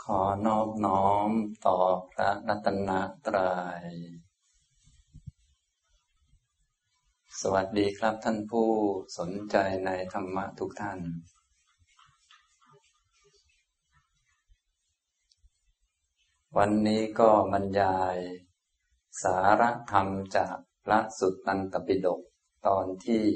ขอนอบน้อมต่อพระรัตนตรัยสวัสดีครับท่านผู้สนใจในธรรมะทุกท่านวันนี้ก็บรรยายสาระธรรมจากพระสุตตันตปิฎกตอนที่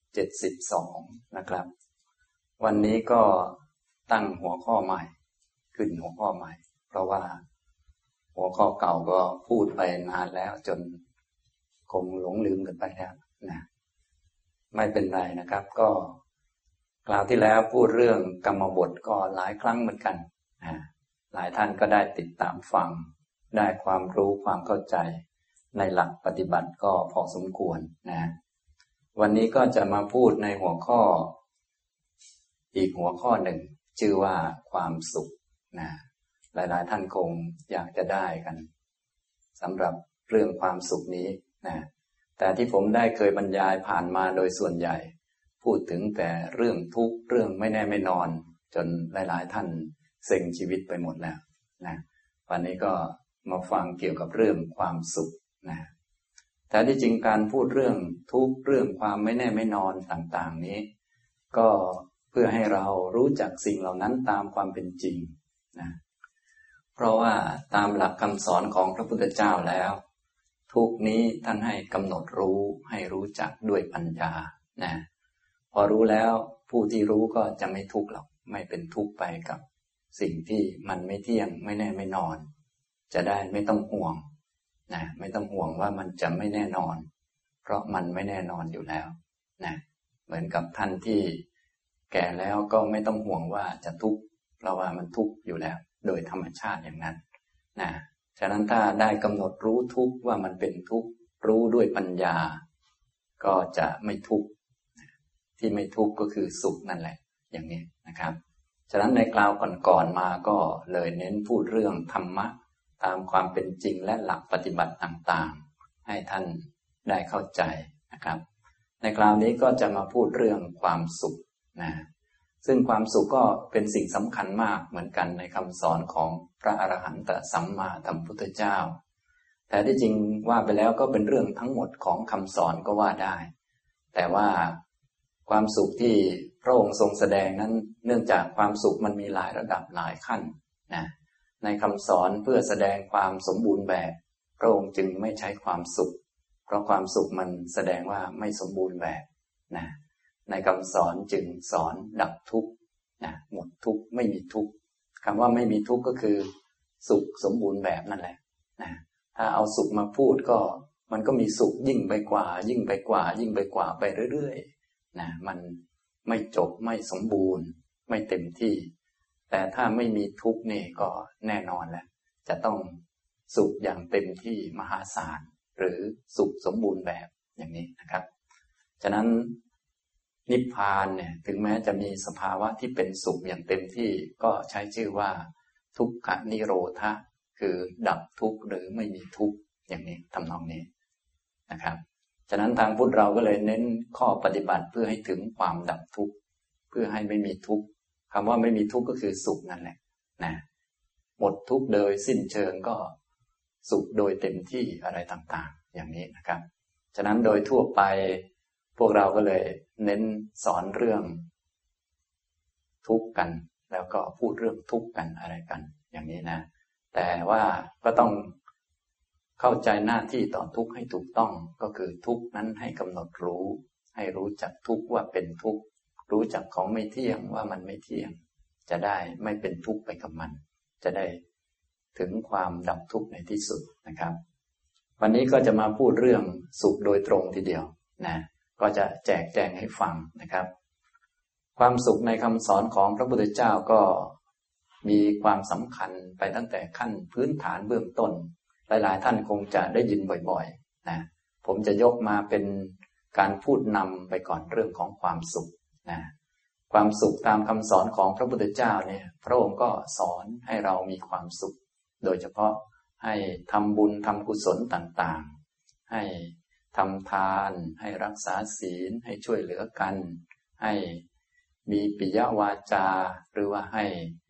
72นะครับวันนี้ก็ตั้งหัวข้อใหม่ขึ้นหัวข้อใหม่เพราะว่าหัวข้อเก่าก็พูดไปนานแล้วจนคงหลงลืมกันไปแล้วนะไม่เป็นไรนะครับก็คราวที่แล้วพูดเรื่องกรรมบทก็หลายครั้งเหมือนกันหลายท่านก็ได้ติดตามฟังได้ความรู้ความเข้าใจในหลักปฏิบัติก็พอสมควรนะวันนี้ก็จะมาพูดในหัวข้ออีกหัวข้อหนึ่งชื่อว่าความสุขนะหลายๆท่านคงอยากจะได้กันสำหรับเรื่องความสุขนี้นะแต่ที่ผมได้เคยบรรยายผ่านมาโดยส่วนใหญ่พูดถึงแต่เรื่องทุกข์เรื่องไม่แน่ไม่นอนจนหลายๆท่านเซ็งชีวิตไปหมดแล้วนะวันนี้ก็มาฟังเกี่ยวกับเรื่องความสุขนะแต่ที่จริงการพูดเรื่องทุกข์เรื่องความไม่แน่ไม่นอนต่างๆนี้ก็เพื่อให้เรารู้จักสิ่งเหล่านั้นตามความเป็นจริงนะเพราะว่าตามหลักคำสอนของพระพุทธเจ้าแล้วทุกนี้ท่านให้กำหนดรู้ให้รู้จักด้วยปัญญานะพอรู้แล้วผู้ที่รู้ก็จะไม่ทุกข์หรอกไม่เป็นทุกข์ไปกับสิ่งที่มันไม่เที่ยงไม่แน่ไม่นอนจะได้ไม่ต้องห่วงนะไม่ต้องห่วงว่ามันจะไม่แน่นอนเพราะมันไม่แน่นอนอยู่แล้วนะเหมือนกับท่านที่แก่แล้วก็ไม่ต้องห่วงว่าจะทุกข์เพราะว่ามันทุกข์อยู่แล้วโดยธรรมชาติอย่างนั้นนะฉะนั้นถ้าได้กำหนดรู้ทุกข์ว่ามันเป็นทุกข์รู้ด้วยปัญญาก็จะไม่ทุกข์ที่ไม่ทุกข์ก็คือสุขนั่นแหละอย่างนี้นะครับฉะนั้นในคราวก่อนๆมาก็เลยเน้นพูดเรื่องธรรมะตามความเป็นจริงและหลักปฏิบัติต่างๆให้ท่านได้เข้าใจนะครับในคราวนี้ก็จะมาพูดเรื่องความสุขนะซึ่งความสุขก็เป็นสิ่งสำคัญมากเหมือนกันในคำสอนของพระอรหันตสัมมาสัมพุทธเจ้าแต่ที่จริงว่าไปแล้วก็เป็นเรื่องทั้งหมดของคำสอนก็ว่าได้แต่ว่าความสุขที่พระองค์ทรงแสดงนั้นเนื่องจากความสุขมันมีหลายระดับหลายขั้นนะในคำสอนเพื่อแสดงความสมบูรณ์แบบพระองค์จึงไม่ใช้ความสุขเพราะความสุขมันแสดงว่าไม่สมบูรณ์แบบนะในคำสอนจึงสอนดับทุกข์นะหมดทุกข์ไม่มีทุกข์คำว่าไม่มีทุกข์ก็คือสุขสมบูรณ์แบบนั่นแหละนะถ้าเอาสุขมาพูดก็มันก็มีสุขยิ่งไปกว่ายิ่งไปกว่ายิ่งไปกว่าไปเรื่อยๆนะมันไม่จบไม่สมบูรณ์ไม่เต็มที่แต่ถ้าไม่มีทุกข์นี่ก็แน่นอนแหละจะต้องสุขอย่างเต็มที่มหาศาลหรือสุขสมบูรณ์แบบอย่างนี้นะครับฉะนั้นนิพพานเนี่ยถึงแม้จะมีสภาวะที่เป็นสุขอย่างเต็มที่ก็ใช้ชื่อว่าทุกขนิโรธะคือดับทุกข์หรือไม่มีทุกข์อย่างนี้ทำนองนี้นะครับฉะนั้นทางพุทธเราก็เลยเน้นข้อปฏิบัติเพื่อให้ถึงความดับทุกข์เพื่อให้ไม่มีทุกข์คำว่าไม่มีทุกข์ก็คือสุขนั่นแหละนะหมดทุกข์โดยสิ้นเชิงก็สุขโดยเต็มที่อะไรต่างๆอย่างนี้นะครับฉะนั้นโดยทั่วไปพวกเราก็เลยเน้นสอนเรื่องทุกข์กันแล้วก็พูดเรื่องทุกข์กันอะไรกันอย่างนี้นะแต่ว่าก็ต้องเข้าใจหน้าที่ต่อทุกข์ให้ถูกต้องก็คือทุกข์นั้นให้กำหนดรู้ให้รู้จักทุกข์ว่าเป็นทุกข์รู้จักของไม่เที่ยงว่ามันไม่เที่ยงจะได้ไม่เป็นทุกข์ไปกับมันจะได้ถึงความดับทุกข์ในที่สุดนะครับวันนี้ก็จะมาพูดเรื่องสุขโดยตรงทีเดียวนะก็จะแจกแจงให้ฟังนะครับความสุขในคำสอนของพระพุทธเจ้าก็มีความสำคัญไปตั้งแต่ขั้นพื้นฐานเบื้องต้นหลายๆท่านคงจะได้ยินบ่อยๆนะผมจะยกมาเป็นการพูดนำไปก่อนเรื่องของความสุขนะความสุขตามคำสอนของพระพุทธเจ้าเนี่ยพระองค์ก็สอนให้เรามีความสุขโดยเฉพาะให้ทำบุญทำกุศลต่างๆให้ทำทานให้รักษาศีลให้ช่วยเหลือกันให้มีปิยวาจาหรือว่าให้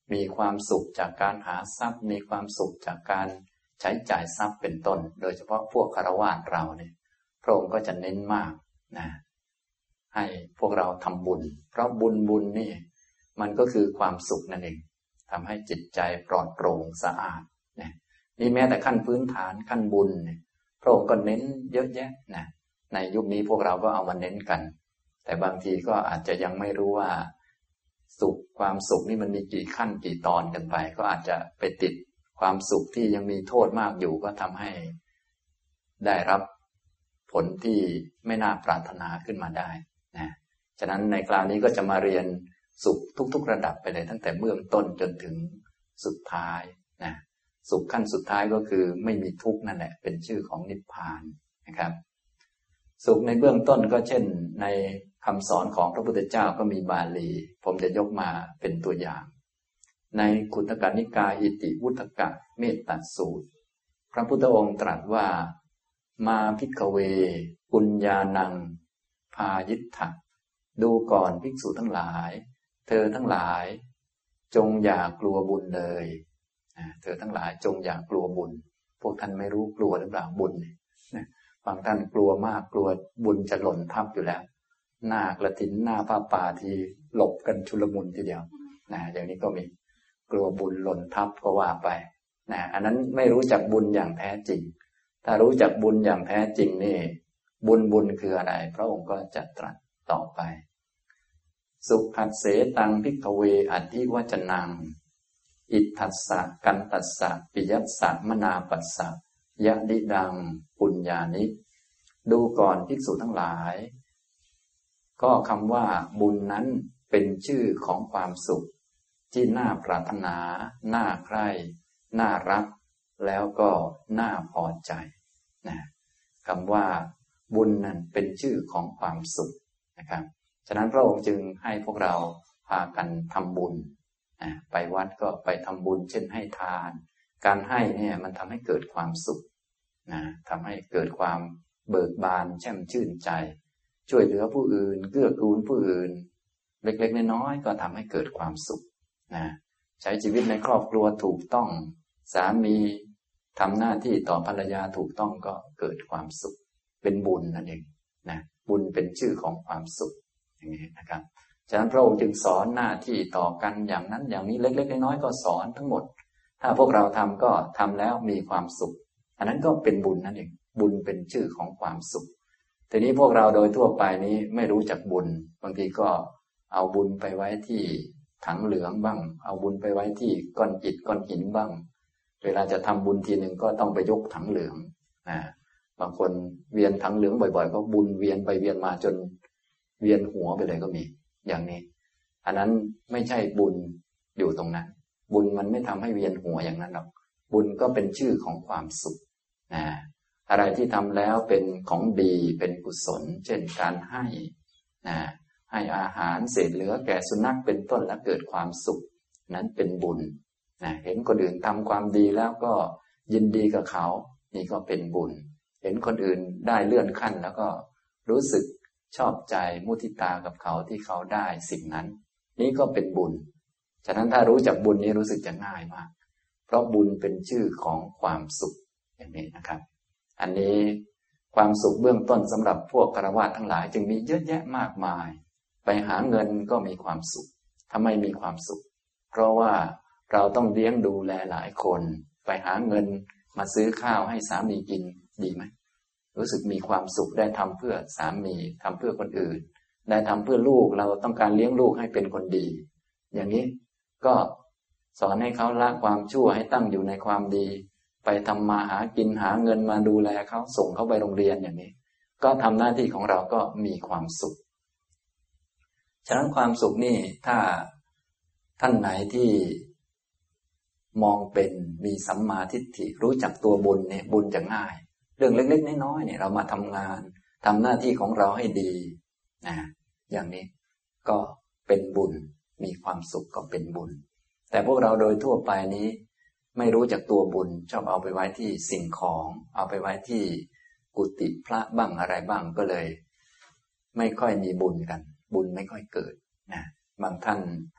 มีความสุขจากการหาทรัพย์มีความสุขจากการใช้จ่ายทรัพย์เป็นต้นโดยเฉพาะพวกฆราวาสเราเนี่ยพระองค์ก็จะเน้นมากนะให้พวกเราทำบุญเพราะบุญนี่มันก็คือความสุขนั่นเองทำให้จิตใจปลอดโปร่งสะอาดนะนี่แม้แต่ขั้นพื้นฐานขั้นบุญเนี่ยพระองค์ก็เน้นเยอะแยะนะในยุคนี้พวกเราก็เอามาเน้นกันแต่บางทีก็อาจจะยังไม่รู้ว่าความสุขนี่มันมีกี่ขั้นกี่ตอนกันไปก็อาจจะไปติดความสุขที่ยังมีโทษมากอยู่ก็ทำให้ได้รับผลที่ไม่น่าปรารถนาขึ้นมาได้นะฉะนั้นในคราวนี้ก็จะมาเรียนสุขทุกๆระดับไปเลยตั้งแต่เบื้องต้นจนถึงสุดท้ายนะสุขขั้นสุดท้ายก็คือไม่มีทุกข์นั่นแหละเป็นชื่อของนิพพานนะครับสุขในเบื้องต้นก็เช่นในคำสอนของพระพุทธเจ้าก็มีบาลีผมจะยกมาเป็นตัวอย่างในขุททกนิกายอิติวุฒกะเมตตสูตรพระพุทธองค์ตรัสว่ามาภิกขเวปุญญานังพายิทธะดูก่อนภิกษุทั้งหลายเธอทั้งหลายจงอย่ากลัวบุญเลยเธอทั้งหลายจงอย่ากลัวบุญพวกท่านไม่รู้กลัวหรือเปล่าบุญบางท่านกลัวมากกลัวบุญจะหล่นทับอยู่แล้วหน้ากระถินหน้าผ้าป่าทีหลบกันชุลมุนทีเดียวอย่างนี้ก็มีกลัวบุญหล่นทับก็ว่าไปอันนั้นไม่รู้จักบุญอย่างแท้จริงถ้ารู้จักบุญอย่างแท้จริงนี่บุญคืออะไรพระองค์ก็จะตรัสต่อไปสุขัสเสตังภิกขเวอธิวัจนังอิทธัสสะกันตัสสะปิยัสสะมนาปัสสะยะดิดังปุญญานิดูก่อนภิกษุทั้งหลายก็คำว่าบุญนั้นเป็นชื่อของความสุขที่น่าปรารถนาน่าใคร่น่ารักแล้วก็น่าพอใจนะคำว่าบุญนั้นเป็นชื่อของความสุขนะครับฉะนั้นพระองค์จึงให้พวกเราพากันทำบุญไปวัดก็ไปทำบุญเช่นให้ทานการให้เนี่ยมันทำให้เกิดความสุขทำให้เกิดความเบิกบานแช่มชื่นใจช่วยเหลือผู้อื่นเกื้อกูลผู้อื่นเล็กๆน้อยๆก็ทำให้เกิดความสุขใช้ชีวิตในครอบครัวถูกต้องสามีทำหน้าที่ต่อภรรยาถูกต้องก็เกิดความสุขเป็นบุญนั่นเองบุญเป็นชื่อของความสุขอย่างนี้นะครับฉะนั้นพระองค์จึงสอนหน้าที่ต่อกันอย่างนั้นอย่างนี้เล็กๆน้อยๆก็สอนทั้งหมดถ้าพวกเราทำก็ทำแล้วมีความสุขอันนั้นก็เป็นบุญนั่นเองบุญเป็นชื่อของความสุขทีนี้พวกเราโดยทั่วไปนี้ไม่รู้จักบุญบางทีก็เอาบุญไปไว้ที่ถังเหลืองบ้างเอาบุญไปไว้ที่ก้อนอิฐก้อนหินบ้างเวลาจะทำบุญทีหนึ่งก็ต้องไปยกถังเหลืองบางคนเวียนถังเหลืองบ่อยๆก็บุญเวียนไปเวียนมาจนเวียนหัวไปเลยก็มีอย่างนี้อันนั้นไม่ใช่บุญอยู่ตรงนั้นบุญมันไม่ทำให้เวียนหัวอย่างนั้นหรอกบุญก็เป็นชื่อของความสุขอะไรที่ทำแล้วเป็นของดีเป็นกุศลเช่นการให้อาหารเศษเหลือแก่สุนัขเป็นต้นและเกิดความสุขนั้นเป็นบุญเห็นคนอื่นทำความดีแล้วก็ยินดีกับเขานี่ก็เป็นบุญเห็นคนอื่นได้เลื่อนขั้นแล้วก็รู้สึกชอบใจมุทิตากับเขาที่เขาได้สิ่งนั้นนี่ก็เป็นบุญฉะนั้นถ้ารู้จักบุญนี้รู้สึกจะง่ายมากเพราะบุญเป็นชื่อของความสุขอย่างนี้นะครับอันนี้ความสุขเบื้องต้นสำหรับพวกฆราวาสทั้งหลายจึงมีเยอะแยะมากมายไปหาเงินก็มีความสุขทำไมมีความสุขเพราะว่าเราต้องเลี้ยงดูแลหลายคนไปหาเงินมาซื้อข้าวให้สามีกินดีไหมรู้สึกมีความสุขได้ทำเพื่อสามีทำเพื่อคนอื่นได้ทำเพื่อลูกเราต้องการเลี้ยงลูกให้เป็นคนดีอย่างนี้ก็สอนให้เขาละความชั่วให้ตั้งอยู่ในความดีไปทำมาหากินหาเงินมาดูแลเขาส่งเขาไปโรงเรียนอย่างนี้ก็ทำหน้าที่ของเราก็มีความสุขฉะนั้นความสุขนี่ถ้าท่านไหนที่มองเป็นมีสัมมาทิฏฐิรู้จักตัวบุญเนี่ยบุญจะง่ายเรื่องเล็กๆน้อยๆเนี่ยเรามาทำงานทำหน้าที่ของเราให้ดีอย่างนี้ก็เป็นบุญมีความสุขก็เป็นบุญแต่พวกเราโดยทั่วไปนี้ไม่รู้จักตัวบุญชอบเอาไปไว้ที่สิ่งของเอาไปไว้ที่กุฏิพระบ้างอะไรบ้างก็เลยไม่ค่อยมีบุญกันบุญไม่ค่อยเกิดบางท่าน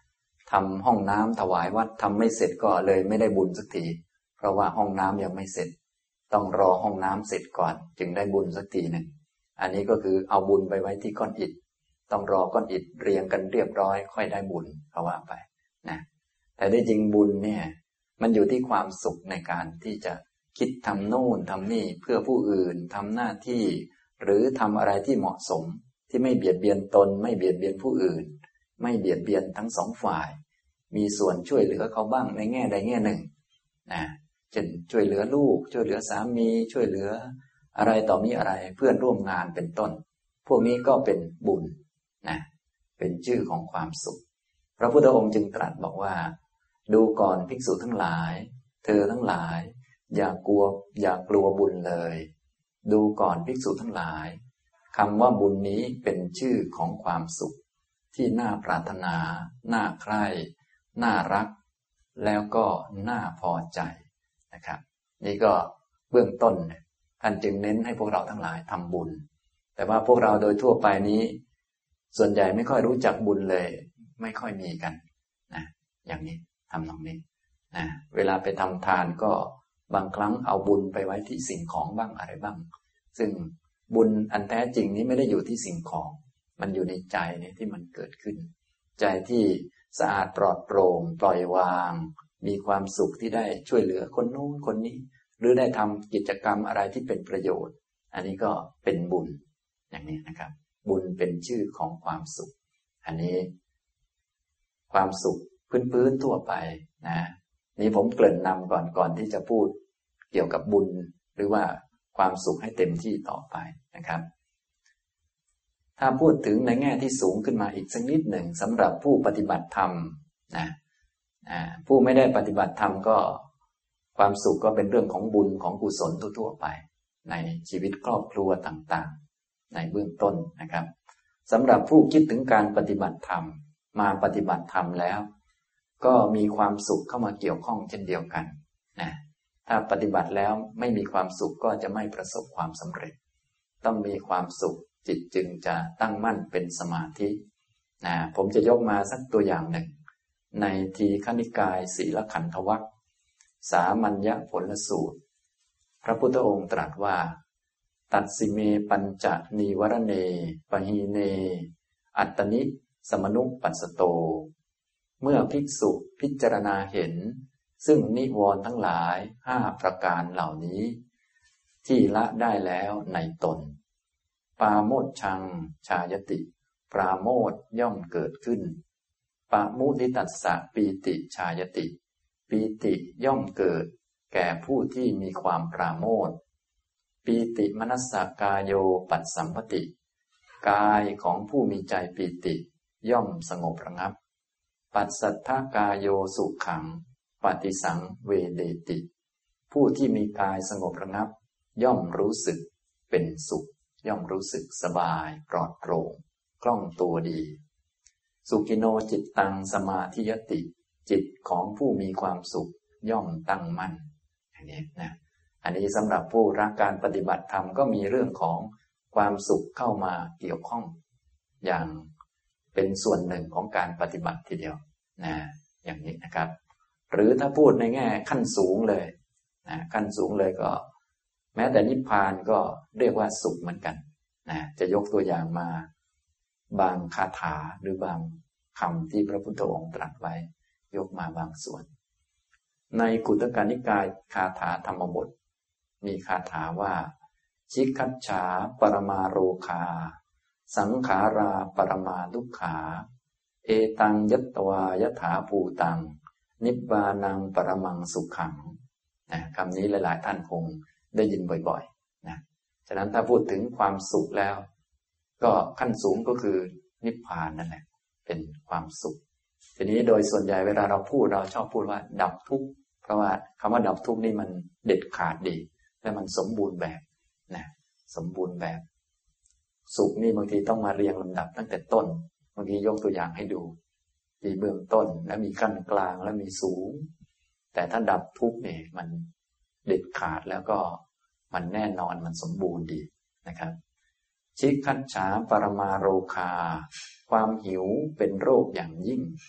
ทำห้องน้ำถวายวัดทำไม่เสร็จก็เลยไม่ได้บุญสักทีเพราะว่าห้องน้ำยังไม่เสร็จต้องรอห้องน้ำเสร็จก่อนจึงได้บุญสักทีหนึ่งอันนี้ก็คือเอาบุญไปไว้ที่ก้อนอิฐต้องรอก้อนอิฐเรียงกันเรียบร้อยค่อยได้บุญเขาว่าไปนะแต่ได้จริงบุญเนี่ยมันอยู่ที่ความสุขในการที่จะคิดทำโน่นทำนี่เพื่อผู้อื่นทำหน้าที่หรือทำอะไรที่เหมาะสมที่ไม่เบียดเบียนตนไม่เบียดเบียนผู้อื่นไม่เบียดเบียนทั้งสองฝ่ายมีส่วนช่วยเหลือเขาบ้างในแง่ใดแง่หนึ่งนะเช่นช่วยเหลือลูกช่วยเหลือสามีช่วยเหลืออะไรต่อมีอะไรเพื่อนร่วมงานเป็นต้นพวกนี้ก็เป็นบุญนะเป็นชื่อของความสุขพระพุทธองค์จึงตรัสบอกว่าดูก่อนภิกษุทั้งหลายเธอทั้งหลายอย่ากลัวบุญเลยดูก่อนภิกษุทั้งหลายคำว่าบุญนี้เป็นชื่อของความสุขที่น่าปรารถนาน่าใคร่น่ารักแล้วก็น่าพอใจนะครับนี่ก็เบื้องต้นท่านจึงเน้นให้พวกเราทั้งหลายทำบุญแต่ว่าพวกเราโดยทั่วไปนี้ส่วนใหญ่ไม่ค่อยรู้จักบุญเลยไม่ค่อยมีกันนะอย่างนี้ทำตรงนี้นะเวลาไปทำทานก็บางครั้งเอาบุญไปไว้ที่สิ่งของบ้างอะไรบ้างซึ่งบุญอันแท้จริงนี้ไม่ได้อยู่ที่สิ่งของมันอยู่ในใจเนี่ยที่มันเกิดขึ้นใจที่สะอาดปลอดโปร่งปล่อยวางมีความสุขที่ได้ช่วยเหลือคนนู้นคนนี้หรือได้ทำกิจกรรมอะไรที่เป็นประโยชน์อันนี้ก็เป็นบุญอย่างนี้นะครับบุญเป็นชื่อของความสุขอันนี้ความสุขพื้นๆทั่วไปนะนี่ผมเกริ่นนำก่อนที่จะพูดเกี่ยวกับบุญหรือว่าความสุขให้เต็มที่ต่อไปนะครับถ้าพูดถึงในแง่ที่สูงขึ้นมาอีกสักนิดหนึ่งสำหรับผู้ปฏิบัติธรรมนะผู้ไม่ได้ปฏิบัติธรรมก็ความสุขก็เป็นเรื่องของบุญของกุศลทั่วๆไปในชีวิตครอบครัวต่างๆในเบื้องต้นนะครับสำหรับผู้คิดถึงการปฏิบัติธรรมมาปฏิบัติธรรมแล้วก็มีความสุขเข้ามาเกี่ยวข้องเช่นเดียวกันนะถ้าปฏิบัติแล้วไม่มีความสุขก็จะไม่ประสบความสำเร็จต้องมีความสุขจิตจึงจะตั้งมั่นเป็นสมาธินะผมจะยกมาสักตัวอย่างหนึ่งในทีฆนิกายศีลขันธวรรคสามัญญผลสูตรพระพุทธองค์ตรัสว่าตัดสิเมปัญจนีวรเนปหีเนอัตตนิสมนุปัสสโตเมื่อภิกษุพิจารณาเห็นซึ่งนิวรณ์ทั้งหลาย5ประการเหล่านี้ที่ละได้แล้วในตนปาโมชชังชายติปราโมทย์ย่อมเกิดขึ้นปะมุทิตัสสะปีติชายติปีติย่อมเกิดแก่ผู้ที่มีความปราโมทย์ปีติมนัสสกายโยปัสสัมปติกายของผู้มีใจปีติย่อมสงบระงับปัสสัทธกายโยสุขังปฏิสังเวเดติผู้ที่มีกายสงบระงับย่อมรู้สึกเป็นสุขย่อมรู้สึกสบายปลอดโปร่งคล่องตัวดีสุขิโนจิตตังสมาธิยติจิตของผู้มีความสุขย่อมตั้งมั่นอย่างนี้นะอันนี้สำหรับผู้รักการปฏิบัติธรรมก็มีเรื่องของความสุขเข้ามาเกี่ยวข้องอย่างเป็นส่วนหนึ่งของการปฏิบัติทีเดียวนะอย่างนี้นะครับหรือถ้าพูดในแง่ขั้นสูงเลยนะขั้นสูงเลยก็แม้แต่นิพพานก็เรียกว่าสุขเหมือนกันนะจะยกตัวอย่างมาบางคาถาหรือบางคำที่พระพุทธองค์ตรัสไว้ยกมาบางส่วนในกุตกนิกายคาถาธรรมบทมีคาถาว่าชิคคัจฉาปรมาโรคาสังขาราปรมาทุกขาเอตังยัตตวายถาภูตังนิบบานังปรมังสุขังนะคำนี้หลายๆท่านคงได้ยินบ่อยๆนะฉะนั้นถ้าพูดถึงความสุขแล้วก็ขั้นสูงก็คือนิพพานนั่นแหละเป็นความสุขทีนี้โดยส่วนใหญ่เวลาเราพูดเราชอบพูดว่าดับทุกข์เพราะว่าคำว่าดับทุกข์นี่มันเด็ดขาดดีและมันสมบูรณ์แบบนะสมบูรณ์แบบสุขนี่บางทีต้องมาเรียงลำดับตั้งแต่ต้นบางทียกตัวอย่างให้ดูที่เบื้องต้นแล้วมีขั้นกลางแล้วมีสูงแต่ถ้าดับทุกข์นี่มันเด็ดขาดแล้วก็มันแน่นอนมันสมบูรณ์ดีนะครับชิคัจฉาปรมาโรคาความหิวเป็นโรคอย่างยิ่ง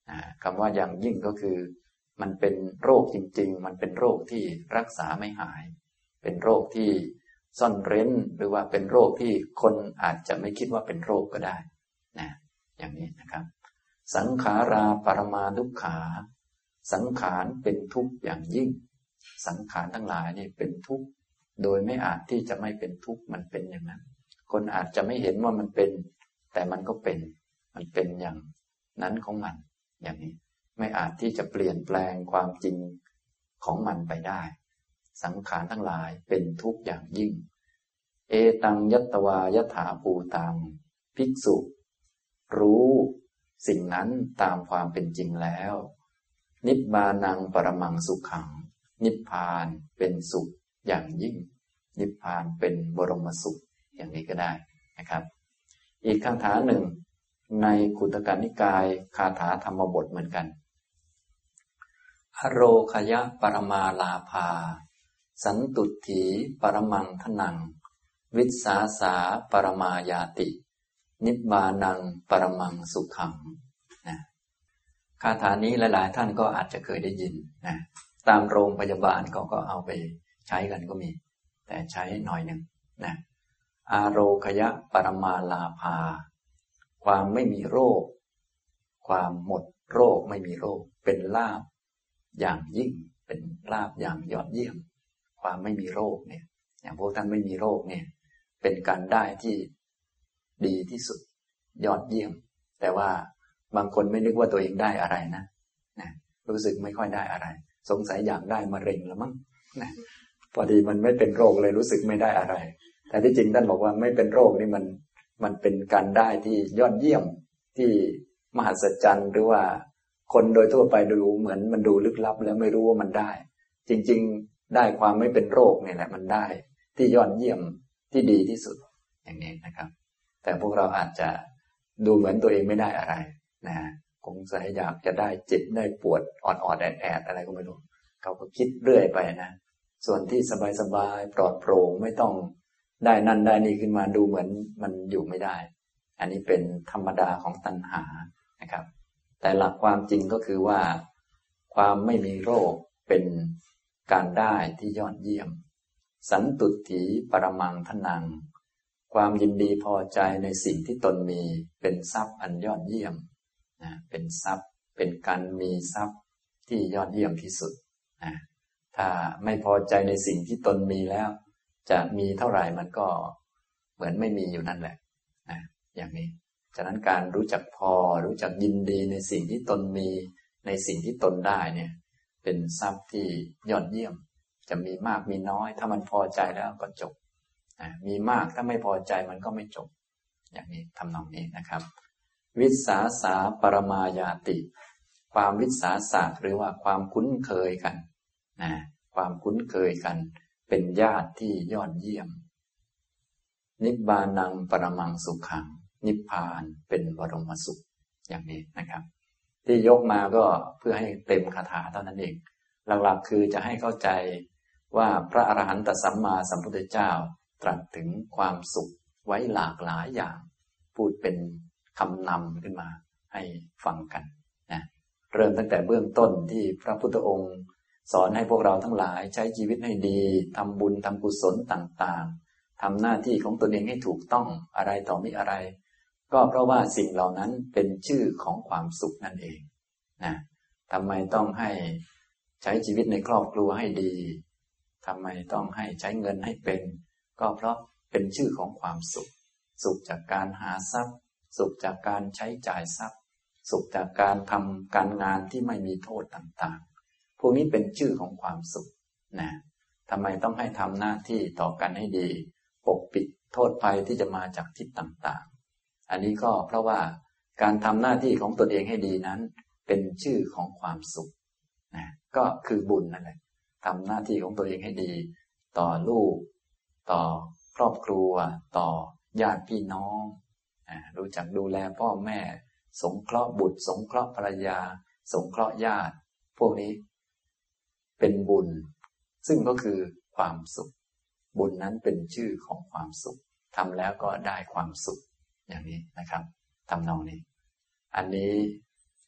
คำว่าอย่างยิ่งก็คือมันเป็นโรคจริงๆมันเป็นโรคที่รักษาไม่หายเป็นโรคที่ซ่อนเร้นหรือว่าเป็นโรคที่คนอาจจะไม่คิดว่าเป็นโรคก็ได้นะอย่างนี้นะครับสังขาราปรมาทุกขาสังขารเป็นทุกข์อย่างยิ่งสังขารทั้งหลายนี่เป็นทุกข์โดยไม่อาจที่จะไม่เป็นทุกข์มันเป็นอย่างนั้นคนอาจจะไม่เห็นว่ามันเป็นแต่มันก็เป็นมันเป็นอย่างนั้นของมันอย่างนี้ไม่อาจที่จะเปลี่ยนแปลงความจริงของมันไปได้สังขารทั้งหลายเป็นทุกข์อย่างยิ่งเอตังยัตตวายถาภูตังภิกษุรู้สิ่งนั้นตามความเป็นจริงแล้วนิบบานังปรมังสุขังนิพพานเป็นสุขอย่างยิ่งนิพพานเป็นบรมสุขอย่างนี้ก็ได้นะครับอีกคาถาหนึ่งในขุตกนิกายคาถาธรรมบทเหมือนกันอโรคยะปรมาลาภาสันตุถีปรมังทนังวิสสาสาปรมายาตินิบบานังปรมังสุขังนะคาถานี้หลายๆท่านก็อาจจะเคยได้ยินนะตามโรงพยาบาลเขาก็เอาไปใช้กันก็มีแต่ใช้หน่อยหนึ่งนะอาโรคยะปรมาลาภาความไม่มีโรคความหมดโรคไม่มีโรคเป็นลาภอย่างยิ่งเป็นลาภอย่างยอดเยี่ยมความไม่มีโรคเนี่ยอย่างพวกท่านไม่มีโรคเนี่ยเป็นการได้ที่ดีที่สุดยอดเยี่ยมแต่ว่าบางคนไม่นึกว่าตัวเองได้อะไรนะรู้สึกไม่ค่อยได้อะไรสงสัยอยากได้มะเร็งแล้วมั้งนะพอดีมันไม่เป็นโรคเลยรู้สึกไม่ได้อะไรแต่ที่จริงท่านบอกว่าไม่เป็นโรคนี่มันเป็นการได้ที่ยอดเยี่ยมที่มหัศจรรย์หรือว่าคนโดยทั่วไปดูเหมือนมันดูลึกลับแล้วไม่รู้ว่ามันได้จริงๆได้ความไม่เป็นโรคนี่แหละมันได้ที่ยอดเยี่ยมที่ดีที่สุดอย่างนี้นะครับแต่พวกเราอาจจะดูเหมือนตัวเองไม่ได้อะไรนะคงจะอยากจะได้เจ็บได้ปวดอ่อนๆแอดๆอะไรก็ไม่รู้เขาก็คิดเรื่อยไปนะส่วนที่สบายๆปลอดโปร่งไม่ต้องได้นั่นได้นี่ขึ้นมาดูเหมือนมันอยู่ไม่ได้อันนี้เป็นธรรมดาของตัณหานะครับแต่หลักความจริงก็คือว่าความไม่มีโรคเป็นการได้ที่ยอดเยี่ยมสันตุถีปรมังทนังความยินดีพอใจในสิ่งที่ตนมีเป็นทรัพย์อันยอดเยี่ยมนะเป็นทรัพย์เป็นการมีทรัพย์ที่ยอดเยี่ยมที่สุดนะถ้าไม่พอใจในสิ่งที่ตนมีแล้วจะมีเท่าไหร่มันก็เหมือนไม่มีอยู่นั่นแหละนะอย่างนี้ฉะนั้นการรู้จักพอรู้จักยินดีในสิ่งที่ตนมีในสิ่งที่ตนได้เนี่ยเป็นทรัพย์ที่ยอดเยี่ยมจะมีมากมีน้อยถ้ามันพอใจแล้วก็จบมีมากถ้าไม่พอใจมันก็ไม่จบอย่างนี้ทำนองนี้นะครับวิสาสาปรมายาติความวิสาสะหรือว่าความคุ้นเคยกันความคุ้นเคยกันเป็นญาติที่ยอดเยี่ยมนิบบานังปรมังสุขังนิพพานเป็นบรมสุขอย่างนี้นะครับที่ยกมาก็เพื่อให้เต็มคาถาเท่านั้นเองหลักๆคือจะให้เข้าใจว่าพระอรหันตสัมมาสัมพุทธเจ้าตรัสถึงความสุขไว้หลากหลายอย่างพูดเป็นคำนำขึ้นมาให้ฟังกันนะเริ่มตั้งแต่เบื้องต้นที่พระพุทธองค์สอนให้พวกเราทั้งหลายใช้ชีวิตให้ดีทำบุญทำกุศลต่างๆทำหน้าที่ของตนเองให้ถูกต้องอะไรต่อมิอะไรก็เพราะว่าสิ่งเหล่านั้นเป็นชื่อของความสุขนั่นเองนะทำไมต้องให้ใช้ชีวิตในครอบครัวให้ดีทำไมต้องให้ใช้เงินให้เป็นก็เพราะเป็นชื่อของความสุขสุขจากการหาทรัพย์สุขจากการใช้จ่ายทรัพย์สุขจากการทำการงานที่ไม่มีโทษต่างๆพวกนี้เป็นชื่อของความสุขนะทำไมต้องให้ทำหน้าที่ต่อกันให้ดีปกปิดโทษภัยที่จะมาจากทิศต่างๆอันนี้ก็เพราะว่าการทำหน้าที่ของตนเองให้ดีนั้นเป็นชื่อของความสุขนะก็คือบุญนั่นแหละทำหน้าที่ของตัวเองให้ดีต่อลูกต่อครอบครัวต่อญาติพี่น้องรู้จักดูแลพ่อแม่สงเคราะห์บุตรสงเคราะห์ภรรยาสงเคราะห์ญาติพวกนี้เป็นบุญซึ่งก็คือความสุขบุญนั้นเป็นชื่อของความสุขทำแล้วก็ได้ความสุขอย่างนี้นะครับทำนองนี้อันนี้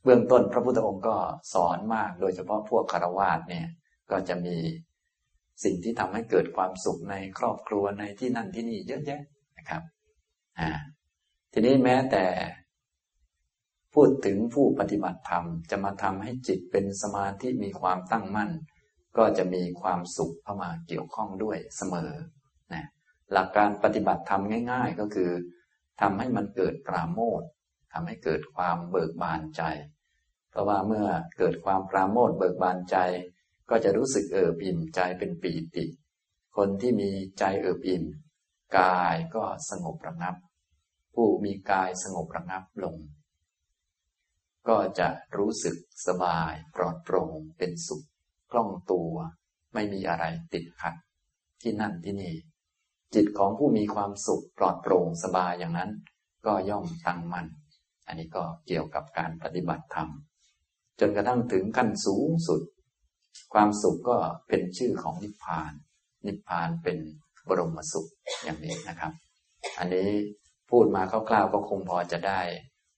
เบื้องต้นพระพุทธองค์ก็สอนมากโดยเฉพาะพวกฆราวาสเนี่ยก็จะมีสิ่งที่ทำให้เกิดความสุขในครอบครัวในที่นั่นที่นี่เยอะแยะนะครับทีนี้แม้แต่พูดถึงผู้ปฏิบัติธรรมจะมาทำให้จิตเป็นสมาธิมีความตั้งมั่นก็จะมีความสุขเข้ามาเกี่ยวข้องด้วยเสมอนะหลักการปฏิบัติธรรมง่ายๆก็คือทำให้มันเกิดปราโมทย์ทำให้เกิดความเบิกบานใจเพราะว่าเมื่อเกิดความปราโมทย์เบิกบานใจก็จะรู้สึกเอิบอิ่มใจเป็นปีติคนที่มีใจเอิบอิ่มกายก็สงบระงับผู้มีกายสงบระงับลงก็จะรู้สึกสบายปลอดโปร่งเป็นสุขคล่องตัวไม่มีอะไรติดขัดที่นั่นที่นี่จิตของผู้มีความสุขปลอดโปร่งสบายอย่างนั้นก็ย่อมตั้งมั่นอันนี้ก็เกี่ยวกับการปฏิบัติธรรมจนกระทั่งถึงขั้นสูงสุดความสุขก็เป็นชื่อของนิพพานนิพพานเป็นบรมสุขอย่างนี้นะครับอันนี้พูดมาคร่าวๆก็คงพอจะได้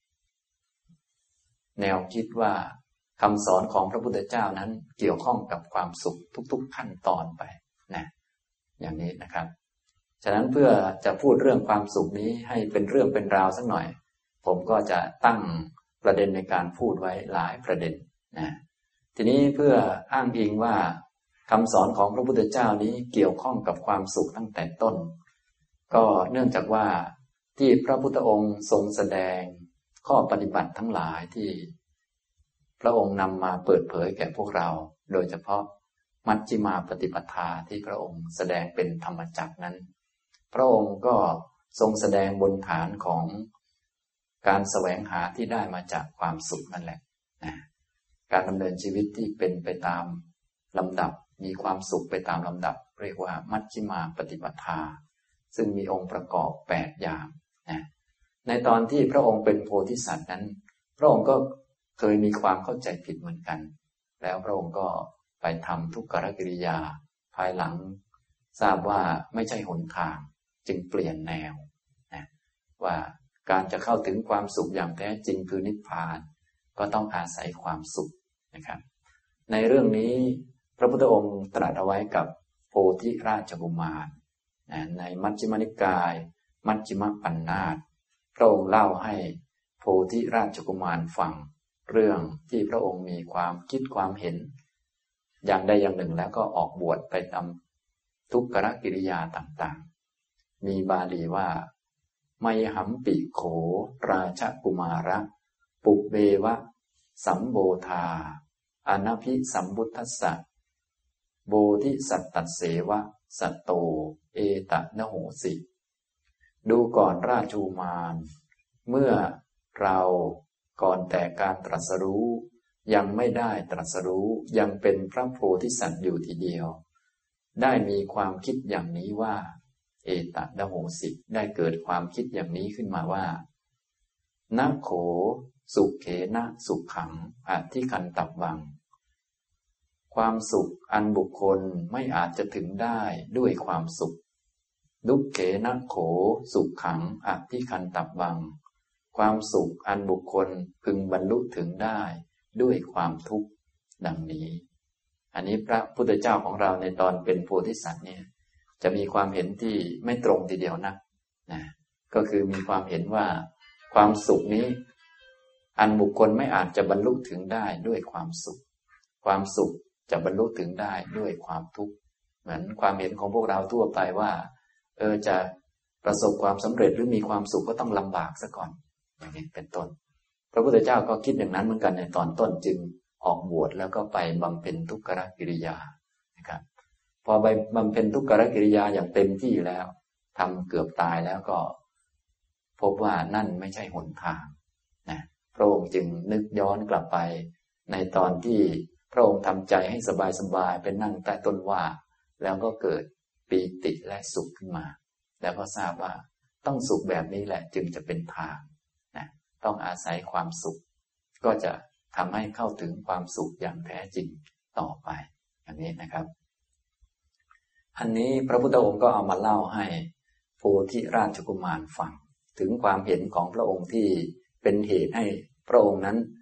แนวคิดว่าคำสอนของพระพุทธเจ้านั้นเกี่ยวข้องกับความสุขทุกๆขั้นตอนไปนะอย่างนี้นะครับฉะนั้นเพื่อจะพูดเรื่องความสุขนี้ให้เป็นเรื่องเป็นราวสักหน่อยผมก็จะตั้งประเด็นในการพูดไว้หลายประเด็นนะทีนี้เพื่ออ้างอิงว่าคำสอนของพระพุทธเจ้านี้เกี่ยวข้องกับความสุขตั้งแต่ต้นก็เนื่องจากว่าที่พระพุทธองค์ทรงแสดงข้อปฏิบัติทั้งหลายที่พระองค์นำมาเปิดเผยแก่พวกเราโดยเฉพาะมัชฌิมาปฏิปทาที่พระองค์แสดงเป็นธรรมจักรนั้นพระองค์ก็ทรงแสดงบนฐานของการแสวงหาที่ได้มาจากความสุขนั่นแหละนะการดำเนินชีวิตที่เป็นไปตามลำดับมีความสุขไปตามลำดับเรียกว่ามัชฌิมาปฏิปทาซึ่งมีองค์ประกอบ8อย่างนะในตอนที่พระองค์เป็นโพธิสัตว์นั้นพระองค์ก็เคยมีความเข้าใจผิดเหมือนกันแล้วพระองค์ก็ไปทำทุกขกิริยาภายหลังทราบว่าไม่ใช่หนทางจึงเปลี่ยนแนวนะว่าการจะเข้าถึงความสุขอย่างแท้จริงคือนิพพานก็ต้องอาศัยความสุขนะครับในเรื่องนี้พระพุทธองค์ตรัสเอาไว้กับโพธิราชกุมารในมัชฌิมนิกายมัชฌิมปัญนาถพระองค์เล่าให้โพธิราชกุมารฟังเรื่องที่พระองค์มีความคิดความเห็นอย่างใดอย่างหนึ่งแล้วก็ออกบวชไปทำทุกขกิริยาต่างๆมีบาลีว่าไมหัมปิโขราชกุมาระปุเบวะสัมโบธาอนาภิสัมบุทัสสะโบธิสัตตัสเสวะสัตโตเอตนะโหสิดูก่อนราชกุมารเมื่อเราก่อนแต่การตรัสรู้ยังไม่ได้ตรัสรู้ยังเป็นพระโพธิสัตว์อยู่ทีเดียวได้มีความคิดอย่างนี้ว่าเอตนะโหสิได้เกิดความคิดอย่างนี้ขึ้นมาว่านะโขสุเขนะสุขขังอธิคันตับวังความสุขอันบุคคลไม่อาจจะถึงได้ด้วยความสุขดุเขนะโขสุขขังอธิคันตับวังความสุขอันบุคคลพึงบรรลุถึงได้ด้วยความทุกข์ดังนี้อันนี้พระพุทธเจ้าของเราในตอนเป็นโพธิสัตว์เนี่ยจะมีความเห็นที่ไม่ตรงทีเดียวนะก็คือมีความเห็นว่าความสุขนี้อันบุคคลไม่อาจจะบรรลุถึงได้ด้วยความสุขความสุขจะบรรลุถึงได้ด้วยความทุกข์เหมือนความเห็นของพวกเราทั่วไปว่าจะประสบความสำเร็จหรือมีความสุขก็ต้องลำบากซะก่อนอย่างนี้เป็นต้นพระพุทธเจ้าก็คิดอย่างนั้นเหมือนกันในตอนต้นจึงออกบวชแล้วก็ไปบำเพ็ญทุกขกิริยานะครับพอไปบำเพ็ญทุกขกิริยาอย่างเต็มที่แล้วทำเกือบตายแล้วก็พบว่านั่นไม่ใช่หนทางนะพระองค์จึงนึกย้อนกลับไปในตอนที่พระองค์ทำใจให้สบายๆเป็นนั่งใต้ต้นว่าแล้วก็เกิดปีติและสุขขึ้นมาแล้วก็ทราบว่าต้องสุขแบบนี้แหละจึงจะเป็นทางนะต้องอาศัยความสุขก็จะทำให้เข้าถึงความสุขอย่างแท้จริงต่อไปอย่างนี้นะครับอันนี้พระพุทธองค์ก็เอามาเล่าให้โพธิราชกุมารฟังถึงความเห็นของพระองค์ที่เป็นเหตุให้พระองค์นั้น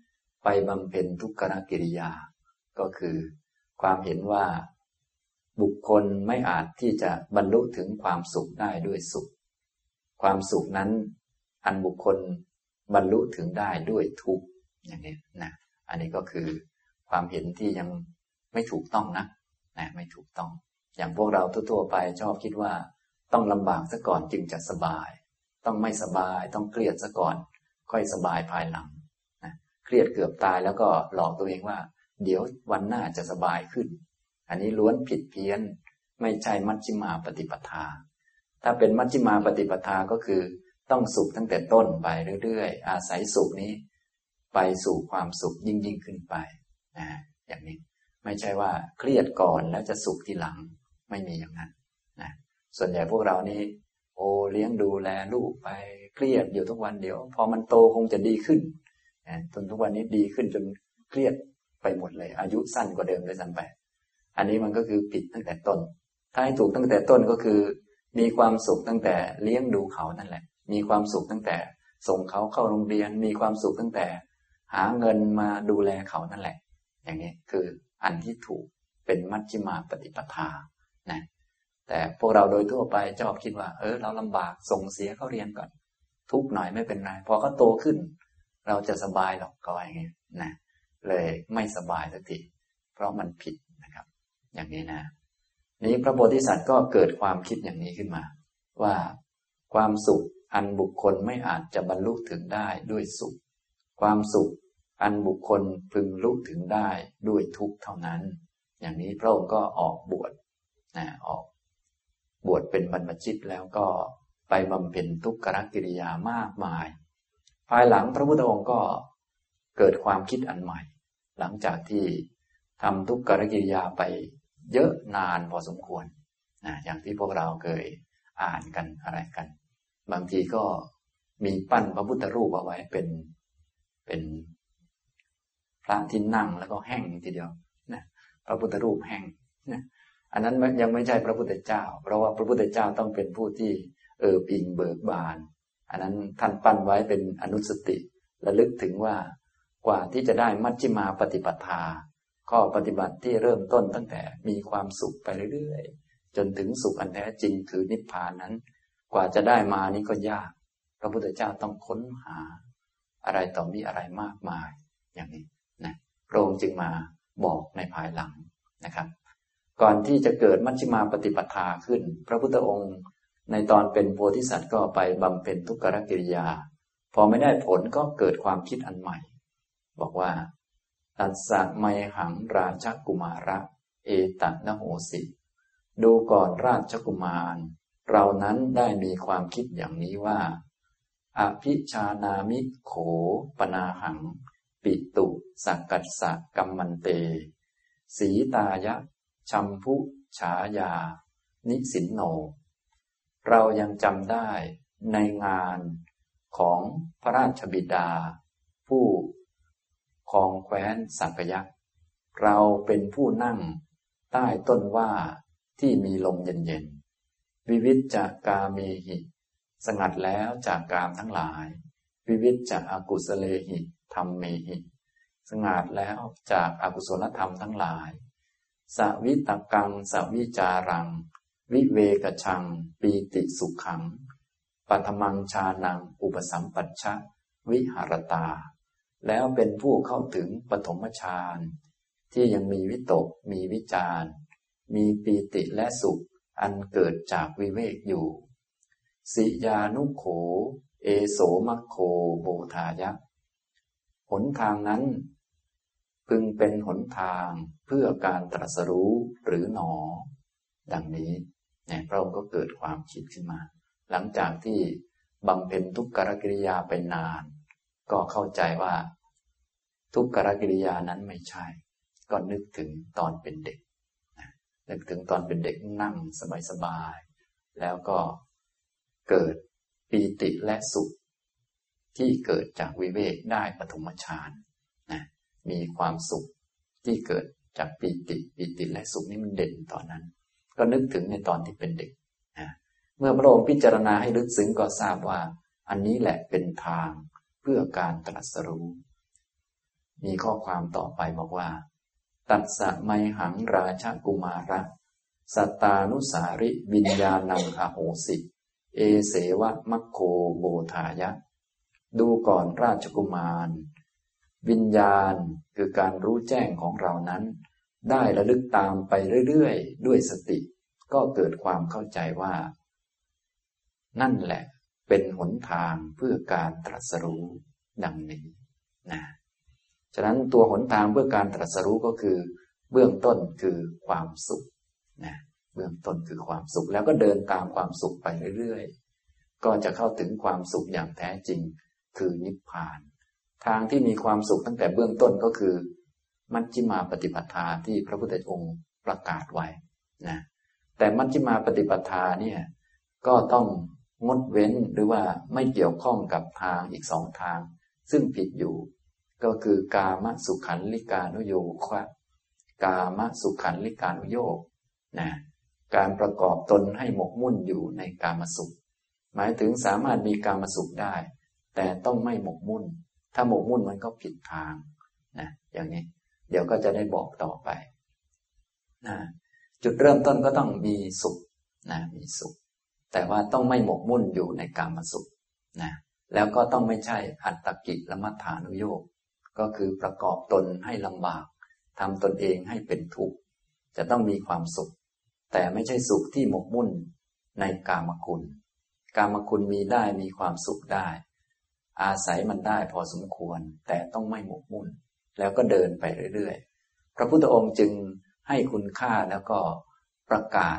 ไปบำเพ็ญทุกขกิริยาก็คือความเห็นว่าบุคคลไม่อาจที่จะบรรลุถึงความสุขได้ด้วยสุขความสุขนั้นอันบุคคลบรรลุถึงได้ด้วยทุกข์อย่างนี้นะอันนี้ก็คือความเห็นที่ยังไม่ถูกต้องนะไม่ถูกต้องอย่างพวกเราทั่วๆไปชอบคิดว่าต้องลำบากซะก่อนจึงจะสบายต้องไม่สบายต้องเครียดซะก่อนค่อยสบายภายหลังนะเครียดเกือบตายแล้วก็หลอกตัวเองว่าเดี๋ยววันหน้าจะสบายขึ้นอันนี้ล้วนผิดเพี้ยนไม่ใช่มัชฌิมาปฏิปทาถ้าเป็นมัชฌิมาปฏิปทาก็คือต้องสุขตั้งแต่ต้นไปเรื่อยๆอาศัยสุขนี้ไปสู่ความสุขยิ่งขึ้นไปอย่างนี้ไม่ใช่ว่าเครียดก่อนแล้วจะสุขทีหลังไม่มีอย่างนั้นนะส่วนใหญ่พวกเรานี่เลี้ยงดูแลลูกไปเครียดอยู่ทุกวันเดียวพอมันโตคงจะดีขึ้นจนทุกวันนี้ดีขึ้นจนเครียดไปหมดเลยอายุสั้นกว่าเดิมเลยซ้ำไปอันนี้มันก็คือผิดตั้งแต่ต้นถ้าให้ถูกตั้งแต่ต้นก็คือมีความสุขตั้งแต่เลี้ยงดูเขานั่นแหละมีความสุขตั้งแต่ส่งเขาเข้าโรงเรียนมีความสุขตั้งแต่หาเงินมาดูแลเขานั่นแหละอย่างนี้คืออันที่ถูกเป็นมัชฌิมาปฏิปทานะแต่พวกเราโดยทั่วไปชอบคิดว่าเราลำบากส่งเสียเขาเรียนก่อนทุกหน่อยไม่เป็นไรพอเขาโตขึ้นเราจะสบายหรอกก็อย่างนี้นะเลยไม่สบายสักทีเพราะมันผิดนะครับอย่างนี้นะนี้พระโพธิสัตว์ก็เกิดความคิดอย่างนี้ขึ้นมาว่าความสุขอันบุคคลไม่อาจจะบรรลุถึงได้ด้วยสุขความสุขอันบุคคลพึงรู้ถึงได้ด้วยทุกข์เท่านั้นอย่างนี้พระองค์ก็ออกบวชออกบวชเป็นบรรพชิตแล้วก็ไปบำเพ็ญทุกขกิริยามากมายภายหลังพระพุทธองค์ก็เกิดความคิดอันใหม่หลังจากที่ทำทุกขกิริยาไปเยอะนานพอสมควรอย่างที่พวกเราเคยอ่านกันอะไรกันบางทีก็มีปั้นพระพุทธรูปเอาไว้เป็นพระที่นั่งแล้วก็แห้งทีเดียวนะพระพุทธรูปแห้งนะอันนั้นยังไม่ใช่พระพุทธเจ้าเพราะว่าพระพุทธเจ้าต้องเป็นผู้ที่อิงเบิกบานอันนั้นท่านปั้นไว้เป็นอนุสติระลึกถึงว่ากว่าที่จะได้มัชฌิมาปฏิปทาข้อปฏิบัติที่เริ่มต้นตั้งแต่มีความสุขไปเรื่อยๆจนถึงสุขอันแท้จริงคือนิพพานนั้นกว่าจะได้มานี้ก็ยากพระพุทธเจ้าต้องค้นหาอะไรต่อมีอะไรมากมายอย่างนี้นะพระองค์จึงมาบอกในภายหลังนะครับก่อนที่จะเกิดมัชฌิมาปฏิปทาขึ้นพระพุทธองค์ในตอนเป็นโพธิสัตว์ก็ไปบำเพ็ญทุกขกิริยาพอไม่ได้ผลก็เกิดความคิดอันใหม่บอกว่าตัสสะไมหังราชกุมาระเอตนะโหสิดูก่อนราชกุมารเรานั้นได้มีความคิดอย่างนี้ว่าอภิชานามิโขปนาหังปิตุสักกัสสะกัมมันเตสีตายะชัมพุฉายานิสินโนเรายังจำได้ในงานของพระราชบิดาผู้ครองแคว้นสักยะเราเป็นผู้นั่งใต้ต้นว่าที่มีลมเย็นๆวิวิจจะกาเมหิสงัดแล้วจากกามทั้งหลายวิวิจจะอกุศเลหิธัมเมหิสงัดแล้วจากอกุศลธรรมทั้งหลายสวิตกังสวิจารังวิเวกชังปีติสุขังปัทมังชานังอุปสัมปัชชะวิหารตาแล้วเป็นผู้เข้าถึงปฐมฌานที่ยังมีวิตกมีวิจารมีปีติและสุขอันเกิดจากวิเวกอยู่สิยานุโขเอโสมัคโคโบทายะหนทางนั้นพึงเป็นหนทางเพื่อการตรัสรู้หรือหนอดังนี้พระองค์ก็เกิดความคิดขึ้นมาหลังจากที่บำเพ็ญทุกขกิริยาไปนานก็เข้าใจว่าทุกขกิริยานั้นไม่ใช่ก็นึกถึงตอนเป็นเด็กนึกถึงตอนเป็นเด็กนั่งสบายๆแล้วก็เกิดปีติและสุขที่เกิดจากวิเวกได้ปฐมฌานมีความสุขที่เกิดจากปีติและสุขนี่มันเด่นตอนนั้นก็นึกถึงในตอนที่เป็นเด็กเมื่อพระองค์พิจารณาให้ลึกซึ้งก็ทราบว่าอันนี้แหละเป็นทางเพื่อการตรัสรู้มีข้อความต่อไปบอกว่าตัสสะไมหังราชกุมาระสัตตานุสาริวิญญาณังอโหสิเอเสวะมัคโคโบธายะดูก่อนราชกุมารวิญญาณคือการรู้แจ้งของเรานั้นได้ระลึกตามไปเรื่อยๆด้วยสติก็เกิดความเข้าใจว่านั่นแหละเป็นหนทางเพื่อการตรัสรู้ดังนี้นะฉะนั้นตัวหนทางเพื่อการตรัสรู้ก็คือเบื้องต้นคือความสุขนะเบื้องต้นคือความสุขแล้วก็เดินตามความสุขไปเรื่อยๆก็จะเข้าถึงความสุขอย่างแท้จริงคือนิพพานทางที่มีความสุขตั้งแต่เบื้องต้นก็คือมัชฌิมาปฏิปทาที่พระพุทธองค์ประกาศไว้นะแต่มัชฌิมาปฏิปทาเนี่ยก็ต้องงดเว้นหรือว่าไม่เกี่ยวข้องกับทางอีกสองทางซึ่งผิดอยู่ก็คือกามสุขันลิกานุโยคะกามสุขันลิกานุโยคนะการประกอบตนให้หมกมุ่นอยู่ในกามสุขหมายถึงสามารถมีกามสุขได้แต่ต้องไม่หมกมุ่นถ้าหมกมุ่นมันก็ผิดทางนะอย่างนี้เดี๋ยวก็จะได้บอกต่อไปนะจุดเริ่มต้นก็ต้องมีสุขนะมีสุขแต่ว่าต้องไม่หมกมุ่นอยู่ในกามสุขนะแล้วก็ต้องไม่ใช่อัตตกิลมัฏฐานุโยคก็คือประกอบตนให้ลำบากทำตนเองให้เป็นทุกข์จะต้องมีความสุขแต่ไม่ใช่สุขที่หมกมุ่นในกามคุณกามคุณมีได้มีความสุขได้อาศัยมันได้พอสมควรแต่ต้องไม่หมกมุ่นแล้วก็เดินไปเรื่อยๆพระพุทธองค์จึงให้คุณค่าแล้วก็ประกาศ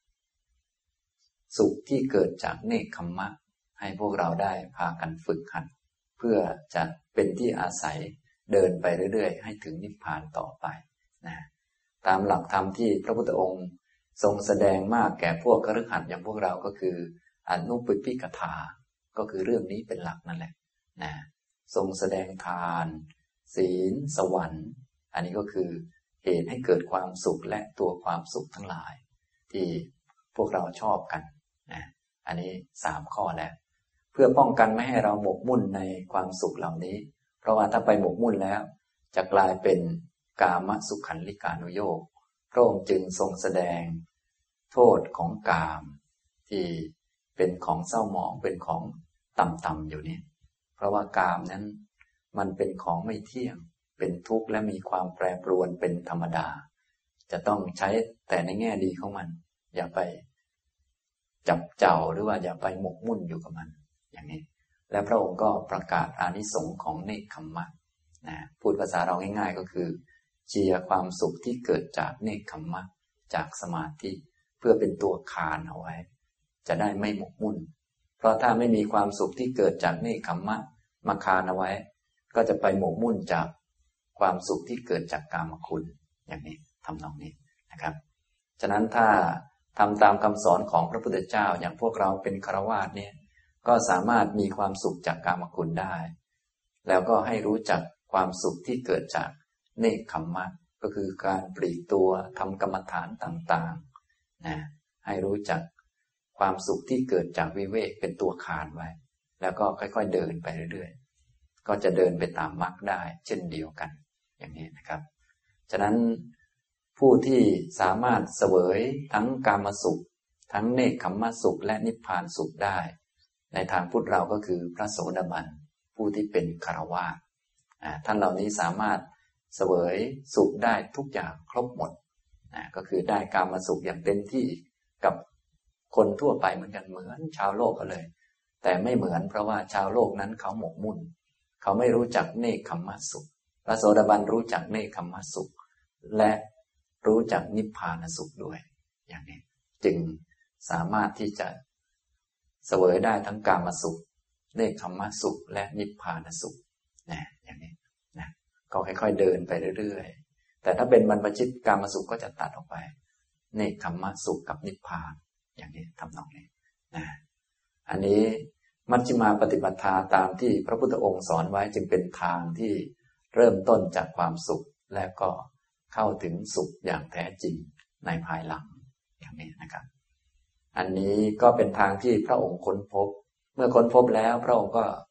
สุขที่เกิดจากเนกขัมมะให้พวกเราได้พากันฝึกหัดเพื่อจะเป็นที่อาศัยเดินไปเรื่อยๆให้ถึงนิพพานต่อไปนะตามหลักธรรมที่พระพุทธองค์ทรงแสดงมากแก่พวกคฤหัสถ์อย่างพวกเราก็คืออนุปปิกถาก็คือเรื่องนี้เป็นหลักนั่นแหละนะทรงแสดงทานศีลสวรรค์อันนี้ก็คือเหตุให้เกิดความสุขและตัวความสุขทั้งหลายที่พวกเราชอบกันนะอันนี้3ข้อแล้วเพื่อป้องกันไม่ให้เราหมกมุ่นในความสุขเหล่านี้เพราะว่าถ้าไปหมกมุ่นแล้วจะกลายเป็นกามสุขันลิกานุโยคพระองค์จึงทรงแสดงโทษของกามที่เป็นของเศร้าหมองเป็นของต่ำๆอยู่นี่เพราะว่ากามนั้นมันเป็นของไม่เที่ยงเป็นทุกข์และมีความแปรปรวนเป็นธรรมดาจะต้องใช้แต่ในแง่ดีของมันอย่าไปจับเจ้าหรือว่าอย่าไปหมกมุ่นอยู่กับมันอย่างนี้และพระองค์ก็ประกาศอานิสงส์ของเนกขัมมะนะพูดภาษาเราง่ายๆก็คือเจียความสุขที่เกิดจากเนกขัมมะจากสมาธิเพื่อเป็นตัวคานเอาไว้จะได้ไม่หมกมุ่นเพราะถ้าไม่มีความสุขที่เกิดจากเนกขัมมะมาคานเอาไว้ก็จะไปหมกมุ่นจากความสุขที่เกิดจากกามคุณอย่างนี้ทำนองนี้นะครับฉะนั้นถ้าทำตามคำสอนของพระพุทธเจ้าอย่างพวกเราเป็นฆราวาสเนี่ยก็สามารถมีความสุขจากกามคุณได้แล้วก็ให้รู้จักความสุขที่เกิดจากเนกขัมมะก็คือการปลีกตัวทำกรรมฐานต่างๆนะให้รู้จักความสุขที่เกิดจากวิเวกเป็นตัวคานไว้แล้วก็ค่อยๆเดินไปเรื่อยๆก็จะเดินไปตามมรรคได้เช่นเดียวกันอย่างนี้นะครับฉะนั้นผู้ที่สามารถเสวยทั้งกามสุขทั้งเนกขัมมสุขและนิพพานสุขได้ในทางพุทธเราก็คือพระโสดาบันผู้ที่เป็นฆราวาสท่านเหล่านี้สามารถเสวยสุขได้ทุกอย่างครบหมดก็คือได้กามสุขอย่างเต็มที่กับคนทั่วไปเหมือนกันเหมือนชาวโลกเขาเลยแต่ไม่เหมือนเพราะว่าชาวโลกนั้นเขาหมกมุ่นเขาไม่รู้จักเนกขัมมสุขพระโสดาบันรู้จักเนกขัมมสุขและรู้จักนิพพานสุขด้วยอย่างนี้จึงสามารถที่จะเสวยได้ทั้งกามสุขเนกขัมมสุขและนิพพานสุขอย่างนี้นะก็ค่อยๆเดินไปเรื่อยๆแต่ถ้าเป็นบรรพชิตกามสุขก็จะตัดออกไปเนกขัมมสุขกับนิพพานอย่างนี้ทำนองนี้นะอันนี้มัชฌิมาปฏิปทาตามที่พระพุทธองค์สอนไว้จึงเป็นทางที่เริ่มต้นจากความสุขและก็เข้าถึงสุขอย่างแท้จริงในภายหลังอย่างนี้นะครับอันนี้ก็เป็นทางที่พระองค์ค้นพบเมื่อค้นพบแล้วพระองค์ก็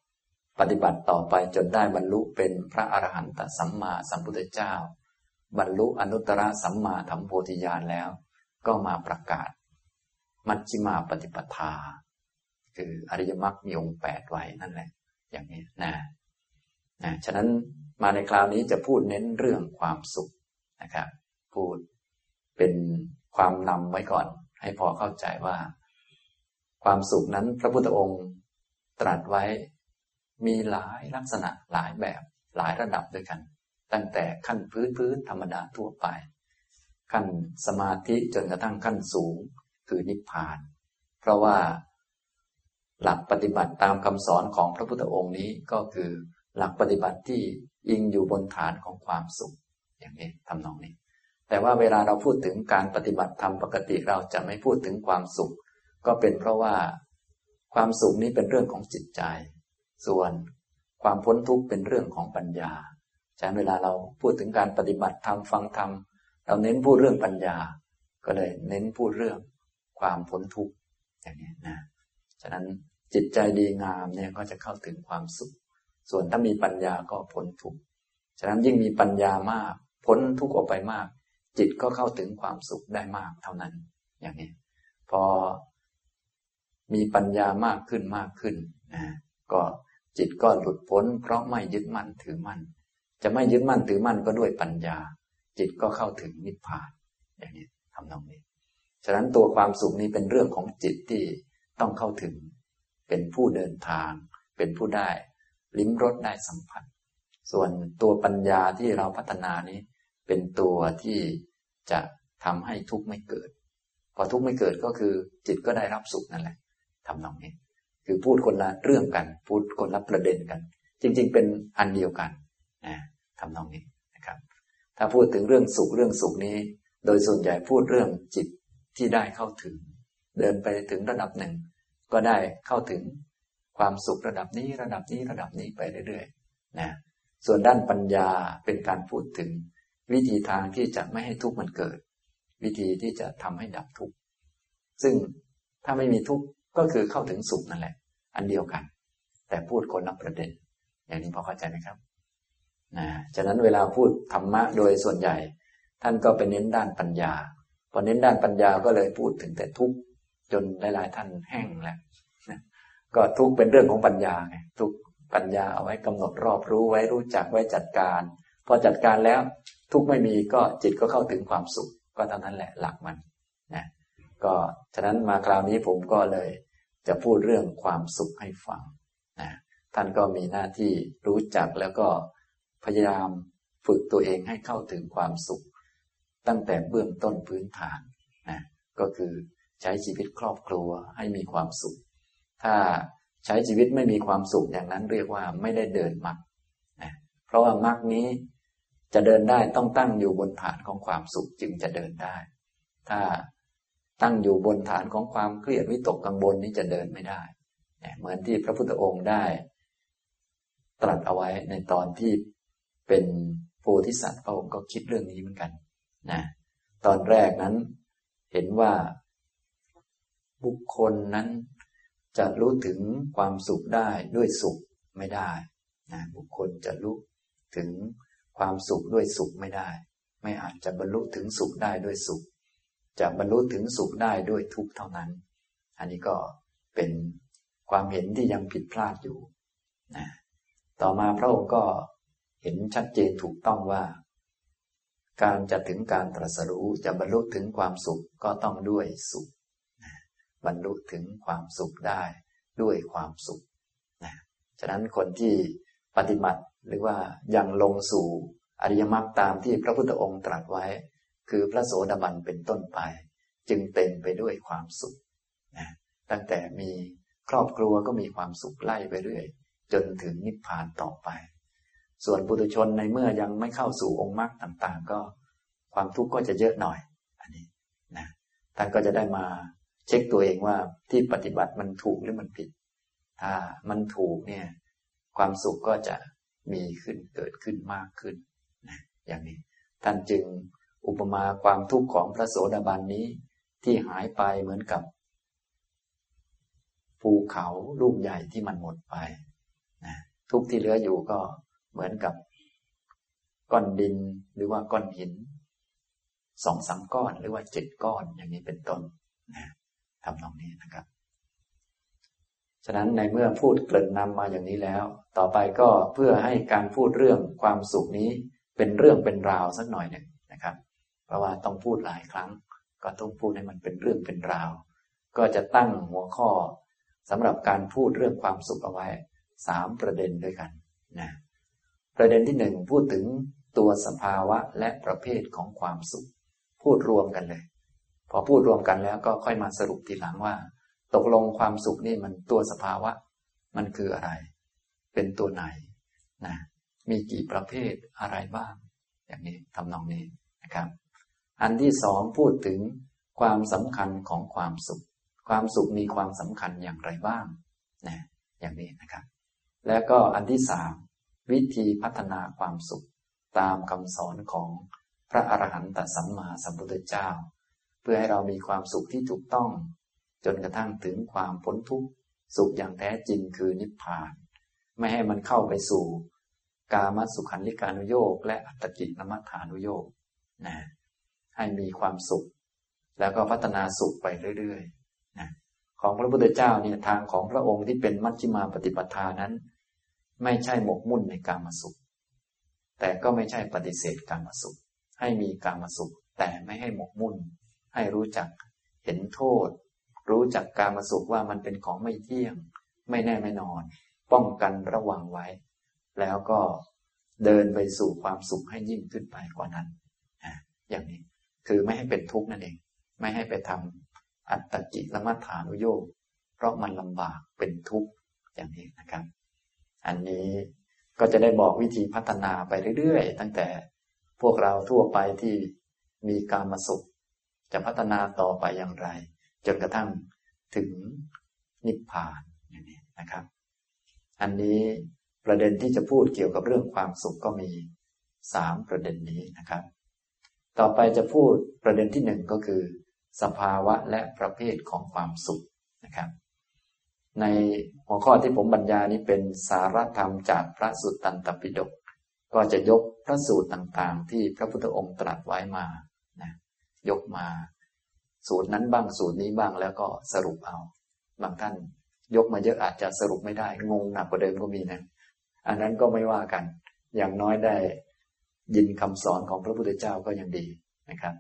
ปฏิบัติต่อไปจนได้บรรลุเป็นพระอรหันตสัมมาสัมพุทธเจ้าบรรลุอนุตตรสัมมาสัมโพธิญาณแล้วก็มาประกาศมัชฌิมาปฏิปทาคืออริยมรรคมีองค์8ไว้นั่นแหละอย่างนี้นะฉะนั้นมาในคราวนี้จะพูดเน้นเรื่องความสุขนะครับพูดเป็นความนำไว้ก่อนให้พอเข้าใจว่าความสุขนั้นพระพุทธองค์ตรัสไว้มีหลายลักษณะหลายแบบหลายระดับด้วยกันตั้งแต่ขั้นพื้นธรรมดาทั่วไปขั้นสมาธิจนกระทั่งขั้นสูงคือนิพพานเพราะว่าหลักปฏิบัติตามคำสอนของพระพุทธองค์นี้ก็คือหลักปฏิบัติที่อิงอยู่บนฐานของความสุขอย่างนี้ทำนองนี้แต่ว่าเวลาเราพูดถึงการปฏิบัติธรรมปกติเราจะไม่พูดถึงความสุขก็เป็นเพราะว่าความสุขนี้เป็นเรื่องของจิตใจส่วนความพ้นทุกข์เป็นเรื่องของปัญญาฉะนั้นเวลาเราพูดถึงการปฏิบัติธรรมฟังธรรมเราเน้นพูดเรื่องปัญญาก็เลยเน้นพูดเรื่องความพ้นทุกข์อย่างนี้นะฉะนั้นจิตใจดีงามเนี่ยก็จะเข้าถึงความสุขส่วนถ้ามีปัญญาก็พ้นทุกข์ฉะนั้นยิ่งมีปัญญามากพ้นทุกข์ออกไปมากจิตก็เข้าถึงความสุขได้มากเท่านั้นอย่างนี้พอมีปัญญามากขึ้นนะก็จิตก็หลุดพ้นเพราะไม่ยึดมั่นถือมั่นจะไม่ยึดมั่นถือมั่นก็ด้วยปัญญาจิตก็เข้าถึงนิพพานอย่างนี้ทำนองนี้ฉะนั้นตัวความสุขนี้เป็นเรื่องของจิตที่ต้องเข้าถึงเป็นผู้เดินทางเป็นผู้ได้ลิ้มรสได้สัมผัสส่วนตัวปัญญาที่เราพัฒนานี้เป็นตัวที่จะทำให้ทุกข์ไม่เกิดพอทุกข์ไม่เกิดก็คือจิตก็ได้รับสุขนั่นแหละทำนองนี้คือพูดคนละเรื่องกันพูดคนละประเด็นกันจริงๆเป็นอันเดียวกันนะทำนองนี้นะครับถ้าพูดถึงเรื่องสุขนี้โดยส่วนใหญ่พูดเรื่องจิตที่ได้เข้าถึงเดินไปถึงระดับหนึ่งก็ได้เข้าถึงความสุขระดับนี้ไปเรื่อยๆนะส่วนด้านปัญญาเป็นการพูดถึงวิธีทางที่จะไม่ให้ทุกข์มันเกิดวิธีที่จะทำให้ดับทุกข์ซึ่งถ้าไม่มีทุกข์ก็คือเข้าถึงสุขนั่นแหละอันเดียวกันแต่พูดคนละประเด็นอย่างนี้พอเข้าใจไหมครับฉะนั้นเวลาพูดธรรมะโดยส่วนใหญ่ท่านก็ไปเน้นด้านปัญญาพอเน้นด้านปัญญาก็เลยพูดถึงแต่ทุกข์จนหลายๆท่านแห้งแล้วก็ทุกข์เป็นเรื่องของปัญญาไงทุกข์ปัญญาเอาไว้กำหนดรอบรู้ไว้รู้จักไว้จัดการพอจัดการแล้วทุกข์ไม่มีก็จิตก็เข้าถึงความสุขก็เท่านั้นแหละหลักมันนะก็ฉะนั้นมาคราวนี้ผมก็เลยจะพูดเรื่องความสุขให้ฟังนะท่านก็มีหน้าที่รู้จักแล้วก็พยายามฝึกตัวเองให้เข้าถึงความสุขตั้งแต่เบื้องต้นพื้นฐานนะก็คือใช้ชีวิตครอบครัวให้มีความสุขถ้าใช้ชีวิตไม่มีความสุขอย่างนั้นเรียกว่าไม่ได้เดินมรรคนะเพราะว่ามรรคนี้จะเดินได้ต้องตั้งอยู่บนฐานของความสุขจึงจะเดินได้ถ้าตั้งอยู่บนฐานของความเครียดวิตกกังวลนี้จะเดินไม่ได้เหมือนที่พระพุทธองค์ได้ตรัสเอาไว้ในตอนที่เป็นโพธิสัตว์พระองค์ก็คิดเรื่องนี้เหมือนกันนะตอนแรกนั้นเห็นว่าบุคคลนั้นจะรู้ถึงความสุขได้ด้วยสุขไม่ได้นะบุคคลจะรู้ถึงความสุขด้วยสุขไม่ได้ไม่อาจจะบรรลุถึงสุขได้ด้วยสุขจะบรรลุถึงสุขได้ด้วยทุกข์เท่านั้นอันนี้ก็เป็นความเห็นที่ยังผิดพลาดอยู่นะต่อมาพระองค์ก็เห็นชัดเจนถูกต้องว่าการจะถึงการตรัสรู้จะบรรลุถึงความสุขก็ต้องด้วยสุขนะบรรลุถึงความสุขได้ด้วยความสุขนะฉะนั้นคนที่ปฏิบัติหรือว่ายังลงสู่อริยมรรคตามที่พระพุทธองค์ตรัสไว้คือพระโสดาบันเป็นต้นไปจึงเต็มไปด้วยความสุขนะตั้งแต่มีครอบครัวก็มีความสุขไล่ไปเรื่อยจนถึงนิพพานต่อไปส่วนปุถุชนในเมื่อยังไม่เข้าสู่องค์มรรคต่างๆก็ความทุกข์ก็จะเยอะหน่อยอันนี้นะท่านก็จะได้มาเช็คตัวเองว่าที่ปฏิบัติมันถูกหรือมันผิดถ้ามันถูกเนี่ยความสุขก็จะมีขึ้นเกิดขึ้นมากขึ้นนะอย่างนี้ท่านจึงอุปมาความทุกข์ของพระโสดาบันนี้ที่หายไปเหมือนกับภูเขาลูกใหญ่ที่มันหมดไปนะทุกข์ที่เหลืออยู่ก็เหมือนกับก้อนดินหรือว่าก้อนหิน2-3 ก้อนหรือว่า7 ก้อนอย่างนี้เป็นต้นนะทำตรงนี้นะครับฉะนั้นในเมื่อพูดเกริ่นนำมาอย่างนี้แล้วต่อไปก็เพื่อให้การพูดเรื่องความสุขนี้เป็นเรื่องเป็นราวสักหน่อยหนึ่งนะครับเพราะว่าต้องพูดหลายครั้งก็ต้องพูดให้มันเป็นเรื่องเป็นราวก็จะตั้งหัวข้อสำหรับการพูดเรื่องความสุขเอาไว้3 ประเด็นด้วยกันนะประเด็นที่1พูดถึงตัวสภาวะและประเภทของความสุขพูดรวมกันเลยพอพูดรวมกันแล้วก็ค่อยมาสรุปทีหลังว่าตกลงความสุขนี่มันตัวสภาวะมันคืออะไรเป็นตัวไหนนะมีกี่ประเภทอะไรบ้างอย่างนี้ทำนองนี้นะครับอันที่2พูดถึงความสำคัญของความสุขความสุขมีความสำคัญอย่างไรบ้างนะอย่างนี้นะครับแล้วก็อันที่3วิธีพัฒนาความสุขตามคำสอนของพระอรหันตสัมมาสัมพุทธเจ้าเพื่อให้เรามีความสุขที่ถูกต้องจนกระทั่งถึงความพ้นทุกข์สุขอย่างแท้จริงคือนิพพานไม่ให้มันเข้าไปสู่กามสุขันลิกานุโยคและอัตตกิลมัฏฐานุโยคนะให้มีความสุขแล้วก็พัฒนาสุขไปเรื่อยๆนะของพระพุทธเจ้าเนี่ยทางของพระองค์ที่เป็นมัชฌิมาปฏิปทานั้นไม่ใช่หมกมุ่นในกามสุขแต่ก็ไม่ใช่ปฏิเสธกามสุขให้มีกามสุขแต่ไม่ให้หมกมุ่นให้รู้จักเห็นโทษรู้จักกามสุขว่ามันเป็นของไม่เที่ยงไม่แน่ไม่นอนป้องกันระวังไว้แล้วก็เดินไปสู่ความสุขให้ยิ่งขึ้นไปกว่านั้นอย่างนี้คือไม่ให้เป็นทุกข์นั่นเองไม่ให้ไปทำอัตตกิลมัฏฐานุโยคเพราะมันลำบากเป็นทุกข์อย่างนี้นะครับอันนี้ก็จะได้บอกวิธีพัฒนาไปเรื่อยๆตั้งแต่พวกเราทั่วไปที่มีกามสุขจะพัฒนาต่อไปอย่างไรจนกระทั่งถึงนิพพานอย่างนี้นะครับอันนี้ประเด็นที่จะพูดเกี่ยวกับเรื่องความสุขก็มี3 ประเด็นนี้นะครับต่อไปจะพูดประเด็นที่1ก็คือสภาวะและประเภทของความสุขนะครับในหัวข้อที่ผมบรรยายนี้เป็นสารธรรมจากพระสุตตันตปิฎกก็จะยกพระสูตรต่างๆที่พระพุทธองค์ตรัสไว้มานะยกมาสูตรนั้นบ้างสูตรนี้บ้างแล้วก็สรุปเอาบางท่านยกมาเยอะอาจจะสรุปไม่ได้งงหนักกว่าเดิมก็มีนะอันนั้นก็ไม่ว่ากันอย่างน้อยได้ยินคำสอนของพระพุทธเจ้าก็ยังดีนะครับ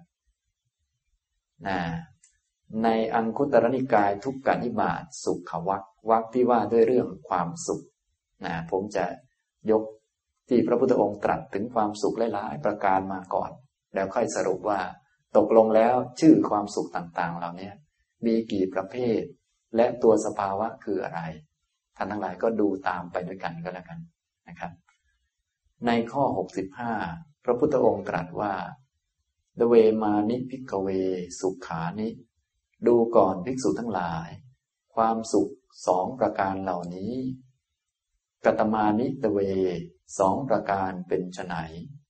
ในอังคุตรนิกายทุกกนิบาตสุขวรรควรรคที่ว่าด้วยเรื่องความสุขผมจะยกที่พระพุทธองค์ตรัสถึงความสุขหลายๆประการมาก่อนแล้วค่อยสรุปว่าตกลงแล้วชื่อความสุขต่างๆเหล่านี้มีกี่ประเภทและตัวสภาวะคืออะไรท่านทั้งหลายก็ดูตามไปด้วยกันก็แล้วกันนะครับในข้อ65พระพุทธองค์ตรัสว่าดเวมานิภิกขเวสุขานิดูก่อนภิกษุทั้งหลายความสุข2 ประการเหล่านี้กัตมานิตเว2 ประการเป็นไฉน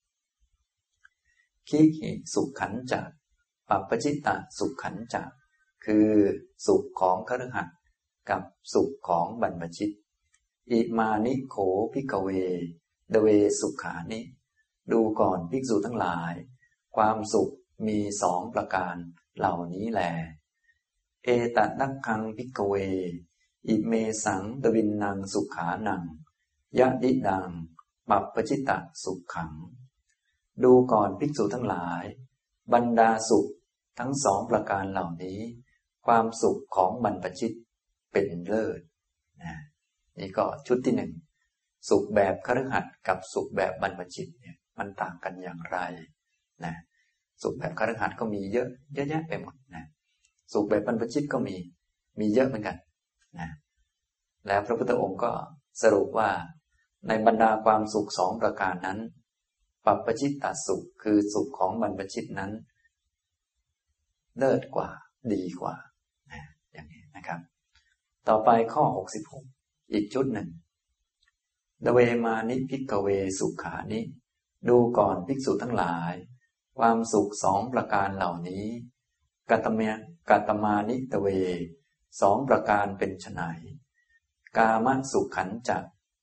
ขีหิสุขขันจะปัปปจิตตสุขขันจะคือสุขของคฤหัสถ์กับสุขของบรรพชิตอิมานิโขภิกขเวดเวสุขานิดูก่อนภิกษุทั้งหลายความสุขมี2 ประการเหล่านี้แลเอตนัคคังภิกขเวอิเมสังตวินนังสุขานังยะดิดังปัปปจิตตสุขขังดูก่อนภิกษุทั้งหลายบรรดาสุขทั้ง2 ประการเหล่านี้ความสุขของบรรพชิตเป็นเลิศนี่ก็ชุดที่1สุขแบบคฤหัสถ์กับสุขแบบบรรพชิตเนี่ยมันต่างกันอย่างไรนะสุขแบบคฤหัสถ์ก็มีเยอะแยะไปหมดนะสุขแบบบรรพชิตก็มีเยอะเหมือนกันนะแล้วพระพุทธองค์ก็สรุปว่าในบรรดาความสุข2 ประการนั้นปัปปจิตตสุขคือสุขของบรรพชิตนั้นเลิศกว่าดีกว่าอย่างนี้นะครับต่อไปข้อ66อีกชุดหนึ่งดเวมานิภิกขเวสุขานิดูก่อนภิกษุทั้งหลายความสุข2 ประการเหล่านี้กัตมานิตเว2 ประการเป็นไฉนกามสุขขันจะ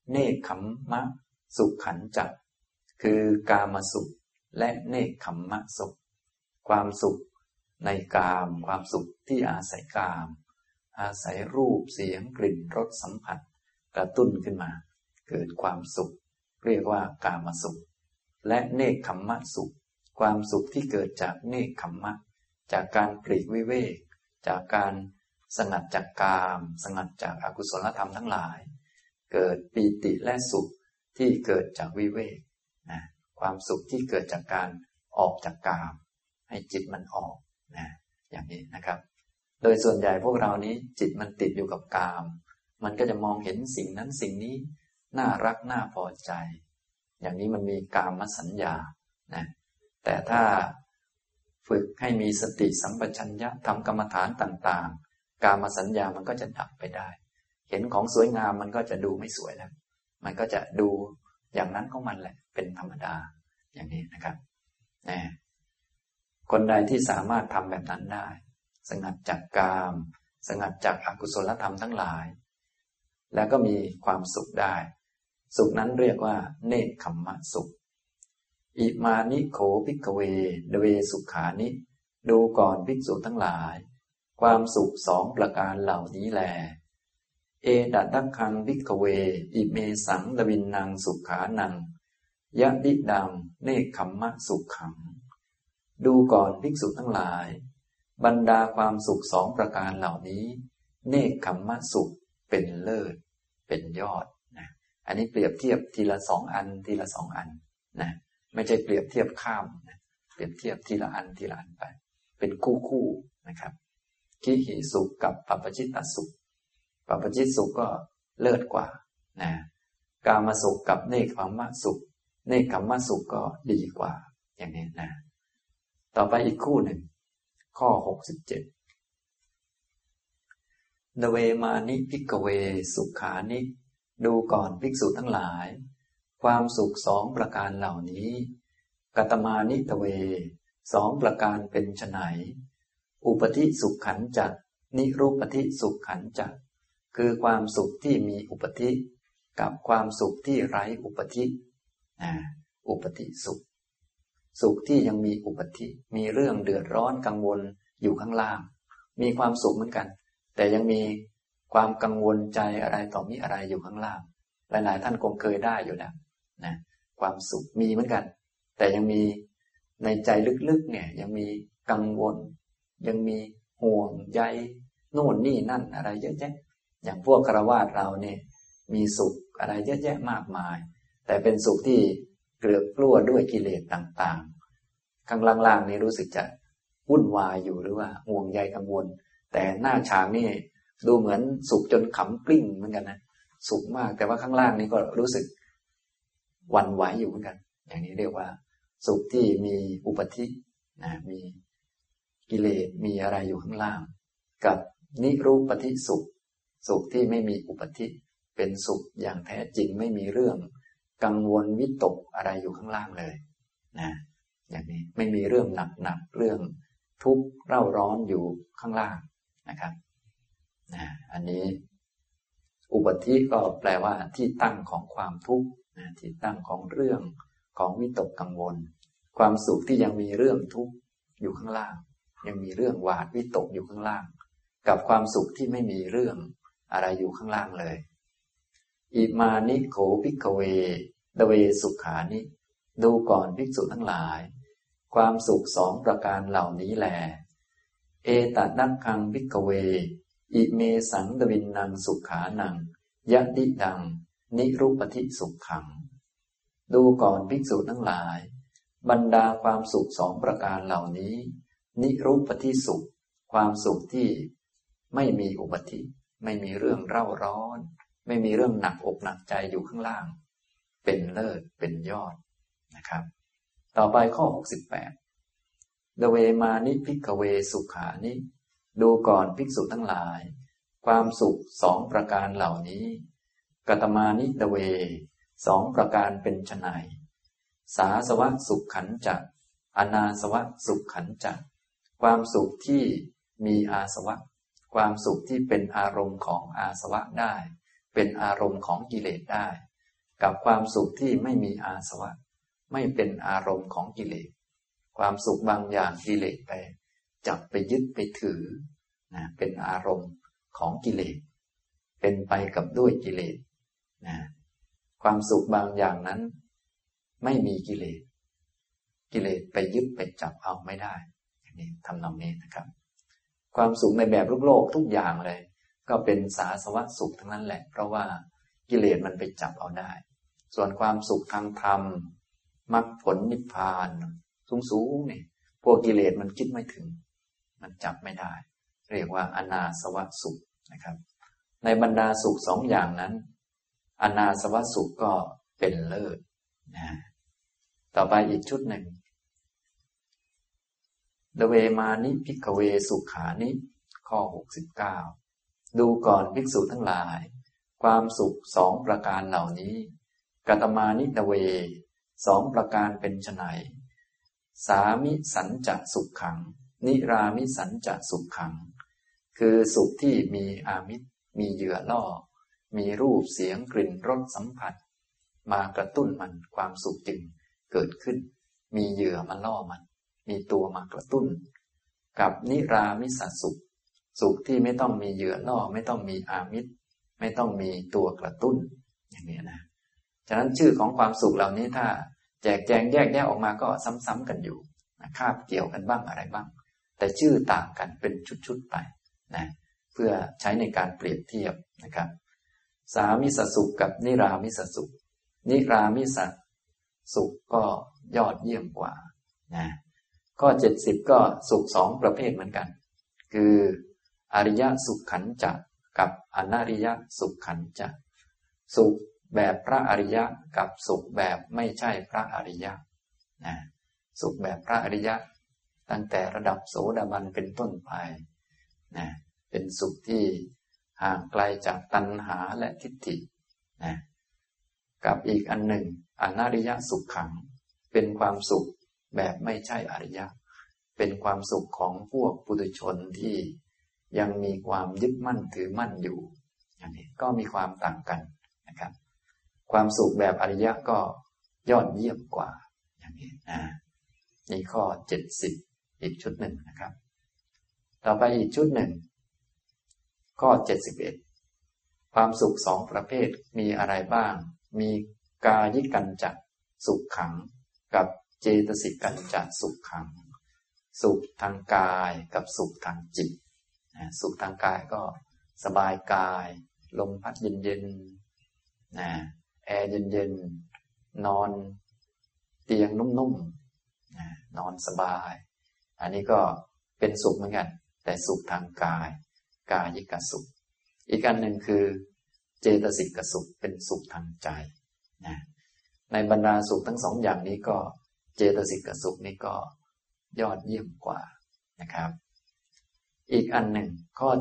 เนกขัมมะสุขขันจักคือกามสุขและเนกขัมมะสุขความสุขในกามความสุขที่อาศัยกามอาศัยรูปเสียงกลิ่นรสสัมผัสกระตุ้นขึ้นมาเกิดความสุขเรียกว่ากามสุขและเนกขัมมะสุขความสุขที่เกิดจากเนกขัมมะจากการปลีกวิเวกจากการสงัดจากกามสงัดจากอกุศลธรรมทั้งหลายเกิดปีติและสุขที่เกิดจากวิเวกนะความสุขที่เกิดจากการออกจากกามให้จิตมันออกนะอย่างนี้นะครับโดยส่วนใหญ่พวกเรานี้จิตมันติดอยู่กับกามมันก็จะมองเห็นสิ่งนั้นสิ่งนี้น่ารักน่าพอใจอย่างนี้มันมีกามสัญญานะแต่ถ้าฝึกให้มีสติสัมปชัญญะทำกรรมฐานต่างๆกามสัญญามันก็จะดับไปได้เห็นของสวยงามมันก็จะดูไม่สวยแล้วมันก็จะดูอย่างนั้นของมันแหละเป็นธรรมดาอย่างนี้นะครับคนใดที่สามารถทำแบบนั้นได้สงัดจากกามสงัดจากอกุศลธรรมทั้งหลายแล้วก็มีความสุขได้สุขนั้นเรียกว่าเนกขัมมะสุขอิมานิโขภิกขเวเดเวสุขานิดูก่อนภิกษุทั้งหลายความสุขสองประการเหล่านี้แลเอดะดักขังภิกขเวอิเมสังดวินนังสุขานังยะดิดังเนกขัมมะสุขขังดูก่อนภิกษุทั้งหลายบรรดาความสุขสองประการเหล่านี้เนกขัมมะสุขเป็นเลิศเป็นยอดนะอันนี้เปรียบเทียบทีละสองอันทีละสองอันนะไม่ใช่เปรียบเทียบข้ามนะเปรียบเทียบทีละอันทีละอันไปเป็นคู่นะครับคิหิสุขกับปัปปจิตตสุขปัปปจิตสุขก็เลิศกว่านะกามสุขกับเนกขัมมะสุขเนกขัมมะสุขก็ดีกว่าอย่างนี้นะต่อไปอีกคู่หนึ่งข้อ67นเวมานิภิกขเวสุขานิดูก่อนภิกษุทั้งหลายความสุขสองประการเหล่านี้กัตมานิตเวสองประการเป็นไฉนอุปธิสุขขันจักนิรูปธิสุขขันจักคือความสุขที่มีอุปธิกับความสุขที่ไร้อุปธิอุปธิสุขสุขที่ยังมีอุปธิมีเรื่องเดือดร้อนกังวลอยู่ข้างล่างมีความสุขเหมือนกันแต่ยังมีความกังวลใจอะไรต่อมีอะไรอยู่ข้างล่างหลายๆท่านคงเคยได้อยู่แล้วนะความสุขมีเหมือนกันแต่ยังมีในใจลึกๆเนี่ยยังมีกังวลยังมีห่วงใยโน่นนี่นั่นอะไรเยอะแยะอย่างพวกฆราวาสเราเนี่ยมีสุขอะไรเยอะแยะมากมายแต่เป็นสุขที่เกลือกกลั้วด้วยกิเลสต่างๆข้างล่างๆนี้รู้สึกจะวุ่นวายอยู่หรือว่าห่วงใยกังวลแต่หน้าฉากนี่ดูเหมือนสุขจนขำกลิ้งเหมือนกันนะสุขมากแต่ว่าข้างล่างนี้ก็รู้สึกหวั่นไหวอยู่เหมือนกันอย่างนี้เรียกว่าสุขที่มีอุปธินะมีกิเลสมีอะไรอยู่ข้างล่างกับนิรูปธิสุขสุขที่ไม่มีอุปธิเป็นสุขอย่างแท้จริงไม่มีเรื่องกังวลวิตกอะไรอยู่ข้างล่างเลยนะอย่างนี้ไม่มีเรื่องหนักเรื่องทุกข์เร่าร้อนอยู่ข้างล่างนะครับอันนี้อุปธิก็แปลว่าที่ตั้งของความทุกข์ที่ตั้งของเรื่องของวิตกกังวลความสุขที่ยังมีเรื่องทุกข์อยู่ข้างล่างยังมีเรื่องหวาดวิตกอยู่ข้างล่างกับความสุขที่ไม่มีเรื่องอะไรอยู่ข้างล่างเลยอิมานิโขภิกขเวเดเวสุขานิดูก่อนภิกษุทั้งหลายความสุขสองประการเหล่านี้แลเอตดักขังภิกขเวอิเมสังดวินนังสุขานังยะดิดังนิรูปธิสุขขังดูก่อนภิกษุทั้งหลายบรรดาความสุขสองประการเหล่านี้นิรูปธิสุขความสุขที่ไม่มีอุปธิไม่มีเรื่องเร่าร้อนไม่มีเรื่องหนักอกหนักใจอยู่ข้างล่างเป็นเลิศเป็นยอดนะครับต่อไปข้อ68ดเวมานิภิกขเวสุขานิดูก่อนภิกษุทั้งหลายความสุขสองประการเหล่านี้กัตมานิดเวสองประการเป็นไฉนสาสวะสุขขันจักอนาสวะสุขขันจักความสุขที่มีอาสวะความสุขที่เป็นอารมณ์ของอาสวะได้เป็นอารมณ์ของกิเลสได้กับความสุขที่ไม่มีอาสวะไม่เป็นอารมณ์ของกิเลสความสุขบางอย่างกิเลสไปจับไปยึดไปถือนะเป็นอารมณ์ของกิเลสเป็นไปกับด้วยกิเลสนะความสุขบางอย่างนั้นไม่มีกิเลสกิเลสไปยึดไปจับเอาไม่ได้อย่างนี้ทำนองนี้นะครับความสุขในแบบโลกทุกอย่างเลยก็เป็นสาสวะสุขทั้งนั้นแหละเพราะว่ากิเลสมันไปจับเอาได้ส่วนความสุขทางธรรมมรรคผลนิพพานสูงๆนี่พวกกิเลสมันคิดไม่ถึงมันจับไม่ได้เรียกว่าอนาสวะสุขนะครับในบรรดาสุขสองอย่างนั้นอนาสวะสุขก็เป็นเลิศนะต่อไปอีกชุดหนึ่งเดเวมานิภิกขเวสุขานิข้อ69ดูก่อนภิกษุทั้งหลายความสุขสองประการเหล่านี้กัตมานิเวสองประการเป็นไฉนสามิสัญจะสุขขังนิรามิสัญจะสุขขังคือสุขที่มีอามิตรมีเหยื่อล่อมีรูปเสียงกลิ่นรสสัมผัสมากระตุ้นมันความสุขจึงเกิดขึ้นมีเหยื่อมาล่อมันมีตัวมากระตุ้นกับนิรามิสสุขสุขที่ไม่ต้องมีเหยื่อล่อไม่ต้องมีอามิตรไม่ต้องมีตัวกระตุ้นอย่างนี้นะฉะนั้นชื่อของความสุขเหล่านี้ถ้าแจกแจงแยกแยะออกมาก็ซ้ำๆกันอยู่นะคาบเกี่ยวกันบ้างอะไรบ้างแต่ชื่อต่างกันเป็นชุดๆไปนะเพื่อใช้ในการเปรียบเทียบนะครับสามิสสุขกับนิรามิสสุขนิรามิสสุขก็ยอดเยี่ยมกว่านะข้อ70ก็สุขสองประเภทเหมือนกันคืออริยสุขขันธ์จะกับอนัริยสุขขันธ์จะสุขแบบพระอริยะกับสุขแบบไม่ใช่พระอริยะนะสุขแบบพระอริยะตั้งแต่ระดับโสดาบันเป็นต้นไปนะเป็นสุขที่ห่างไกลจากตัณหาและทิฏฐินะกับอีกอันหนึ่งอนัริยสุขขังเป็นความสุขแบบไม่ใช่อริยะเป็นความสุขของพวกปุถุชนที่ยังมีความยึดมั่นถือมั่นอยู่อย่างนี้ก็มีความต่างกันนะครับความสุขแบบอริยะก็ยอดเยี่ยมกว่าอย่างนี้นี่ข้อ70อีกชุดหนึ่งนะครับต่อไปอีกชุดหนึ่งข้อ71ความสุขสองประเภทมีอะไรบ้างมีกายิกัญจสุขขังกับเจตสิกัญจสุขขังสุขทางกายกับสุขทางจิตสุขทางกายก็สบายกายลมพัดเย็นๆแอร์เย็นๆนอนเตียงนุ่มๆนอนสบายอันนี้ก็เป็นสุขเหมือนกันแต่สุขทางกายกายิกสุขอีกอันหนึ่งคือเจตสิกสุขเป็นสุขทางใจในบรรดาสุขทั้งสองอย่างนี้ก็เจตสิกสุขนี้ก็ยอดเยี่ยมกว่านะครับอีกอันหนึ่งข้อ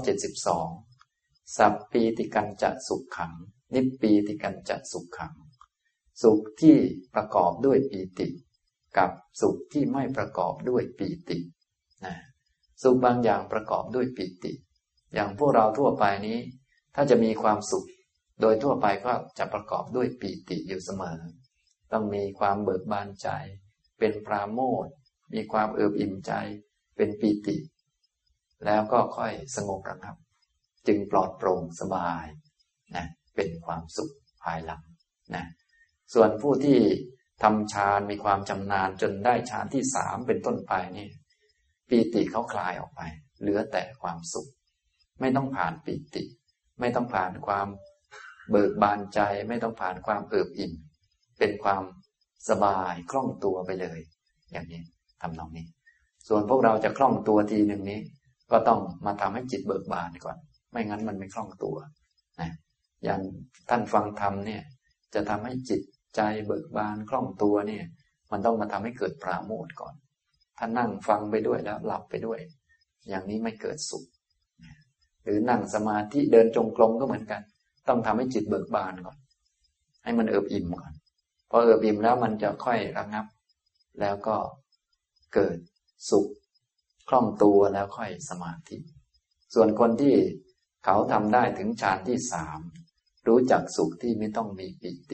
72สัพปีติกัญจสุขขังนิพปีติกัญจสุขขังสุขที่ประกอบด้วยปีติกับสุขที่ไม่ประกอบด้วยปีติสุขบางอย่างประกอบด้วยปีติอย่างพวกเราทั่วไปนี้ถ้าจะมีความสุขโดยทั่วไปก็จะประกอบด้วยปีติอยู่เสมอต้องมีความเบิกบานใจเป็นปราโมทย์มีความเอิบอิ่มใจเป็นปีติแล้วก็ค่อยสงบระงับจึงปลอดโปร่งสบายเป็นความสุขภายหลังส่วนผู้ที่ทำฌานมีความชำนาญจนได้ฌานที่3เป็นต้นไปนี่ปีติเขาคลายออกไปเหลือแต่ความสุขไม่ต้องผ่านปีติไม่ต้องผ่านความเบิกบานใจไม่ต้องผ่านความเอิบอิ่มเป็นความสบายคล่องตัวไปเลยอย่างนี้ทำนองนี้ส่วนพวกเราจะคล่องตัวทีหนึ่งนี้ก็ต้องมาทำให้จิตเบิกบานก่อนไม่งั้นมันไม่คล่องตัวอย่างท่านฟังธรรมเนี่ยจะทำให้จิตใจเบิกบานคล่องตัวเนี่ยมันต้องมาทำให้เกิดปราโมทย์ก่อนถ้านั่งฟังไปด้วยแล้วหลับไปด้วยอย่างนี้ไม่เกิดสุขหรือนั่งสมาธิเดินจงกรมก็เหมือนกันต้องทำให้จิตเบิกบานก่อนให้มันเอิบอิ่มก่อนพอเอิบอิ่มแล้วมันจะค่อยระงับแล้วก็เกิดสุขคล่องตัวแล้วค่อยสมาธิส่วนคนที่เขาทำได้ถึงฌานที่3รู้จักสุขที่ไม่ต้องมีปีติ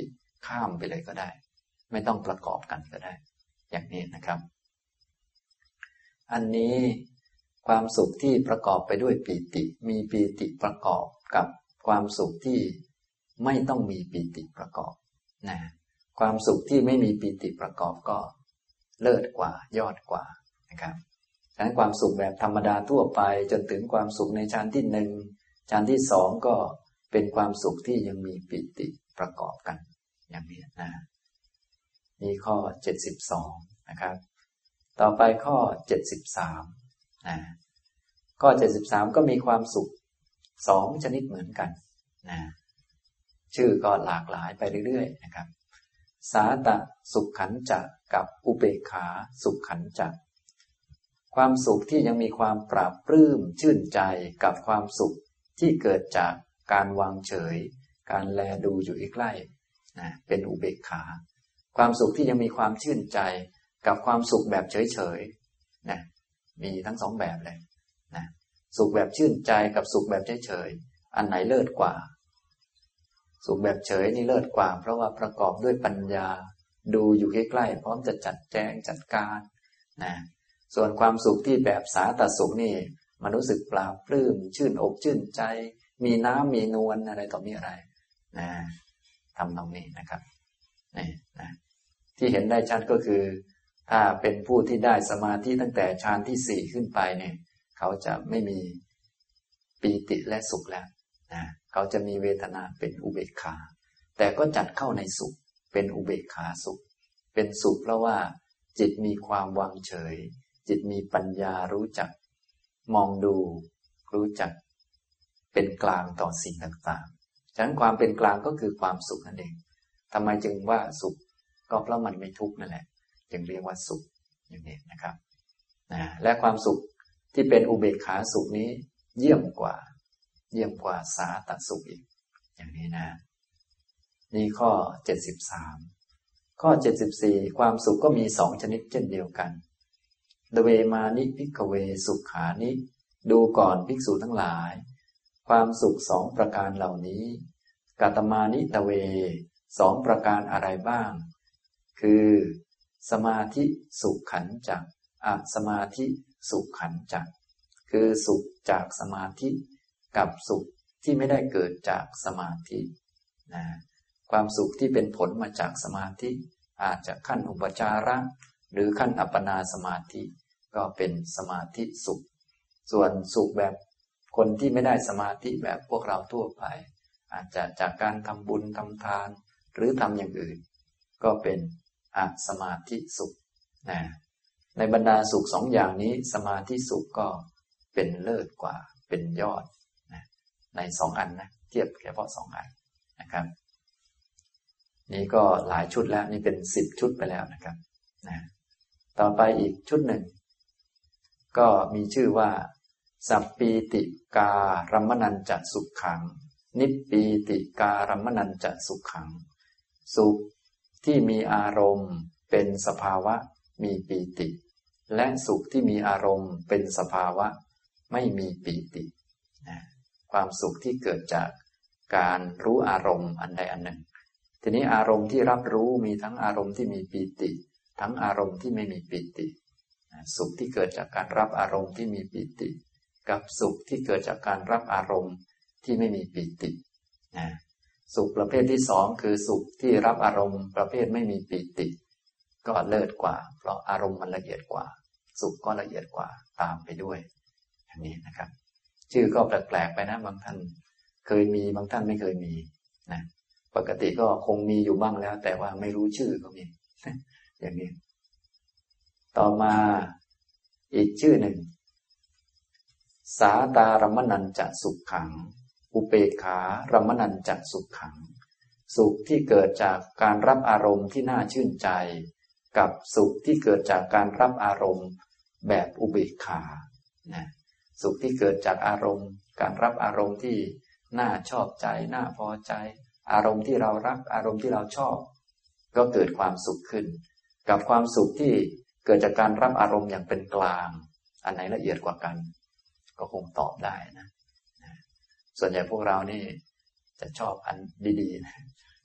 ข้ามไปเลยก็ได้ไม่ต้องประกอบกันก็ได้อย่างนี้นะครับอันนี้ความสุขที่ประกอบไปด้วยปีติมีปีติประกอบกับความสุขที่ไม่ต้องมีปีติประกอบนะความสุขที่ไม่มีปีติประกอบก็เลิศกว่ายอดกว่านะครับฉะนั้นความสุขแบบธรรมดาทั่วไปจนถึงความสุขในฌานที่หนึ่งฌานที่สองก็เป็นความสุขที่ยังมีปีติประกอบกันอย่างนี้นะนี่ข้อ72นะครับต่อไปข้อ73นะข้อ73ก็มีความสุข2ชนิดเหมือนกันนะชื่อก็หลากหลายไปเรื่อยๆนะครับสาตสุขขันจะกับอุเบกขาสุขขันจะความสุขที่ยังมีความปราบปลื้มชื่นใจกับความสุขที่เกิดจากการวางเฉยการแลดูอยู่ใกล้นะเป็นอุเบกขาความสุขที่ยังมีความชื่นใจกับความสุขแบบเฉยๆนะมีทั้งสองแบบเลยนะสุขแบบชื่นใจกับสุขแบบเฉยๆอันไหนเลิศกว่าสุขแบบเฉยนี่เลิศกว่าเพราะว่าประกอบด้วยปัญญาดูอยู่ใกล้ๆพร้อมจะจัดแจงจัดการนะส่วนความสุขที่แบบสาตสุขนี่มันรู้สึกปลาบปลื้มชื่นอกชื่นใจมีน้ำมีนวลอะไรต่อมีอะไรนะทำตรงนี้นะครับนี่นะที่เห็นได้ชัดก็คือถ้าเป็นผู้ที่ได้สมาธิตั้งแต่ฌานที่4ขึ้นไปเนี่ยเขาจะไม่มีปีติและสุขแล้วนะเขาจะมีเวทนาเป็นอุเบกขาแต่ก็จัดเข้าในสุขเป็นอุเบกขาสุขเป็นสุขเพราะว่าจิตมีความวางเฉยจิตมีปัญญารู้จักมองดูรู้จักเป็นกลางต่อสิ่งต่างๆฉะนั้นความเป็นกลางก็คือความสุขนั่นเองทำไมจึงว่าสุขก็เพราะมันไม่ทุกข์นั่นแหละจึงเรียกว่าสุขอย่างนี้นะครับและความสุขที่เป็นอุเบกขาสุขนี้เยี่ยมกว่าสาตสุขอีกอย่างนี้นะนี่ข้อ73ข้อ74ความสุขก็มี2ชนิดเช่นเดียวกันดเวมานิภิกขเวสุขานิดูก่อนภิกษุทั้งหลายความสุข2ประการเหล่านี้กัตมานิตเว2ประการอะไรบ้างคือสมาธิสุขขันธ์จักอสมาธิสุขขันธ์จักคือสุขจากสมาธิกับสุขที่ไม่ได้เกิดจากสมาธินะความสุขที่เป็นผลมาจากสมาธิอาจจะขั้นอุปจาระหรือขั้นอัปปนาสมาธิก็เป็นสมาธิสุขส่วนสุขแบบคนที่ไม่ได้สมาธิแบบพวกเราทั่วไปอาจจะจากการทำบุญทำทานหรือทำอย่างอื่นก็เป็นอสมาธิสุขนะในบรรดาสุข2อย่างนี้สมาธิสุขก็เป็นเลิศกว่าเป็นยอดนะใน2อันนะเทียบเฉพาะ2อันนะครับนี่ก็หลายชุดแล้วนี่เป็น10ชุดไปแล้วนะครับนะต่อไปอีกชุดหนึ่งก็มีชื่อว่าสัพปีติการมนัญจะสุขขังนิปปีติการมนัญจะสุขขังสุขที่มีอารมณ์เป็นสภาวะมีปีติและสุขที่มีอารมณ์เป็นสภาวะไม่มีปีตินะความสุขที่เกิดจากการรู้อารมณ์อันใดอันหนึ่งทีนี้อารมณ์ที่รับรู้มีทั้งอารมณ์ที่มีปีติทั้งอารมณ์ที่ไม่มีปีติสุขที่เกิดจากการรับอารมณ์ที่มีปีติกับสุขที่เกิดจากการรับอารมณ์ที่ไม่มีปีตินะสุขประเภทที่2คือสุขที่รับอารมณ์ประเภทไม่มีปีติก็เลิศกว่าเพราะอารมณ์มันละเอียดกว่าสุขก็ละเอียดกว่าตามไปด้วยอย่างนี้นะครับชื่อก็แปลกๆไปนะบางท่านเคยมีบางท่านไม่เคยมีนะปกติก็คงมีอยู่บ้างแล้วแต่ว่าไม่รู้ชื่อก็มีอย่างนี้ต่อมาอีกชื่อหนึ่งสาตารมนัญจะสุขขังอุเบกขารมนัญจะสุขขังสุขที่เกิดจากการรับอารมณ์ที่น่าชื่นใจกับสุขที่เกิดจากการรับอารมณ์แบบอุเบกขานะสุขที่เกิดจากอารมณ์การรับอารมณ์ที่น่าชอบใจน่าพอใจอารมณ์ที่เรารักอารมณ์ที่เราชอบก็เกิดความสุขขึ้นกับความสุขที่เกิดจากการรับอารมณ์อย่างเป็นกลางอันไหนละเอียดกว่ากันก็คงตอบได้นะส่วนใหญ่พวกเรานี่จะชอบอันดีๆนะ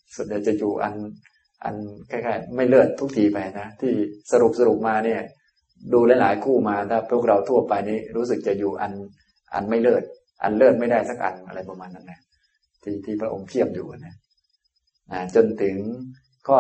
ส่วนใหญ่จะอยู่อันใกล้ๆไม่เลิศทุกทีไปนะที่สรุปมาเนี่ยดูหลายๆคู่มาถ้าพวกเราทั่วไปนี้รู้สึกจะอยู่อันไม่เลิศอันเลิศไม่ได้สักอันอะไรประมาณนั้นนะที่พระองค์เทียบอยู่นะจนถึงข้อ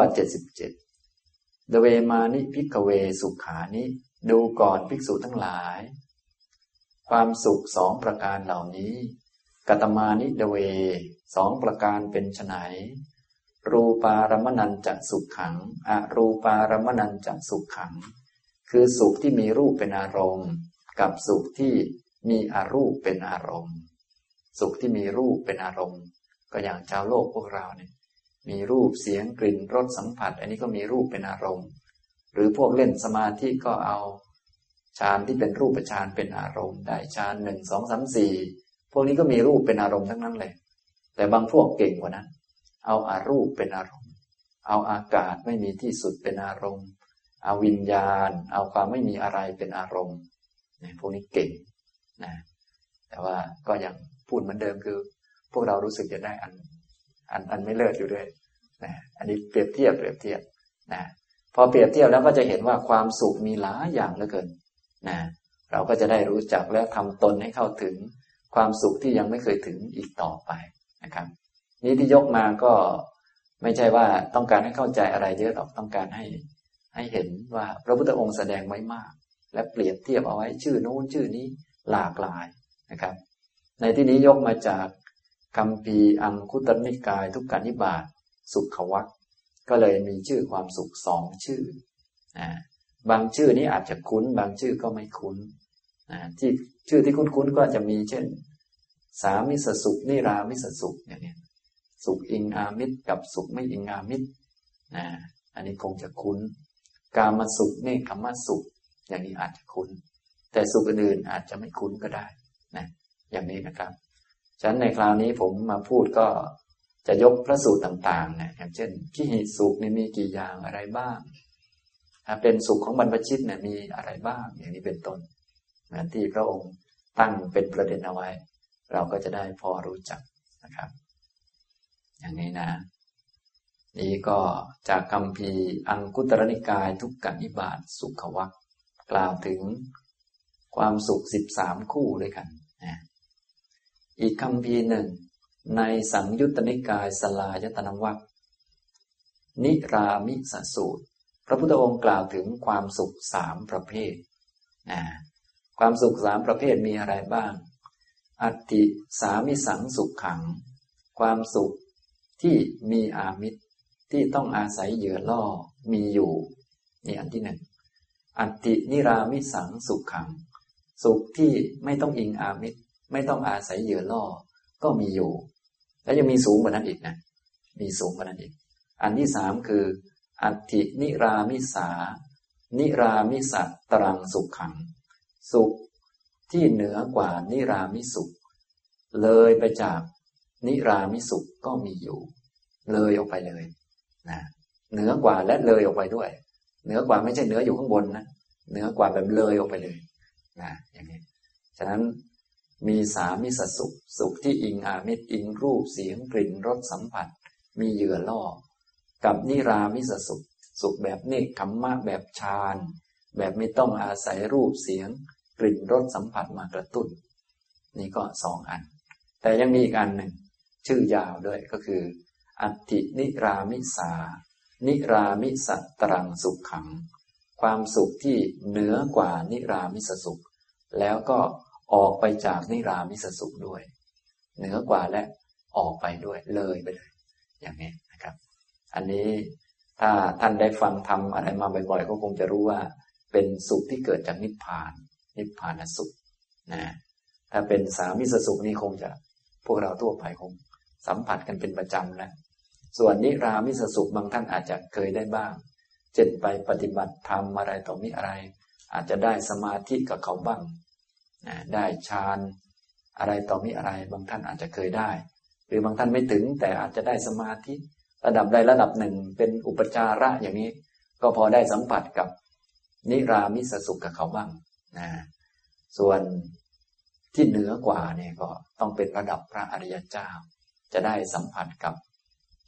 77 เวมานิภิกขเวสุขานิดูก่อนภิกษุทั้งหลายความสุขสองประการเหล่านี้กัตมานิเวสองประการเป็นไฉนรูปารมณัญจะสุขขังอรูปารมณัญจะสุขขังคือสุขที่มีรูปเป็นอารมณ์กับสุขที่มีอรูปเป็นอารมณ์สุขที่มีรูปเป็นอารมณ์ก็อย่างชาวโลกพวกเราเนี่ยมีรูปเสียงกลิ่นรสสัมผัสอันนี้ก็มีรูปเป็นอารมณ์หรือพวกเล่นสมาธิก็เอาฌานที่เป็นรูปฌานเป็นอารมณ์ได้ฌาน1 2 3 4พวกนี้ก็มีรูปเป็นอารมณ์ทั้งนั้นเลยแต่บางพวกเก่งกว่านั้นเอาอารูปเป็นอารมณ์เอาอากาศไม่มีที่สุดเป็นอารมณ์เอาวิญญาณเอาความไม่มีอะไรเป็นอารมณ์เนี่ยพวกนี้เก่งนะแต่ว่าก็ยังพูดเหมือนเดิมคือพวกเรารู้สึกจะได้อันไม่เลิศอยู่ด้วยนะอันนี้เปรียบเทียบนะพอเปรียบเทียบแล้วก็จะเห็นว่าความสุขมีหลายอย่างเหลือเกินนะเราก็จะได้รู้จักและทำตนให้เข้าถึงความสุขที่ยังไม่เคยถึงอีกต่อไปนะครับนี้ที่ยกมาก็ไม่ใช่ว่าต้องการให้เข้าใจอะไรเยอะหรอกต้องการให้เห็นว่าพระพุทธองค์แสดงไว้มากและเปรียบเทียบเอาไว้ชื่อโน้นชื่อนี้หลากหลายนะครับในที่นี้ยกมาจากคัมภีร์อังคุตรนิกายทุกกนิบาตสุขวรรคก็เลยมีชื่อความสุข2ชื่อบางชื่อนี้อาจจะคุ้นบางชื่อก็ไม่คุ้นที่ชื่อที่คุ้นๆก็จะมีเช่นสามิสสุขนิรามิสสุขอย่างนี้สุขอิงอามิตรกับสุขไม่อิงอามิตรอันนี้คงจะคุ้นกามสุขเนกขัมมสุขอย่างนี้อาจจะคุ้นแต่สุขอื่นๆอาจจะไม่คุ้นก็ได้นะอย่างนี้นะครับฉะนั้นในคราวนี้ผมมาพูดก็จะยกพระสูตรต่างๆนะอย่างเช่นขิหิสุขนี่มีกี่อย่างอะไรบ้างเป็นสุขของบรรพชิตเนี่ยมีอะไรบ้างอย่างนี้เป็นต้นนะที่พระองค์ตั้งเป็นประเด็นเอาไว้เราก็จะได้พอรู้จักนะครับอย่างนี้นะนี่ก็จากคัมภีร์อังคุตรนิกายทุกกนิบาตสุขวรรคกล่าวถึงความสุข13คู่ด้วยกันนะอีกคัมภีร์หนึ่งในสังยุตตนิกายสลายตนวรรคนิรามิสสูตรพระพุทธองค์กล่าวถึงความสุข3ประเภทความสุข3ประเภทมีอะไรบ้างอัตติสามิสังสุขขังความสุขที่มีอามิตรที่ต้องอาศัยเหยื่อล่อมีอยู่นี่อันที่1อัตตินิรามิสังสุขขังสุขที่ไม่ต้องอิงอามิตรไม่ต้องอาศัยเหยื่อล่อก็มีอยู่แล้วยังมีสูงกว่านั้นอีกนะมีสูงกว่านั้นอีกอันที่3คืออัตถินิรามิสานิรามิสัตตรังสุขขังสุขที่เหนือกว่านิรามิสุขเลยไปจากนิรามิสุขก็มีอยู่เลยออกไปเลยนะเหนือกว่าและเลยออกไปด้วยเหนือกว่าไม่ใช่เหนืออยู่ข้างบนนะเหนือกว่าแบบเลยออกไปเลยนะอย่างนี้ฉะนั้นมีสามิสสุขสุขที่อิงอามิตรอิงรูปเสียงกลิ่นรสสัมผัสมีเหยื่อล่อกับนิรามิสสุขสุขแบบเนกขัมมะแบบฌานแบบไม่ต้องอาศัยรูปเสียงกลิ่นรสสัมผัสมากระตุ้นนี่ก็2อันแต่ยังมีอีกอันหนึ่งชื่อยาวด้วยก็คืออัตถินิรามิสานิรามิสัตตรังสุขขังความสุขที่เหนือกว่านิรามิสสุขแล้วก็ออกไปจากนิรามิสสุขด้วยเหนือกว่าและออกไปด้วยเลยไปเลยอย่างนี้นะครับอันนี้ถ้าท่านได้ฟังธรรมอะไรมาบ่อยๆก็คงจะรู้ว่าเป็นสุขที่เกิดจากนิพพานนิพพานสุขนะถ้าเป็นสามิสสุขนี่คงจะพวกเราทั่วไปคงสัมผัสกันเป็นประจำแล้วส่วนนิรามิสสุขบางท่านอาจจะเคยได้บ้างเช่นไปปฏิบัติธรรมอะไรต่อมีอะไรอาจจะได้สมาธิกับเขาบ้างได้ฌานอะไรต่อมีอะไรบางท่านอาจจะเคยได้หรือบางท่านไม่ถึงแต่อาจจะได้สมาธิระดับใดระดับหนึ่งเป็นอุปจาระอย่างนี้ก็พอได้สัมผัสกับนิรามิสสุขกับเขาบ้างส่วนที่เหนือกว่าเนี่ยก็ต้องเป็นระดับพระอริยเจ้าจะได้สัมผัสกับสุข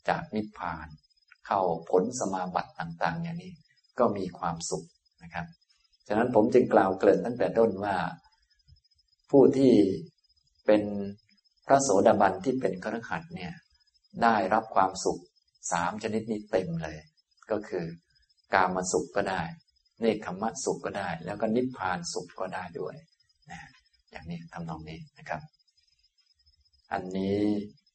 จากนิพพานเข้าผลสมาบัติต่างๆอย่างนี้ก็มีความสุขนะครับฉะนั้นผมจึงกล่าวเกริ่นตั้งแต่ต้นว่าผู้ที่เป็นพระโสดาบันที่เป็นคฤหัสถ์เนี่ยได้รับความสุข3ชนิดนี้เต็มเลยก็คือกามสุขก็ได้เนกขัมมสุขก็ได้แล้วก็นิพพานสุขก็ได้ด้วยนะอย่างนี้ทำนองนี้นะครับอันนี้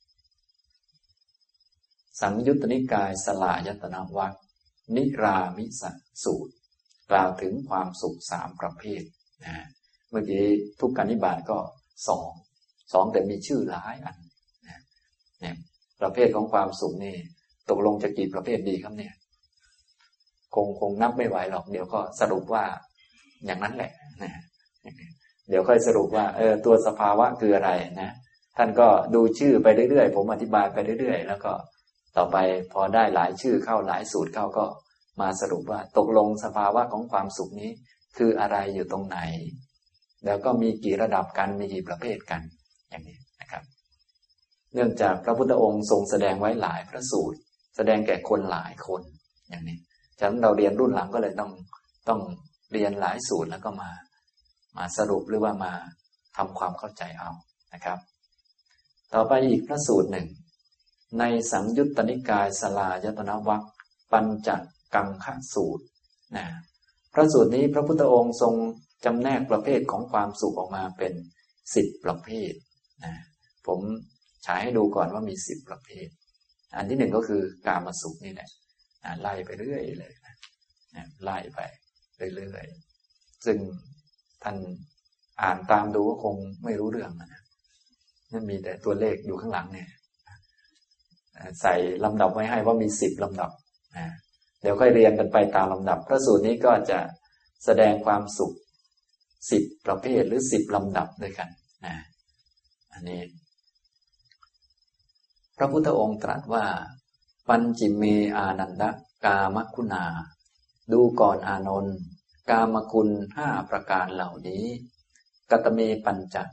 สังยุตตนิกายสลายตนะวรรคนิรามิสสูตรกล่าวถึงความสุข3ประเภทนะเมื่อกี้ทุกขนิบาตก็2แต่มีชื่อหลายอันนะเนี่ยประเภทของความสุขนี่ตกลงจะกี่ประเภทดีครับเนี่ยคงนับไม่ไหวหรอกเดี๋ยวก็สรุปว่าอย่างนั้นแหละนะเดี๋ยวค่อยสรุปว่าตัวสภาวะคืออะไรนะท่านก็ดูชื่อไปเรื่อยๆผมอธิบายไปเรื่อยๆแล้วก็ต่อไปพอได้หลายชื่อเข้าหลายสูตรเข้าก็มาสรุปว่าตกลงสภาวะของความสุขนี้คืออะไรอยู่ตรงไหนแล้วก็มีกี่ระดับกันมีกี่ประเภทกันอย่างนี้นะครับเนื่องจากพระพุทธองค์ทรงแสดงไว้หลายพระสูตรแสดงแก่คนหลายคนอย่างนี้ฉะนั้นเราเรียนรุ่นหลังก็เลยต้องเรียนหลายสูตรแล้วก็มาสรุปหรือว่ามาทำความเข้าใจเอานะครับต่อไปอีกพระสูตรหนึ่งในสังยุตตนิกายสลายตนะวรรคปัญจกังคสูตรนะพระสูตรนี้พระพุทธองค์ทรงจำแนกประเภทของความสุขออกมาเป็น10ประเภทนะผมฉายให้ดูก่อนว่ามี10ประเภทอันที่หนึ่งก็คือกามสุขนี่แหละไล่ไปเรื่อยเลยนะไล่ไปเรื่อยๆซึ่งท่านอ่านตามดูก็คงไม่รู้เรื่องนะนั่นมีแต่ตัวเลขอยู่ข้างหลังเนี่ยใส่ลำดับไว้ให้ว่ามี10ลำดับเดี๋ยวค่อยเรียนกันไปตามลำดับพระสูตรนี้ก็จะแสดงความสุข10ประเภทหรือ10ลำดับด้วยกันอันนี้พระพุทธองค์ตรัสว่าปัญจิเมอานันดกามคุณาดูก่อนอานนท์กามคุณ5ประการเหล่านี้กตเมปัญจ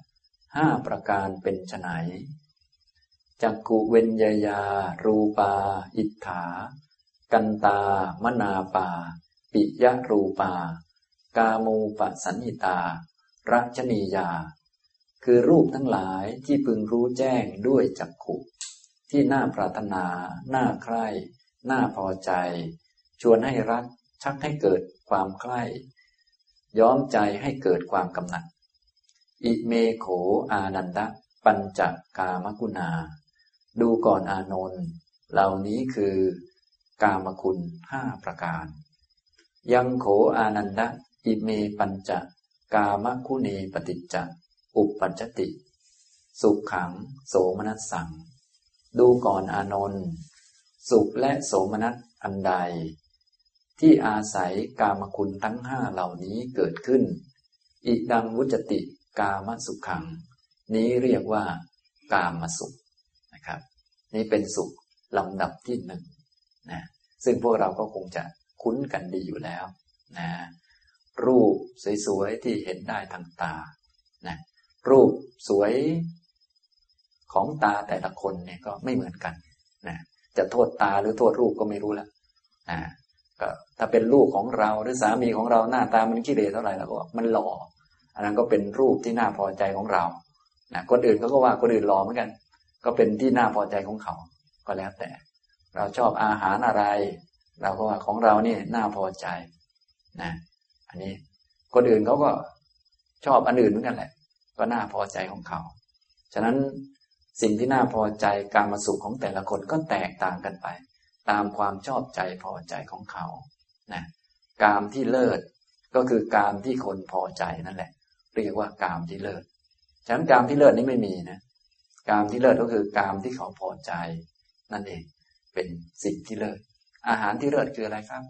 5ประการเป็นไฉนจักขุเวญญายารูปาอิทธากันตามนาปาปิยรูปากามูปสัญญิตารัชนียาคือรูปทั้งหลายที่พึงรู้แจ้งด้วยจักขุที่น่าปรารถนาน่าใคร่น่าพอใจชวนให้รักชักให้เกิดความใคร่ย้อมใจให้เกิดความกำหนัดอิเมโขอานันดะปัญจกามกุณาดูก่อนอานนท์เหล่านี้คือกามคุณ5ประการยังโขอานันดะอิเมปัญจกามคุเนปฏิจจอุปปัจจติสุขขังโสมนัสสังดูก่อนอานนท์สุขและโสมนัสอันใดที่อาศัยกามคุณทั้ง5เหล่านี้เกิดขึ้นอิดังวุจติกามสุขขังนี้เรียกว่ากามสุขนะครับนี้เป็นสุขลำดับที่1นะซึ่งพวกเราก็คงจะคุ้นกันดีอยู่แล้วนะรูปสวยๆที่เห็นได้ทางตานะรูปสวยของตาแต่ละคนเนี่ยก็ไม่เหมือนกันนะจะโทษตาหรือโทษรูปก็ไม่รู้ละนะก็ถ้าเป็นลูกของเราหรือสามีของเราหน้าตามันขี้เหร่เท่าไหร่เราก็มันหล่ออันนั้นก็เป็นรูปที่น่าพอใจของเรานะคนอื่นเขาก็ว่าคนอื่นหล่อเหมือนกันก็เป็นที่น่าพอใจของเขาก็แล้วแต่เราชอบอาหารอะไรเราก็ว่าของเรานี่น่าพอใจนะอันนี้คนอื่นเขาก็ชอบอันอื่นเหมือนกันแหละก็น่าพอใจของเขาฉะนั้นสิ่งที่น่าพอใจกามสุขของแต่ละคนก็แตกต่างกันไปตามความชอบใจพอใจของเขานะกามที่เลิศก็คือกามที่คนพอใจนั่นแหละเรียกว่ากามที่เลิศฉะนั้นกามที่เลิศนี้ไม่มีนะกามที่เลิศก็คือกามที่เขาพอใจนั่นเองเป็นสิ่งที่เลิศอาหารที่เลิศคืออะไรครับ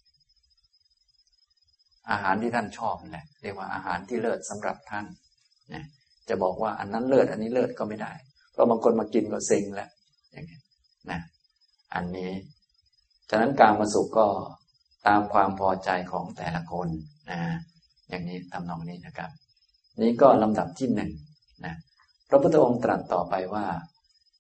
อาหารที่ท่านชอบนั่นแหละเรียกว่าอาหารที่เลิศสำหรับท่านนะจะบอกว่าอันนั้นเลิศอันนี้เลิศก็ไม่ได้เพราะบางคนมากินก็เซ็งแล้วอย่างนี้นะอันนี้ฉะนั้นกามสุขก็ตามความพอใจของแต่ละคนนะอย่างนี้ทำนองนี้นะครับนี้ก็ลำดับที่1นะพระพุทธองค์ตรัสต่อไปว่า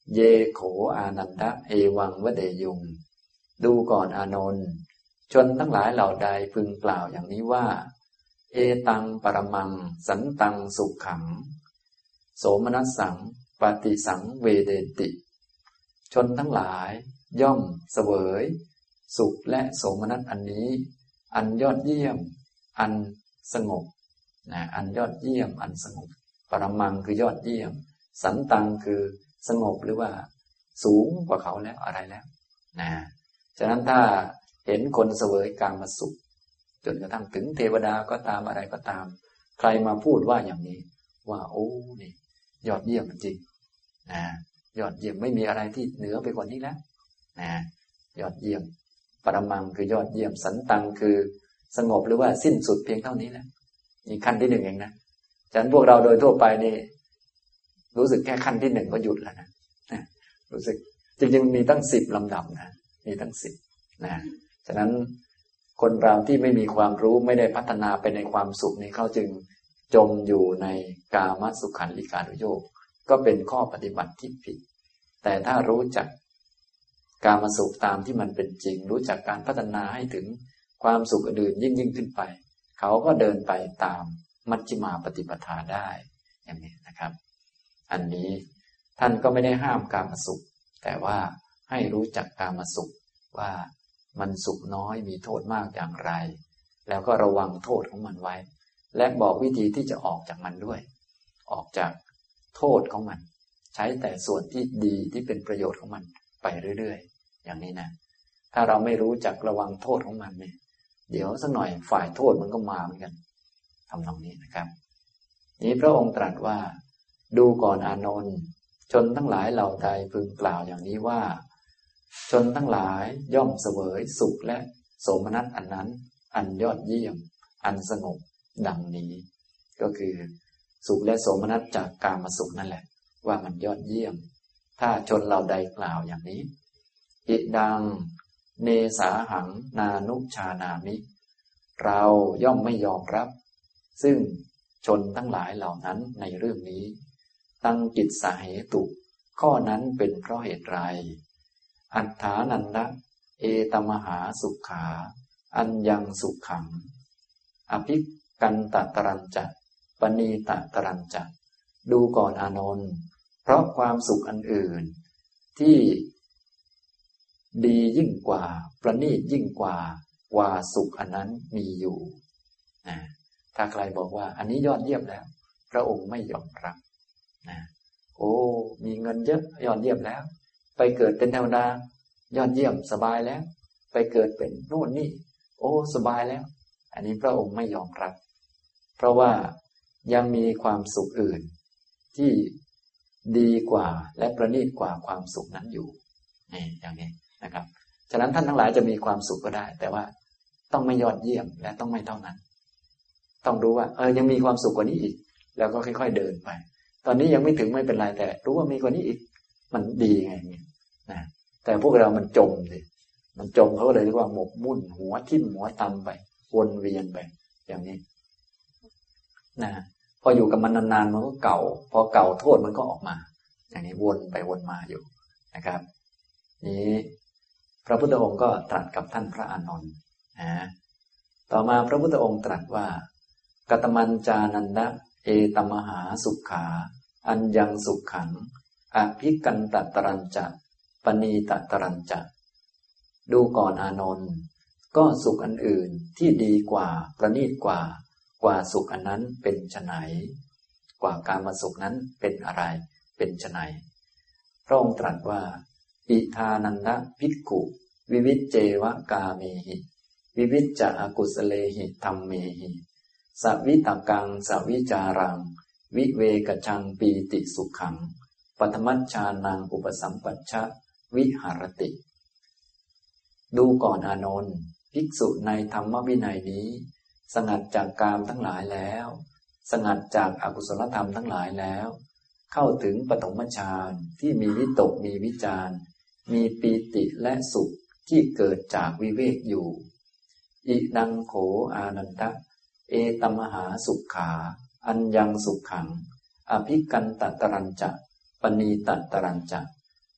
เยโขอานันทะเอวังวเดยุงดูก่อนอานนท์ชนทั้งหลายเหล่าใดพึงกล่าวอย่างนี้ว่าเอตังปรมังสันตังสุขขังโสมนัสสังปฏิสังเวเดติชนทั้งหลายย่อมเสวยสุขและโสมนัสอันนี้อันยอดเยี่ยมอันสงบนะอันยอดเยี่ยมอันสงบปรมังคือยอดเยี่ยมสันตังคือสงบหรือว่าสูงกว่าเขาแล้วอะไรแล้วนะฉะนั้นถ้าเห็นคนเสวยกามสุขจนกระทั่งถึงเทวดาก็ตามอะไรก็ตามใครมาพูดว่าอย่างนี้ว่าโอ้นี่ยอดเยี่ยมจริงนะยอดเยี่ยมไม่มีอะไรที่เหนือไปกว่านี้แล้วนะยอดเยี่ยมปรมังคือยอดเยี่ยมสันตังคือสงบหรือว่าสิ้นสุดเพียงเท่านี้แล้วนี่ขั้นที่หนึ่งเองนะฉะนั้นพวกเราโดยทั่วไปนี่รู้สึกแค่ขั้นที่หนึ่งก็หยุดแล้วนะรู้สึกจริงๆมีตั้ง10 ลำดับนะมีตั้ง10นะฉะนั้นคนเราที่ไม่มีความรู้ไม่ได้พัฒนาไปในความสุขนี้เขาจึงจมอยู่ในกามสุขันลิกานุโยคก็เป็นข้อปฏิบัติที่ผิดแต่ถ้ารู้จักกามสุขตามที่มันเป็นจริงรู้จักการพัฒนาให้ถึงความสุขอื่นยิ่งขึ้นไปเขาก็เดินไปตามมัชฌิมาปฏิปทาได้อย่างนี้นะครับอันนี้ท่านก็ไม่ได้ห้ามกามสุขแต่ว่าให้รู้จักกามสุขว่ามันสุขน้อยมีโทษมากอย่างไรแล้วก็ระวังโทษของมันไว้และบอกวิธีที่จะออกจากมันด้วยออกจากโทษของมันใช้แต่ส่วนที่ดีที่เป็นประโยชน์ของมันไปเรื่อยๆอย่างนี้นะถ้าเราไม่รู้จักระวังโทษของมันเนี่ยเดี๋ยวสักหน่อยฝ่ายโทษมันก็มาเหมือนกันทำนองนี้นะครับนี้พระองค์ตรัสว่าดูก่อนอานนท์ชนทั้งหลายเหล่าใดพึงกล่าวอย่างนี้ว่าชนทั้งหลายย่อมเสวยสุขและโสมนัสอันนั้นอันยอดเยี่ยมอันสงบดังนี้ก็คือสุขและโสมนัสจากกามสุขนั่นแหละว่ามันยอดเยี่ยมถ้าชนเหล่าใดกล่าวอย่างนี้อิดังเนสาหังนานุชานามิเราย่อมไม่ยอมรับซึ่งชนทั้งหลายเหล่านั้นในเรื่องนี้ตั้งกิจสาเหตุข้อนั้นเป็นเพราะเหตุไรอัฏฐานันดะเอตมหาสุขาอัญญังสุขขังอภิกันตตรัญจะปณีตตรัญจะดูก่อนอานนท์เพราะความสุขอันอื่นที่ดียิ่งกว่าประณีตยิ่งกว่าสุขอันนั้นมีอยู่ถ้าใครบอกว่าอันนี้ยอดเยี่ยมแล้วพระองค์ไม่ยอมรับโอ้มีเงินเยอะยอดเยี่ยมแล้วไปเกิดเป็นเทวดายอดเยี่ยมสบายแล้วไปเกิดเป็นโน่นนี่โอ้สบายแล้วอันนี้พระองค์ไม่ยอมรับเพราะว่ายังมีความสุขอื่นที่ดีกว่าและประณีตกว่าความสุขนั้นอยู่นี่อย่างนี้นะครับฉะนั้นท่านทั้งหลายจะมีความสุขก็ได้แต่ว่าต้องไม่ยอดเยี่ยมและต้องไม่เท่านั้นต้องรู้ว่ายังมีความสุขกว่านี้อีกแล้วก็ค่อยๆเดินไปตอนนี้ยังไม่ถึงไม่เป็นไรแต่รู้ว่ามีกว่านี้อีกมันดีไงนะแต่พวกเรามันจมสิมันจมเขาเลยเรียกว่าหมกมุ่นหัวทิ่มหัวตำไปวนเวียนไปอย่างนี้นะพออยู่กับมันนานๆมันก็เก่าพอเก่าโทษมันก็ออกมาอย่างนี้วนไปวนมาอยู่นะครับนี้พระพุทธองค์ก็ตรัสกับท่านพระอานนท์ต่อมาพระพุทธองค์ตรัสว่ากัตมัญจานันดะเอตมหาสุขาอัญญังสุขขังอภิกันตตรัญจะปณีตตรัญจะดูก่อนอานนท์ก็สุขอันอื่นที่ดีกว่าประณีตกว่าสุขอันนั้นเป็นไฉนกว่ากามสุขนั้นเป็นอะไรเป็นไฉนพระองค์ตรัสว่าอิทานันดะภิกขุวิวิจเจวะกาเมหิวิวิจจะอกุสเลหิธัมเมหิสวิตกังสวิจารังวิเวกชังปีติสุขขังปฐมัชฌานังอุปสัมปัชชะวิหารติดูก่อนอานนท์ภิกษุในธรรมวินัยนี้สงัดจากกามทั้งหลายแล้วสงัดจากอกุศลธรรมทั้งหลายแล้วเข้าถึงปฐมฌานที่มีวิตกมีวิจารมีปีติและสุขที่เกิดจากวิเวกอยู่อิดังโขอานันตะเอตมหาสุขาอัญญังสุขขังอภิกันตตรัญจะปณีตตรัญจะ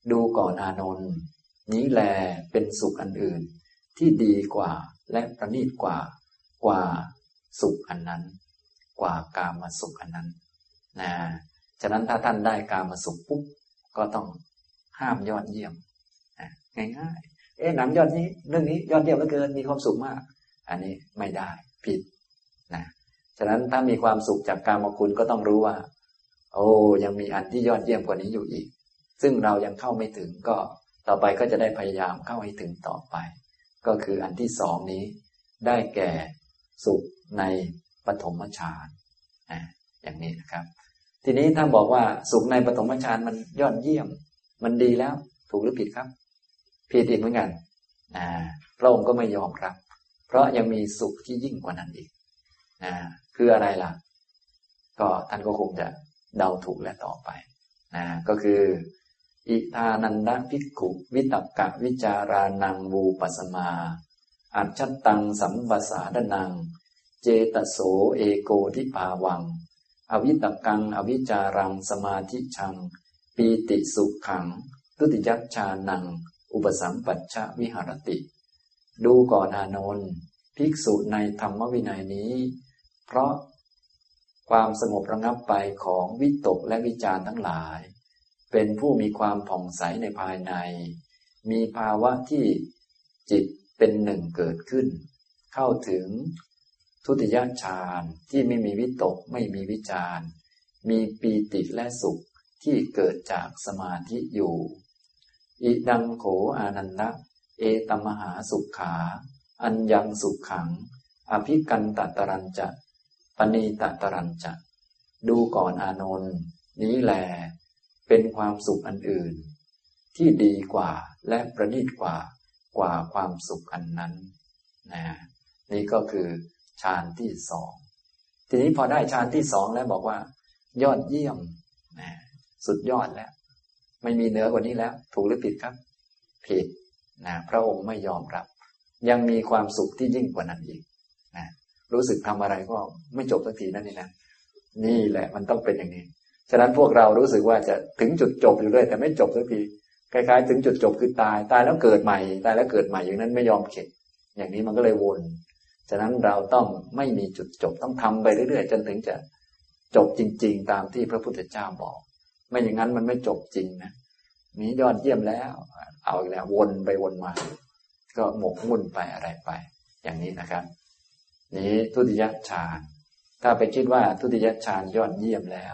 ดูก่อนอานนท์นี้แลเป็นสุขอันอื่นที่ดีกว่าและประณีตกว่าสุขอันนั้นกว่ากามสุขอันนั้นนะฉะนั้นถ้าท่านได้กามสุขปุ๊บก็ต้องห้ามยอดเยี่ยมง่ายๆหนังยอดนี้เรื่องนี้ยอดเยี่ยมเหลือเกินมีความสุขมากอันนี้ไม่ได้ผิดนะฉะนั้นถ้ามีความสุขจากกามคุณก็ต้องรู้ว่าโอ้ยังมีอันที่ยอดเยี่ยมกว่านี้อยู่อีกซึ่งเรายังเข้าไม่ถึงก็ต่อไปก็จะได้พยายามเข้าให้ถึงต่อไปก็คืออันที่สองนี้ได้แก่สุขในปฐมฌานอย่างนี้นะครับทีนี้ถ้าบอกว่าสุขในปฐมฌานมันยอดเยี่ยมมันดีแล้วถูกหรือผิดครับผิดอีกเหมือนกันพระองค์ก็ไม่ยอมรับเพราะยังมีสุขที่ยิ่งกว่านั้นอีกคืออะไรล่ะก็ท่านก็คงจะเดาถูกและต่อไปก็คืออิทานันดภิกขุวิตักกะวิจารานังวูปัสสมาอัจฉตังสัมปสาดนังเจตโสเอโกทิภาวังอวิตกังอวิจารังสมาธิชังปีติสุขขังทุติยัชฌานังอุปสัมปัชชะวิหารติดูก่อนอานนท์ภิกษุในธรรมวินัยนี้เพราะความสงบระงับไปของวิตกและวิจารทั้งหลายเป็นผู้มีความผ่องใสในภายในมีภาวะที่จิตเป็นหนึ่งเกิดขึ้นเข้าถึงทุติยฌานที่ไม่มีวิตกไม่มีวิจารมีปีติและสุขที่เกิดจากสมาธิอยู่อิดังโขอานันทะเอตมหาสุขขาอัญญังสุขขังอภิกันตตรัญจะปณีตตรัญจะดูก่อนอานนท์นี้แลเป็นความสุขอันอื่นที่ดีกว่าและประณีตกว่าความสุขอันนั้นนี่ก็คือฌานที่สองทีนี้พอได้ฌานที่สองแล้วบอกว่ายอดเยี่ยมสุดยอดแล้วไม่มีเหนือกว่านี้แล้วถูกหรือผิดครับผิดพระองค์ไม่ยอมรับยังมีความสุขที่ยิ่งกว่านั้นอีกรู้สึกทำอะไรก็ไม่จบสักทีนั่นเองนะนี่แหละมันต้องเป็นอย่างนี้ฉะนั้นพวกเรารู้สึกว่าจะถึงจุดจบอยู่เรื่อยแต่ไม่จบสักทีคล้ายๆถึงจุดจบคือตายแล้วเกิดใหม่ตายแล้วเกิดใหม่อย่างนั้นไม่ยอมเข็ดอย่างนี้มันก็เลยวนฉะนั้นเราต้องไม่มีจุดจบต้องทำไปเรื่อยๆจนถึงจะจบจริงๆตามที่พระพุทธเจ้าบอกไม่อย่างนั้นมันไม่จบจริงนะมียอดเยี่ยมแล้วเอาอีกแล้ววนไปวนมาก็หมกมุ่นไปอะไรไปอย่างนี้นะครับนี้ทุติยฌานถ้าไปคิดว่าทุติยฌานยอดเยี่ยมแล้ว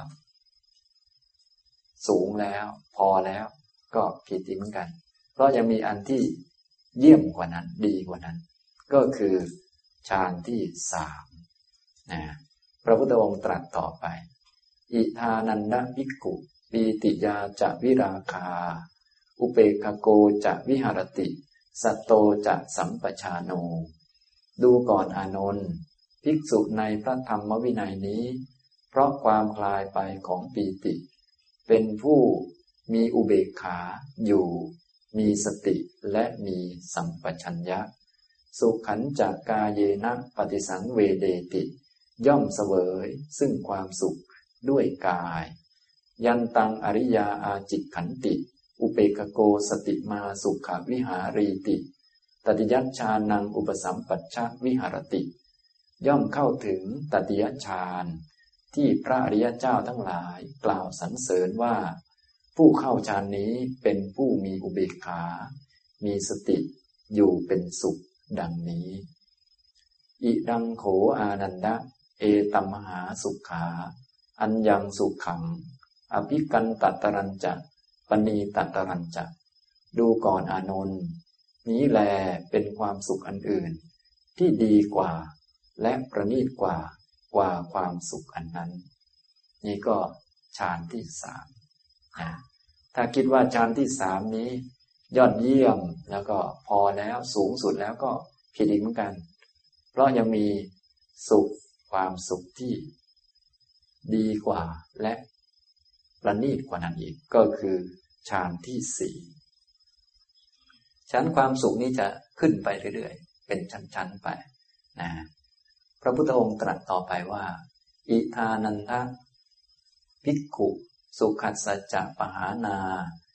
สูงแล้วพอแล้วก็ผิดอีกเหมือนกันเพราะยังมีอันที่เยี่ยมกว่านั้นดีกว่านั้นก็คือฌานที่สามพระพุทธองค์ตรัสต่อไปอิทานันดภิกขุปีติยาจะวิราคาอุเปกโกจะวิหารติสัตโตจะสัมปชาโนดูก่อนอานนท์ภิกษุในพระธรรมวินัยนี้เพราะความคลายไปของปีติเป็นผู้มีอุเบกขาอยู่มีสติและมีสัมปชัญญะสุขันจากกายเยนะปฏิสังเวเดติย่อมเสวยซึ่งความสุขด้วยกายยันตังอริยาอาจิกขันติอุเปกโกสติมาสุขวิหารีติตติยัชฌานังอุปสัมปัชชะวิหารติย่อมเข้าถึงตติยฌานที่พระอริยเจ้าทั้งหลายกล่าวสรรเสริญว่าผู้เข้าฌานนี้เป็นผู้มีอุเบกขามีสติอยู่เป็นสุขดังนี้อิดังโขอานันดะเอตัมมหาสุขขาอัญญังสุขขังอภิกันตตรัญจะปณีตตรัญจะดูก่อนอานนท์นี้แลเป็นความสุขอันอื่นที่ดีกว่าและประณีตกว่าความสุขอันนั้นนี่ก็ฌานที่สามถ้าคิดว่าฌานที่สามนี้ยอดเยี่ยมแล้วก็พอแล้วสูงสุดแล้วก็ผิดอีกเหมือนกันเพราะยังมีสุขความสุขที่ดีกว่าและประณีตกว่านั้นอีกก็คือฌานที่สี่ชั้นความสุขนี้จะขึ้นไปเรื่อยๆเป็นชั้นๆไปพระพุทธองค์ตรัสต่อไปว่าอิทานันทะภิกขุสุขัสสจะปหานา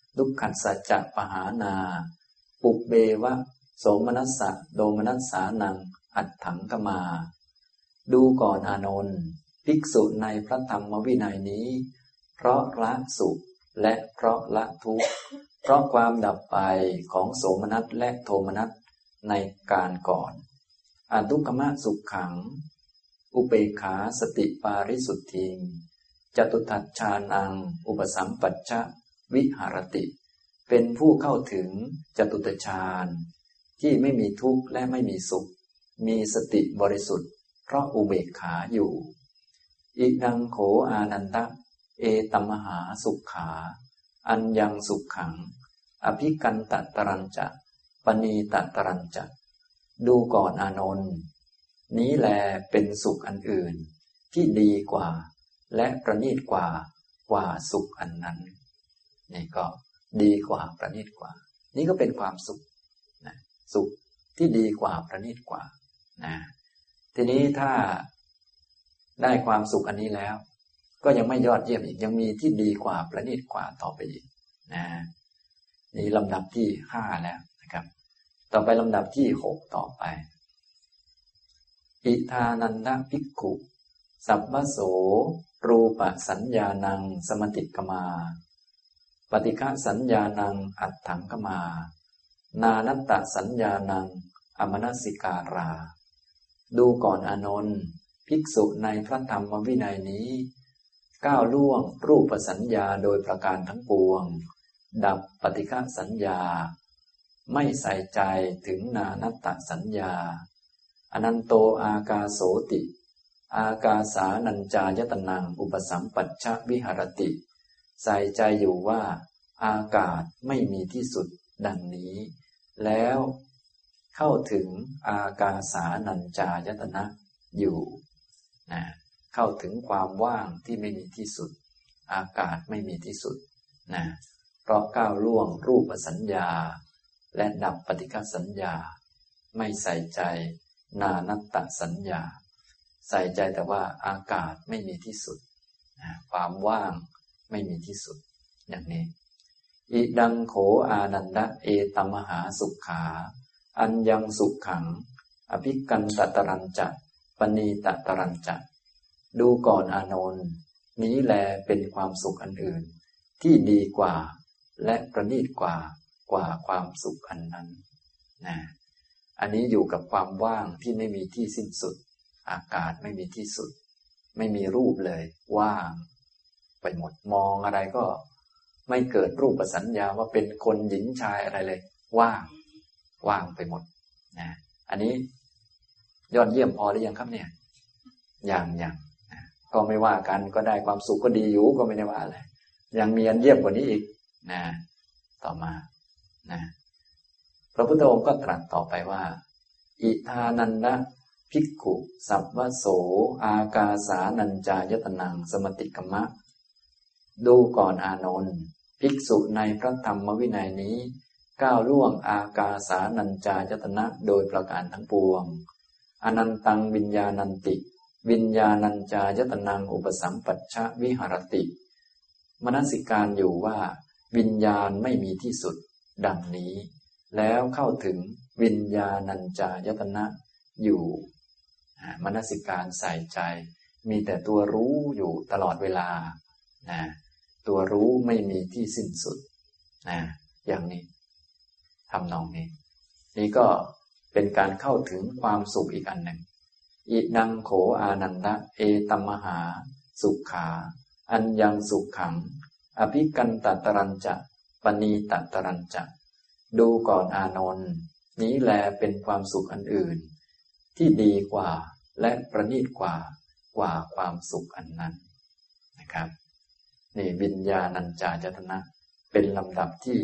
ทุกขัสสัจจะปหานาปุเบวะโสมนัสสะโดมนัสสานังอัตถังกมาดูก่อนอานนท์ภิกษุในพระธรรมวินัยนี้เพราะละสุขและเพราะละทุกข์เพราะความดับไปของโสมนัสและโทมนัสในการก่อนอทุกขมสุขขังอุเบกขาสติปาริสุทธิงจตุทัชฌานังอุปสัมปัชชวิหารติเป็นผู้เข้าถึงจตุตฌานที่ไม่มีทุกข์และไม่มีสุขมีสติบริสุทธิ์เพราะอุเบกขาอยู่อิดังโขอานันตะเอตัมมหาสุขขาอัญญังสุขขังอภิกันตตรัญจะปณีตตรัญจะดูก่อนอานนท์นี้แลเป็นสุขอันอื่นที่ดีกว่าและประณีตกว่าสุขอันนั้นนี่ก็ดีกว่าประณีตกว่านี่ก็เป็นความสุขนะสุขที่ดีกว่าประณีตกว่านะทีนี้ถ้าได้ความสุขอันนี้แล้วก็ยังไม่ยอดเยี่ยมอีกยังมีที่ดีกว่าประณีตกว่าต่อไปอีกนะนี่ลำดับที่5แล้วนะครับต่อไปลำดับที่6ต่อไปอิทานันทภิกขุสัพพโสรูปสัญญานังสมติกมาปฏิฆะสัญญานังอัตถังกมานานัตตสัญญานังอมนสิการาดูก่อนอานนท์ภิกษุในพระธรรมวินัยนี้ก้าวล่วงรูปสัญญาโดยประการทั้งปวงดับปฏิฆะสัญญาไม่ใส่ใจถึงนานัตตสัญญาอนันโตอากาโสติอากาสานัญจายตนังอุปสัมปัชชวิหรติใส่ใจอยู่ว่าอากาศไม่มีที่สุดดังนี้แล้วเข้าถึงอากาสานัญจายตนะอยู่นะเข้าถึงความว่างที่ไม่มีที่สุดอากาศไม่มีที่สุดนะเพราะก้าวล่วงรูปสัญญาและดับปฏิฆะสัญญาไม่ใส่ใจนานัตตสัญญาใส่ใจแต่ว่าอากาศไม่มีที่สุดความว่างไม่มีที่สุดอย่างนี้อิดังโขอานันดะเอตัมมหาสุขขาอัญญังสุขขังอภิกันตตรัญจะปณีตตรัญจะดูก่อนอานนท์นี้แลเป็นความสุขอันอื่นที่ดีกว่าและประณีตกว่าความสุขอันนั้นนะอันนี้อยู่กับความว่างที่ไม่มีที่สิ้นสุดอากาศไม่มีที่สุดไม่มีรูปเลยว่างไปหมดมองอะไรก็ไม่เกิดรูปสัญญาว่าเป็นคนหญิงชายอะไรเลยว่างไปหมดนะอันนี้ยอดเยี่ยมพอหรือยังครับเนี่ยยังก็ไม่ว่ากันก็ได้ความสุขก็ดีอยู่ก็ไม่ได้ว่าอะไรยังมีอันเยี่ยมกว่านี้อีกนะต่อมานะพระพุทธองค์ก็ตรัสต่อไปว่าอิทานันดะภิกขุสัพพโสอากาสานัญจายตนังสมติกัมมะดูก่อนอานนท์ภิกษุในพระธรรมวินัยนี้ก้าวล่วงอากาสานัญจายตนะโดยประการทั้งปวงอนันตังวิญญาณันติวิญญาณัญจายตนังอุปสัมปัชชวิหรติมนสิการอยู่ว่าวิญญาณไม่มีที่สุดดังนี้แล้วเข้าถึงวิญญาณัญจายตนะอยู่มนสิการใส่ใจมีแต่ตัวรู้อยู่ตลอดเวลานะตัวรู้ไม่มีที่สิ้นสุดนะอย่างนี้ทำนองนี้นี่ก็เป็นการเข้าถึงความสุขอีกอันหนึ่งอิดังโขอานันทะเอตัมมหาสุขขาอัญญังสุขขังอภิกันตตรัญจะปณีตตรัญจะดูก่อนอานนท์นี้แลเป็นความสุขอันอื่นที่ดีกว่าและประณีตกว่าความสุขอันนั้นนะครับนี่วิญญาณัญจายตนะเป็นลำดับที่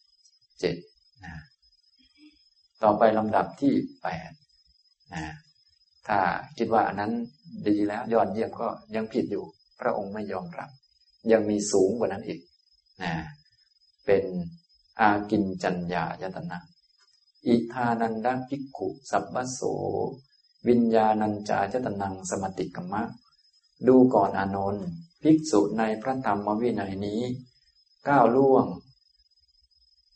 7นะต่อไปลำดับที่8นะถ้าคิดว่าอันนั้นดีแล้วยอดเยี่ยมก็ยังผิดอยู่พระองค์ไม่ยอมรับยังมีสูงกว่านั้นอีกนะเป็นอากิญจัญญายตนะอิทานันดะภิกขุสัพพโสวิญญาณัญจายตนังสมติกัมมะดูก่อนอานนท์ภิกษุในพระธรรมวินัยนี้ก้าวล่วง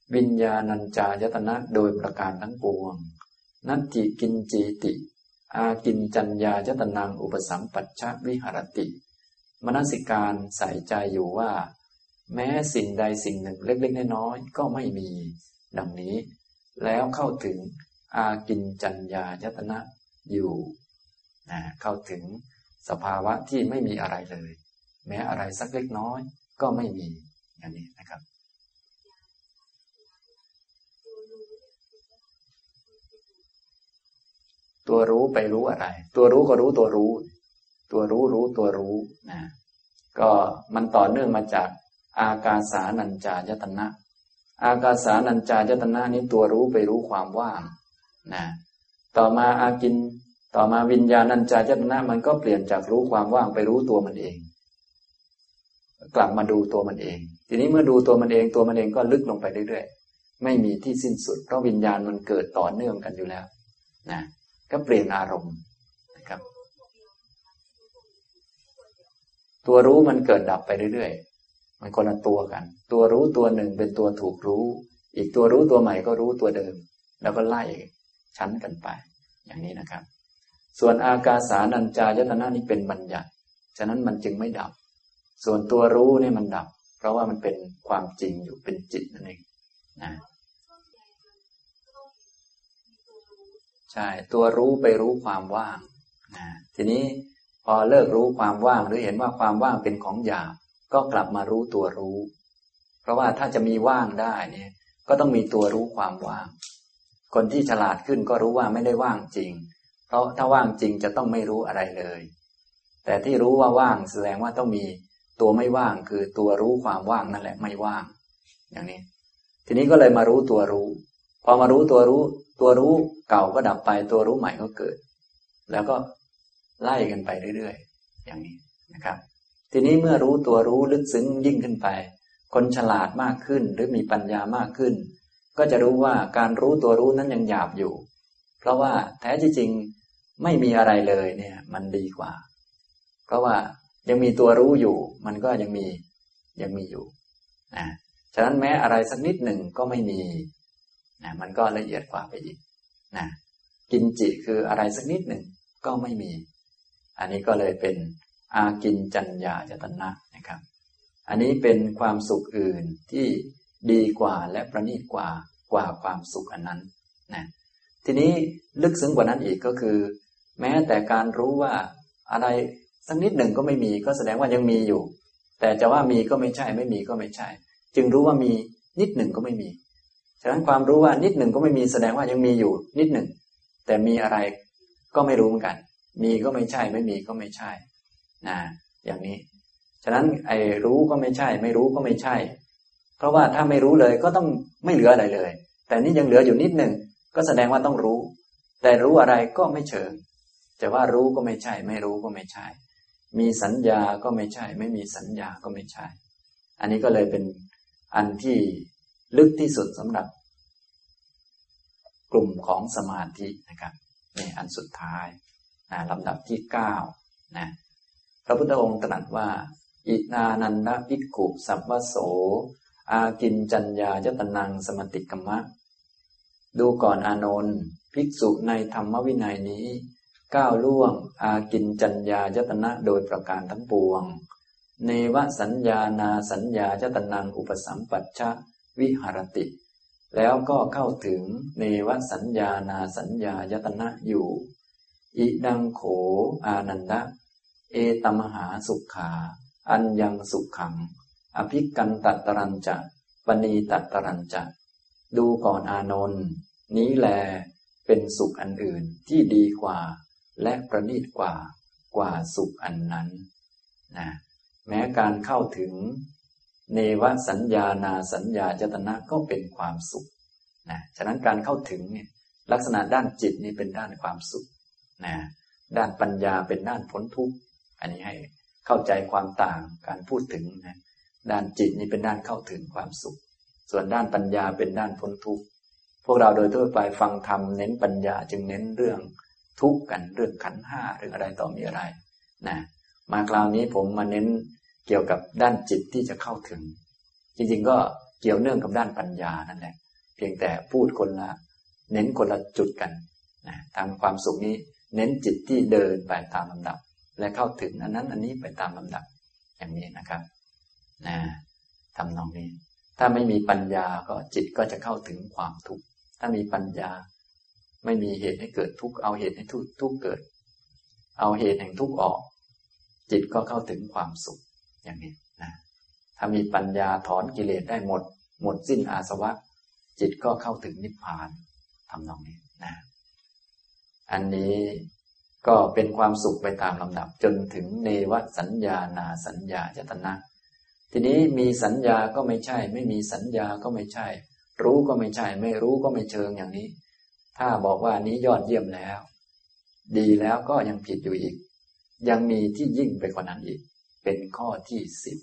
วิญญาณัญจายตนะโดยประการทั้งปวงนัตถิกินจีติอากินจัญญายตนังอุปสัมปัชชวิหรติมนสิการใส่ใจอยู่ว่าแม้สิ่งใดสิ่งหนึ่งเล็กๆน้อยๆก็ไม่มีดังนี้แล้วเข้าถึงอากินจัญญายตนะอยู่เข้าถึงสภาวะที่ไม่มีอะไรเลยแม้อะไรสักเล็กน้อยก็ไม่มีอย่างนี้นะครับตัวรู้ไปรู้อะไรตัวรู้ก็รู้ตัวรู้ตัวรู้รู้ตัวรู้นะก็มันต่อเนื่องมาจากอากาสานัญจายตนะอากาสานัญจายตนะนี้ตัวรู้ไปรู้ความว่างนะต่อมาอากินต่อมาวิญญาณัญจายตนะมันก็เปลี่ยนจากรู้ความว่างไปรู้ตัวมันเองกลับมาดูตัวมันเองทีนี้เมื่อดูตัวมันเองก็ลึกลงไปเรื่อยๆไม่มีที่สิ้นสุดเพราะวิญญาณมันเกิดต่อเนื่องกันอยู่แล้วนะก็เปลี่ยนอารมณ์นะครับตัวรู้มันเกิดดับไปเรื่อยๆมันคนละตัวกันตัวรู้ตัวหนึ่งเป็นตัวถูกรู้อีกตัวรู้ตัวใหม่ก็รู้ตัวเดิมแล้วก็ไล่ชั้นกันไปอย่างนี้นะครับส่วนอากาสานัญจายตนะนี้เป็นบัญญัติฉะนั้นมันจึงไม่ดับส่วนตัวรู้เนี่ยมันดับเพราะว่ามันเป็นความจริงอยู่เป็นจิตนั่นเองนะใช่ตัวรู้ไปรู้ความว่างนะทีนี้พอเลิกรู้ความว่างหรือเห็นว่าความว่างเป็นของหยาบก็กลับมารู้ตัวรู้เพราะว่าถ้าจะมีว่างได้เนี่ยก็ต้องมีตัวรู้ความว่างคนที่ฉลาดขึ้นก็รู้ว่าไม่ได้ว่างจริงเพราะถ้าว่างจริงจะต้องไม่รู้อะไรเลยแต่ที่รู้ว่าว่างแสดงว่าต้องมีตัวไม่ว่างคือตัวรู้ความว่างนั่นแหละไม่ว่างอย่างนี้ทีนี้ก็เลยมารู้ตัวรู้พอมารู้ตัวรู้เก่าก็ดับไปตัวรู้ใหม่ก็เกิดแล้วก็ไล่กันไปเรื่อยๆอย่างนี้นะครับทีนี้เมื่อรู้ตัวรู้ลึกซึ้งยิ่งขึ้นไปคนฉลาดมากขึ้นหรือมีปัญญามากขึ้นก็จะรู้ว่าการรู้ตัวรู้นั้นยังหยาบอยู่เพราะว่าแท้จริงไม่มีอะไรเลยเนี่ยมันดีกว่าเพราะว่ายังมีตัวรู้อยู่มันก็ยังมีอยู่นะฉะนั้นแม้อะไรสักนิดหนึ่งก็ไม่มีนะมันก็ละเอียดกว่าไปอีกนะกินจิคืออะไรสักนิดหนึ่งก็ไม่มีอันนี้ก็เลยเป็นอากินจัญญายตนะนะครับอันนี้เป็นความสุขอื่นที่ดีกว่าและประณีตกว่าความสุขอันนั้นนะทีนี้ลึกซึ้งกว่านั้นอีกก็คือแม้แต่การรู้ว่าอะไรสักนิดหนึ่งก็ไม่มีก็แสดงว่ายังมีอยู่แต่จะว่ามีก็ไม่ใช่ไม่มีก็ไม่ใช่จึงรู้ว่ามีนิดหนึ่งก็ไม่มีฉะนั้นความรู้ว่านิดหนึ่งก็ไม่มีแสดงว่ายังมีอยู่นิดหนึ่งแต่มีอะไรก็ไม่รู้เหมือนกันมีก็ไม่ใช่ไม่มีก็ไม่ใช่นะอย่างนี้ฉะนั้นไอ้รู้ก็ไม่ใช่ไม่รู้ก็ไม่ใช่เพราะว่าถ้าไม่รู้เลยก็ต้องไม่เหลืออะไรเลยแต่นี่ยังเหลืออยู่นิดหนึ่งก็แสดงว่าต้องรู้แต่รู้อะไรก็ไม่เชิงจะว่ารู้ก็ไม่ใช่ไม่รู้ก็ไม่ใช่มีสัญญาก็ไม่ใช่ไม่มีสัญญาก็ไม่ใช่อันนี้ก็เลยเป็นอันที่ลึกที่สุดสำหรับกลุ่มของสมาธินะครับนี่อันสุดท้ายลำดับที่9นะพระพุทธองค์ตรัสว่าอินานันทภิกขุสัพพโสอากินจัญญายตนังสมติกัมมะดูก่อนอานนท์ภิกษุในธรรมวินัยนี้ก้าวล่วงอากินจัญญายตนะโดยประการทั้งปวงเนวสัญญานาสัญญายตนังอุปสัมปัชชวิหรติแล้วก็เข้าถึงเนวสัญญานาสัญญายตนะอยู่อิดังโขอานันดะเอตมหาสุขาอัญญังสุขังอภิกันตัตตรัญจะปณีตัตตรัญจะดูก่อนอานนท์นี้แลเป็นสุขอันอื่นที่ดีกว่าและประณีตกว่าสุขอันนั้นนะแม้การเข้าถึงเนวสัญญานาสัญญายตนะก็เป็นความสุขนะฉะนั้นการเข้าถึงเนี่ยลักษณะด้านจิตนี่เป็นด้านความสุขนะด้านปัญญาเป็นด้านพ้นทุกข์อันนี้ให้เข้าใจความต่างการพูดถึงนะด้านจิตนี่เป็นด้านเข้าถึงความสุขส่วนด้านปัญญาเป็นด้านพ้นทุกข์พวกเราโดยทั่วไปฟังธรรมเน้นปัญญาจึงเน้นเรื่องทุกข์กันเรื่องขันธ์ห้าเรื่องอะไรต่อมีอะไรนะมาคราวนี้ผมมาเน้นเกี่ยวกับด้านจิตที่จะเข้าถึงจริงๆก็เกี่ยวเนื่องกับด้านปัญญานั่นแหละเพียงแต่พูดคนละเน้นคนละจุดกันนะทำความสุขนี้เน้นจิตที่เดินไปตามลำดับและเข้าถึงอันนั้นอันนี้ไปตามลำดับอย่างนี้นะครับนะทำนองนี้ถ้าไม่มีปัญญาก็จิตก็จะเข้าถึงความทุกข์ถ้ามีปัญญาไม่มีเหตุให้เกิดทุกข์เอาเหตุให้ทุกข์เกิดเอาเหตุแห่งทุกข์ออกจิตก็เข้าถึงความสุขอย่างนี้นะถ้ามีปัญญาถอนกิเลสได้หมดสิ้นอาสวะจิตก็เข้าถึงนิพพานทำนองนี้นะอันนี้ก็เป็นความสุขไปตามลำดับจนถึงเนวสัญญานาสัญญายตนะทีนี้มีสัญญาก็ไม่ใช่ไม่มีสัญญาก็ไม่ใช่รู้ก็ไม่ใช่ไม่รู้ก็ไม่เชิงอย่างนี้ถ้าบอกว่านี้ยอดเยี่ยมแล้วดีแล้วก็ยังผิดอยู่อีกยังมีที่ยิ่งไปกว่านั้นอีกเป็นข้อที่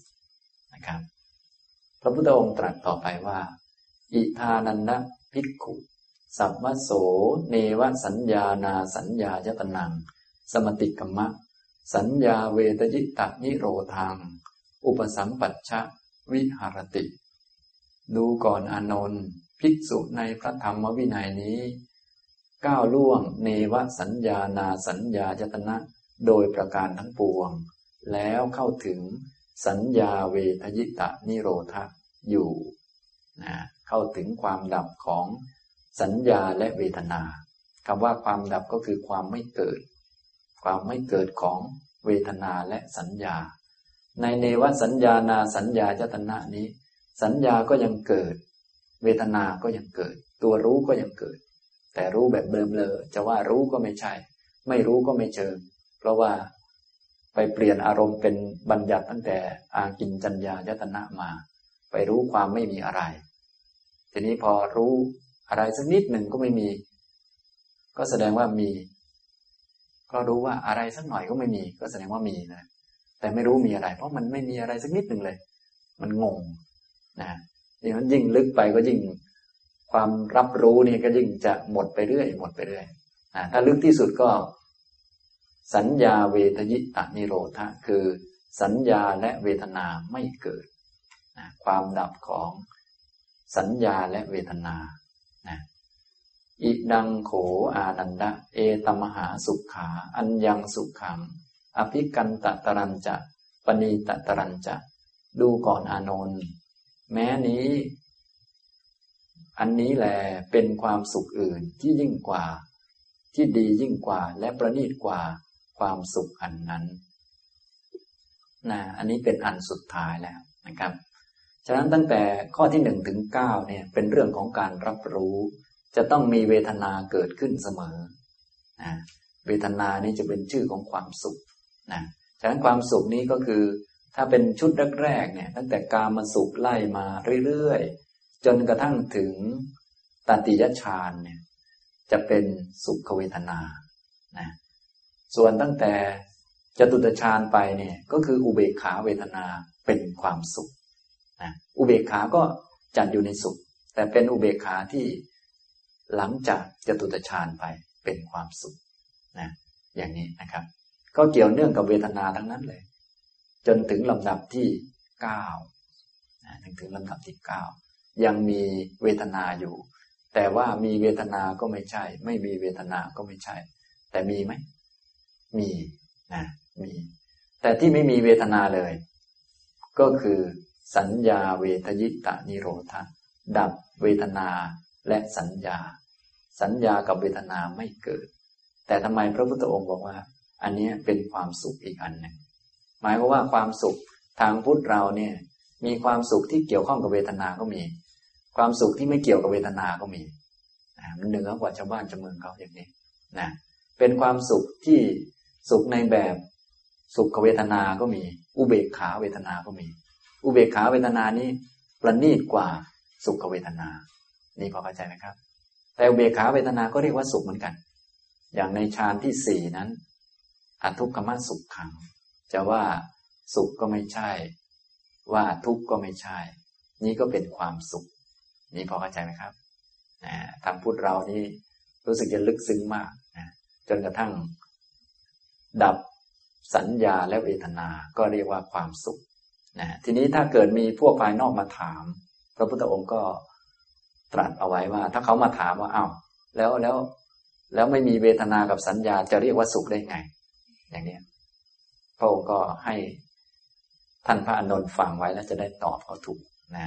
10นะครับพระพุทธองค์ตรัสต่อไปว่าอิทานันนะภิกขุสัพพโสเนวสัญญานาสัญญายตนังสมติกัมมะสัญญาเวทยิตะนิโรธังอุปสัมปัชชะวิหารติดูก่อนอานนท์ภิกษุในพระธรรมวินัยนี้ก้าวล่วงเนวสัญญานาสัญญายตนะโดยประการทั้งปวงแล้วเข้าถึงสัญญาเวทยิตะนิโรธะอยู่นะเข้าถึงความดับของสัญญาและเวทนาคำว่าความดับก็คือความไม่เกิดความไม่เกิดของเวทนาและสัญญาในเนวสัญญานาสัญญายตนะนี้สัญญาก็ยังเกิดเวทนาก็ยังเกิดตัวรู้ก็ยังเกิดแต่รู้แบบเบลอๆจะว่ารู้ก็ไม่ใช่ไม่รู้ก็ไม่เชิงเพราะว่าไปเปลี่ยนอารมณ์เป็นบัญญัติตั้งแต่อากิญจัญญายตนะมาไปรู้ความไม่มีอะไรทีนี้พอรู้อะไรสักนิดหนึ่งก็ไม่มีก็แสดงว่ามีก็รู้ว่าอะไรสักหน่อยก็ไม่มีก็แสดงว่ามีนะแต่ไม่รู้มีอะไรเพราะมันไม่มีอะไรสักนิดหนึ่งเลยมันงงนะดังนั้นยิ่งลึกไปก็ยิ่งความรับรู้นี่ก็ยิ่งจะหมดไปเรื่อยหมดไปเรื่อยถ้าลึกที่สุดก็สัญญาเวทยิตะนิโรธะคือสัญญาและเวทนาไม่เกิดความดับของสัญญาและเวทนาอิดังโขอานันดะเอตมหาสุขาอัญญังสุขังอภิกันตตรัญจะปณีตตรัญจะดูก่อนอานนท์แม้นี้อันนี้แลเป็นความสุขอื่นที่ยิ่งกว่าที่ดียิ่งกว่าและประณีตกว่าความสุขอันนั้นอันนี้เป็นอันสุดท้ายแล้วนะครับฉะนั้นตั้งแต่ข้อที่1ถึง9เนี่ยเป็นเรื่องของการรับรู้จะต้องมีเวทนาเกิดขึ้นเสมอเวทนานี้จะเป็นชื่อของความสุขฉะนั้นความสุขนี้ก็คือถ้าเป็นชุดแรกๆเนี่ยตั้งแต่กามสุขไล่มาเรื่อยๆจนกระทั่งถึงตติยฌานเนี่ยจะเป็นสุขเวทนาส่วนตั้งแต่จตุตฌานไปเนี่ยก็คืออุเบกขาเวทนาเป็นความสุขอุเบกขาก็จัดอยู่ในสุขแต่เป็นอุเบกขาที่หลังจากจตุตฌานไปเป็นความสุขอย่างนี้นะครับก็เกี่ยวเนื่องกับเวทนาทั้งนั้นเลยจนถึงลำดับที่9ถึงลำดับที่9ยังมีเวทนาอยู่แต่ว่ามีเวทนาก็ไม่ใช่ไม่มีเวทนาก็ไม่ใช่แต่มีไหมมีมีแต่ที่ไม่มีเวทนาเลยก็คือสัญญาเวทยิตะนิโรธะดับเวทนาและสัญญากับเวทนาไม่เกิดแต่ทำไมพระพุทธองค์บอกว่าอันนี้เป็นความสุขอีกอันหนึ่งหมายว่าความสุขทางพุทธเราเนี่ยมีความสุขที่เกี่ยวข้องกับเวทนาก็มีความสุขที่ไม่เกี่ยวกับเวทนาก็มีมันเหนือกว่าชาวบ้านชาวเมืองเขาอย่างนี้เป็นความสุขที่สุขในแบบสุขเวทนาก็มีอุเบกขาเวทนาก็มีอุเบกขาเวทนานี้ประณีตกว่าสุขเวทนานี่พอเข้าใจไหมครับแต่อุเบกขาเวทนาก็เรียกว่าสุขเหมือนกันอย่างในฌานที่4นั้นอทุกขมสุขขังจะว่าสุขก็ไม่ใช่ว่าทุกข์ก็ไม่ใช่นี่ก็เป็นความสุขนี่พอเข้าใจไหมครับทางพุทธเรานี่รู้สึกจะลึกซึ้งมากจนกระทั่งดับสัญญาและเวทนาก็เรียกว่าความสุขทีนี้ถ้าเกิดมีพวกภายนอกมาถามพระพุทธองค์ก็ตรัสเอาไว้ว่าถ้าเขามาถามว่าอ้าวแล้วไม่มีเวทนากับสัญญาจะเรียกว่าสุขได้ไงอย่างนี้พระองค์ก็ให้ท่านพระอานนท์ฟังไว้แล้วจะได้ตอบเขาถูกนะ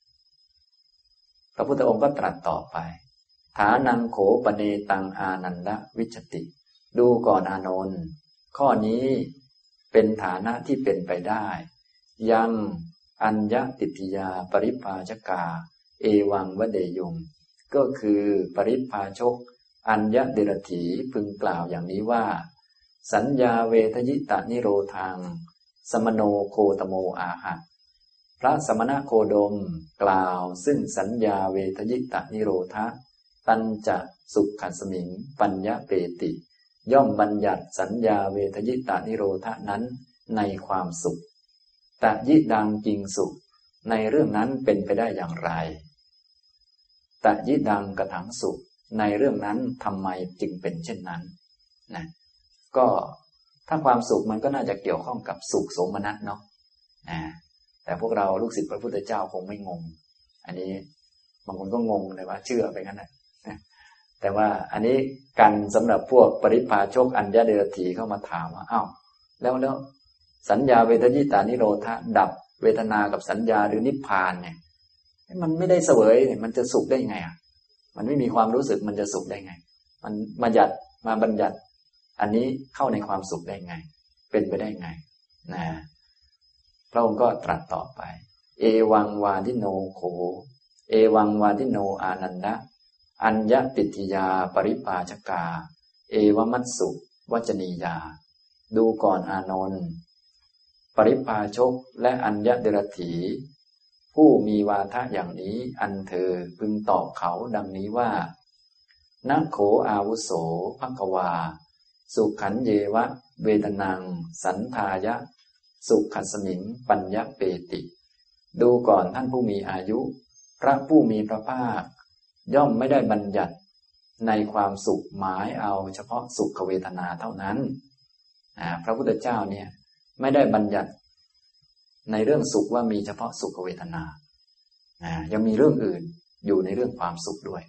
พระพุทธองค์ก็ตรัสต่อไปฐานังโขปเนตังอานันดวิชติดูก่อนอานนท์ข้อนี้เป็นฐานะที่เป็นไปได้ยังอัญญติติยาปริภาชกาเอวังวเดยุงก็คือปริภาชกอัญญเดรถีพึงกล่าวอย่างนี้ว่าสัญญาเวทยิตานิโรธังสมโนโคตโมอาหะพระสมณโคดมกล่าวซึ่งสัญญาเวทยิตานิโรธะตัญจะสุขขัสมิงปัญญเปติย่อมบัญญัติสัญญาเวทยิตานิโรธะนั้นในความสุขตะยิดังจริงสุขในเรื่องนั้นเป็นไปได้อย่างไรตะยิดังกถังสุขในเรื่องนั้นทำไมจึงเป็นเช่นนั้นนะก็ถ้าความสุขมันก็น่าจะเกี่ยวข้องกับสุขโสมนัสเนาะแต่พวกเราลูกศิษย์พระพุทธเจ้าคงไม่งงอันนี้บางคนก็งงเลยว่าเชื่อไปงั้นแหละแต่ว่าอันนี้กันสำหรับพวกปริภาชกอัญญเดรถีเข้ามาถามว่าอ้าวแล้วสัญญาเวทยิตานิโรธะดับเวทนากับสัญญาหรือนิพพานเนี่ยมันไม่ได้เสวยมันจะสุขได้ไงอ่ะมันไม่มีความรู้สึกมันจะสุขได้ไงมันมาบัญญัติอันนี้เข้าในความสุขได้ไงเป็นไปได้ไงนะพระองค์ก็ตรัสต่อไปเอวังวาทิโนโขเอวังวาทิโนอานันดะอัญญติติยาปริภาชกาเอวมัตสุวจนียาดูก่อนอานนท์ปริภาชกและอัญญเดรถีผู้มีวาทะอย่างนี้อันเธอพึงตอบเขาดังนี้ว่านะโขอาวุโสภควาสุขันเยวะเวทนังสันทายะสุขัสมิงปัญญเปติดูก่อนท่านผู้มีอายุพระผู้มีพระภาคย่อมไม่ได้บัญญัติในความสุขหมายเอาเฉพาะสุขเวทนาเท่านั้นพระพุทธเจ้าเนี่ยไม่ได้บัญญัติในเรื่องสุขว่ามีเฉพาะสุขเวทนายังมีเรื่องอื่นอยู่ในเรื่องความสุขด้วย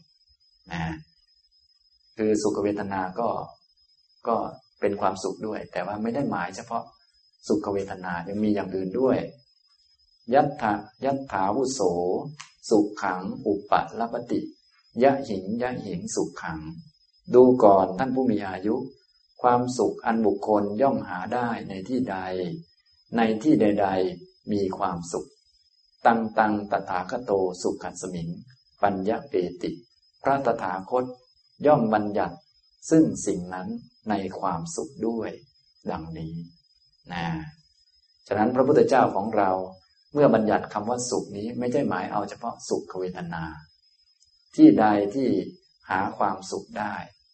คือสุขเวทนาก็เป็นความสุขด้วยแต่ว่าไม่ได้หมายเฉพาะสุขเวทนายังมีอย่างอื่นด้วยยัตถาวุโสสุขขังอุปลปติยะหิงสุขขังดูก่อนท่านผู้มีอายุความสุขอันบุคคลย่อมหาได้ในที่ใดในที่ใดๆมีความสุขตังตถาคโตสุขัสมิงปัญญเปติพระตถาคตย่อมบัญญัติซึ่งสิ่งนั้นในความสุขด้วยดังนี้ฉะนั้นพระพุทธเจ้าของเราเมื่อบัญญัติคำว่าสุขนี้ไม่ใช่หมายเอาเฉพาะสุขเวทนาที่ใดที่หาความสุขได้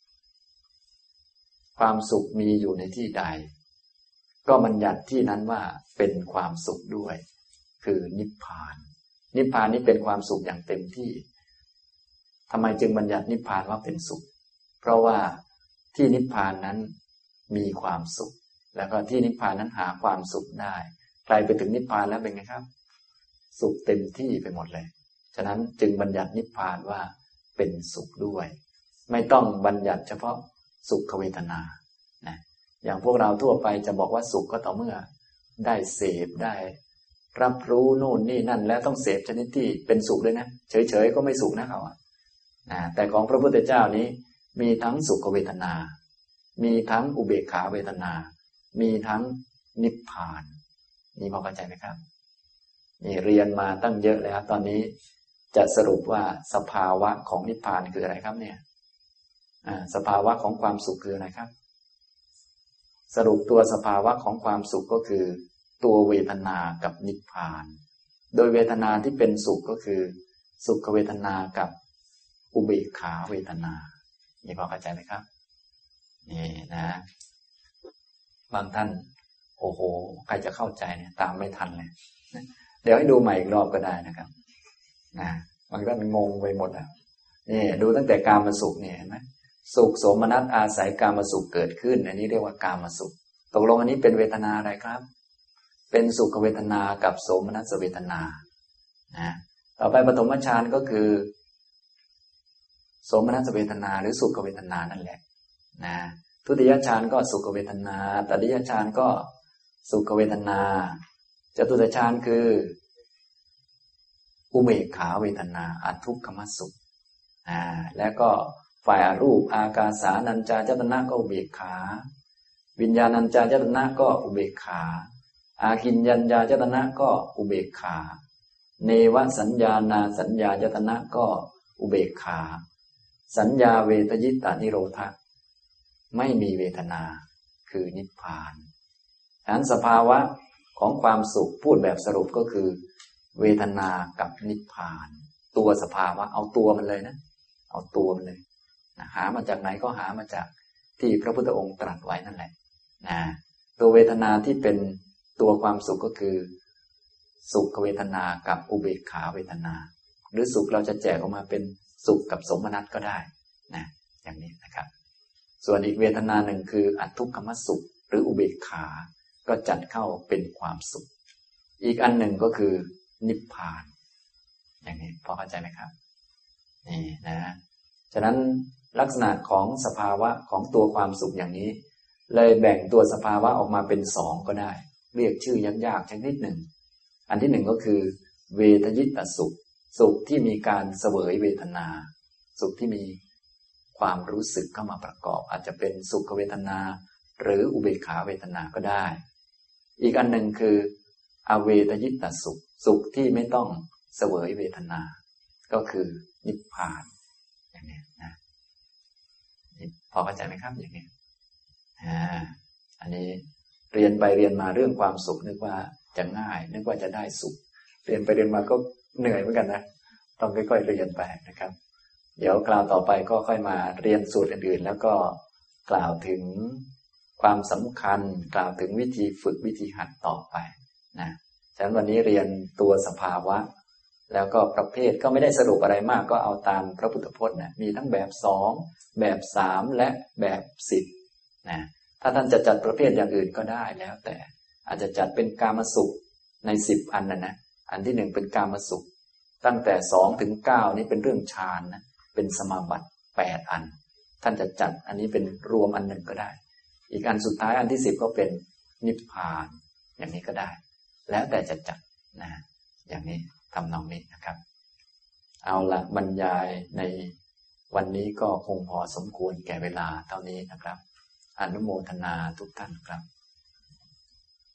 ความสุขมีอยู่ในที่ใดก็บัญญัติที่นั้นว่าเป็นความสุขด้วยคือนิพพานนิพพานนี้เป็นความสุขอย่างเต็มที่ทำไมจึงบัญญัตินิพพานว่าเป็นสุขเพราะว่าที่นิพพานนั้นมีความสุขแล้วก็ที่นิพพานนั้นหาความสุขได้ใครไปถึงนิพพานแล้วเป็นไงครับสุขเต็มที่ไปหมดเลยฉะนั้นจึงบัญญัตินิพพานว่าเป็นสุขด้วยไม่ต้องบัญญัติเฉพาะสุขเวทนาอย่างพวกเราทั่วไปจะบอกว่าสุขก็ต่อเมื่อได้เสพได้รับรู้โน่นนี่นั่นแล้วต้องเสพชนิดที่เป็นสุขด้วยนะเฉยๆก็ไม่สุขนะเขาแต่ของพระพุทธเจ้านี้มีทั้งสุขเวทนามีทั้งอุเบกขาเวทนามีทั้งนิพพานนี่พอเข้าใจไหมครับนี่เรียนมาตั้งเยอะแล้วตอนนี้จะสรุปว่าสภาวะของนิพพานคืออะไรครับเนี่ยสภาวะของความสุขคืออะไรครับสรุปตัวสภาวะของความสุขก็คือตัวเวทนากับนิพพานโดยเวทนาที่เป็นสุขก็คือสุขเวทนากับอุเบกขาเวทนานี่พอเข้าใจไหมครับนี่นะบางท่านโอ้โหใครจะเข้าใจเนี่ยตามไม่ทันเลยเดี๋ยวให้ดูใหม่อีกรอบก็ได้นะครับบางท่านงงไปหมดแล้วนี่ดูตั้งแต่กามสุขเนี่ยเห็นไหมสุขโสมนัสอาศัยกามสุขเกิดขึ้นอันนี้เรียกว่ากามสุขตกลงอันนี้เป็นเวทนาอะไรครับเป็นสุขเวทนากับโสมนัสเวทนาต่อไปปฐมฌานก็คือโสมนัสเวทนาหรือสุขเวทนานั่นแหละนะทุติยฌานก็สุขเวทนาตติยฌานก็สุขเวทนาจตุตฌานคืออุเบกขาเวทนาอทุกขมสุขแล้วก็ฝ่ายอรูปอากาสานัญจายตนะก็อุเบกขาวิญญาณัญจายตนะก็อุเบกขาอากิญญัญญายตนะก็อุเบกขาเนวสัญญานาสัญญายตนะก็อุเบกขาสัญญาเวทยิตานิโรธะไม่มีเวทนาคือนิพพานฉะนั้นสภาวะของความสุขพูดแบบสรุปก็คือเวทนากับนิพพานตัวสภาวะเอาตัวมันเลยนะเอาตัวมันเลยนะหามาจากไหนก็หามาจากที่พระพุทธองค์ตรัสไว้นั่นแหละนะตัวเวทนาที่เป็นตัวความสุขก็คือสุขเวทนากับอุเบกขาเวทนาหรือสุขเราจะแจกออกมาเป็นสุขกับสมนัตก็ได้นะอย่างนี้นะครับส่วนอีกเวทนาหนึ่งคืออทุกขมสุขหรืออุเบกขาก็จัดเข้าเป็นความสุขอีกอันหนึ่งก็คือนิพพานอย่างนี้พอเข้าใจไหมครับนี่นะฉะนั้นลักษณะของสภาวะของตัวความสุขอย่างนี้เลยแบ่งตัวสภาวะออกมาเป็นสองก็ได้เรียกชื่อยากๆชนิดหนึ่งอันที่หนึ่งก็คือเวทยิตสุขสุขที่มีการเสวยเวทนาสุขที่มีความรู้สึกเข้ามาประกอบอาจจะเป็นสุขเวทนาหรืออุเบกขาเวทนาก็ได้อีกอันหนึ่งคืออเวทยิตสุขสุขที่ไม่ต้องเสวยเวทนาก็คือนิพพานอย่างนี้นะพอเข้าใจไหมครับอย่างนี้อันนี้เรียนไปเรียนมาเรื่องความสุขนึกว่าจะง่ายนึกว่าจะได้สุขเรียนไปเรียนมาก็เหนื่อยเหมือนกันนะต้องค่อยๆเรียนไปนะครับเดี๋ยวคราวต่อไปก็ค่อยมาเรียนสูตรอื่นๆแล้วก็กล่าวถึงความสำคัญกล่าวถึงวิธีฝึกวิธีหัดต่อไปนะฉะนั้นวันนี้เรียนตัวสภาวะแล้วก็ประเภทก็ไม่ได้สรุปอะไรมากก็เอาตามพระพุทธพจน์นะมีทั้งแบบ2แบบ3และแบบ10นะถ้าท่านจะจัดประเภทอย่างอื่นก็ได้แล้วแต่อาจจะจัดเป็นกามสุขใน10อันนะอันที่1เป็นกามสุขตั้งแต่2ถึง9นี้เป็นเรื่องฌานนะเป็นสมาบัติ8อันท่านจะจัดอันนี้เป็นรวมอันหนึ่งก็ได้อีกอันสุดท้ายอันที่10ก็เป็นนิพพานอย่างนี้ก็ได้แล้วแต่จะจัดนะอย่างนี้ทำนองนี้นะครับเอาละบรรยายในวันนี้ก็คงพอสมควรแก่เวลาเท่านี้นะครับอนุโมทนาทุกท่านครับ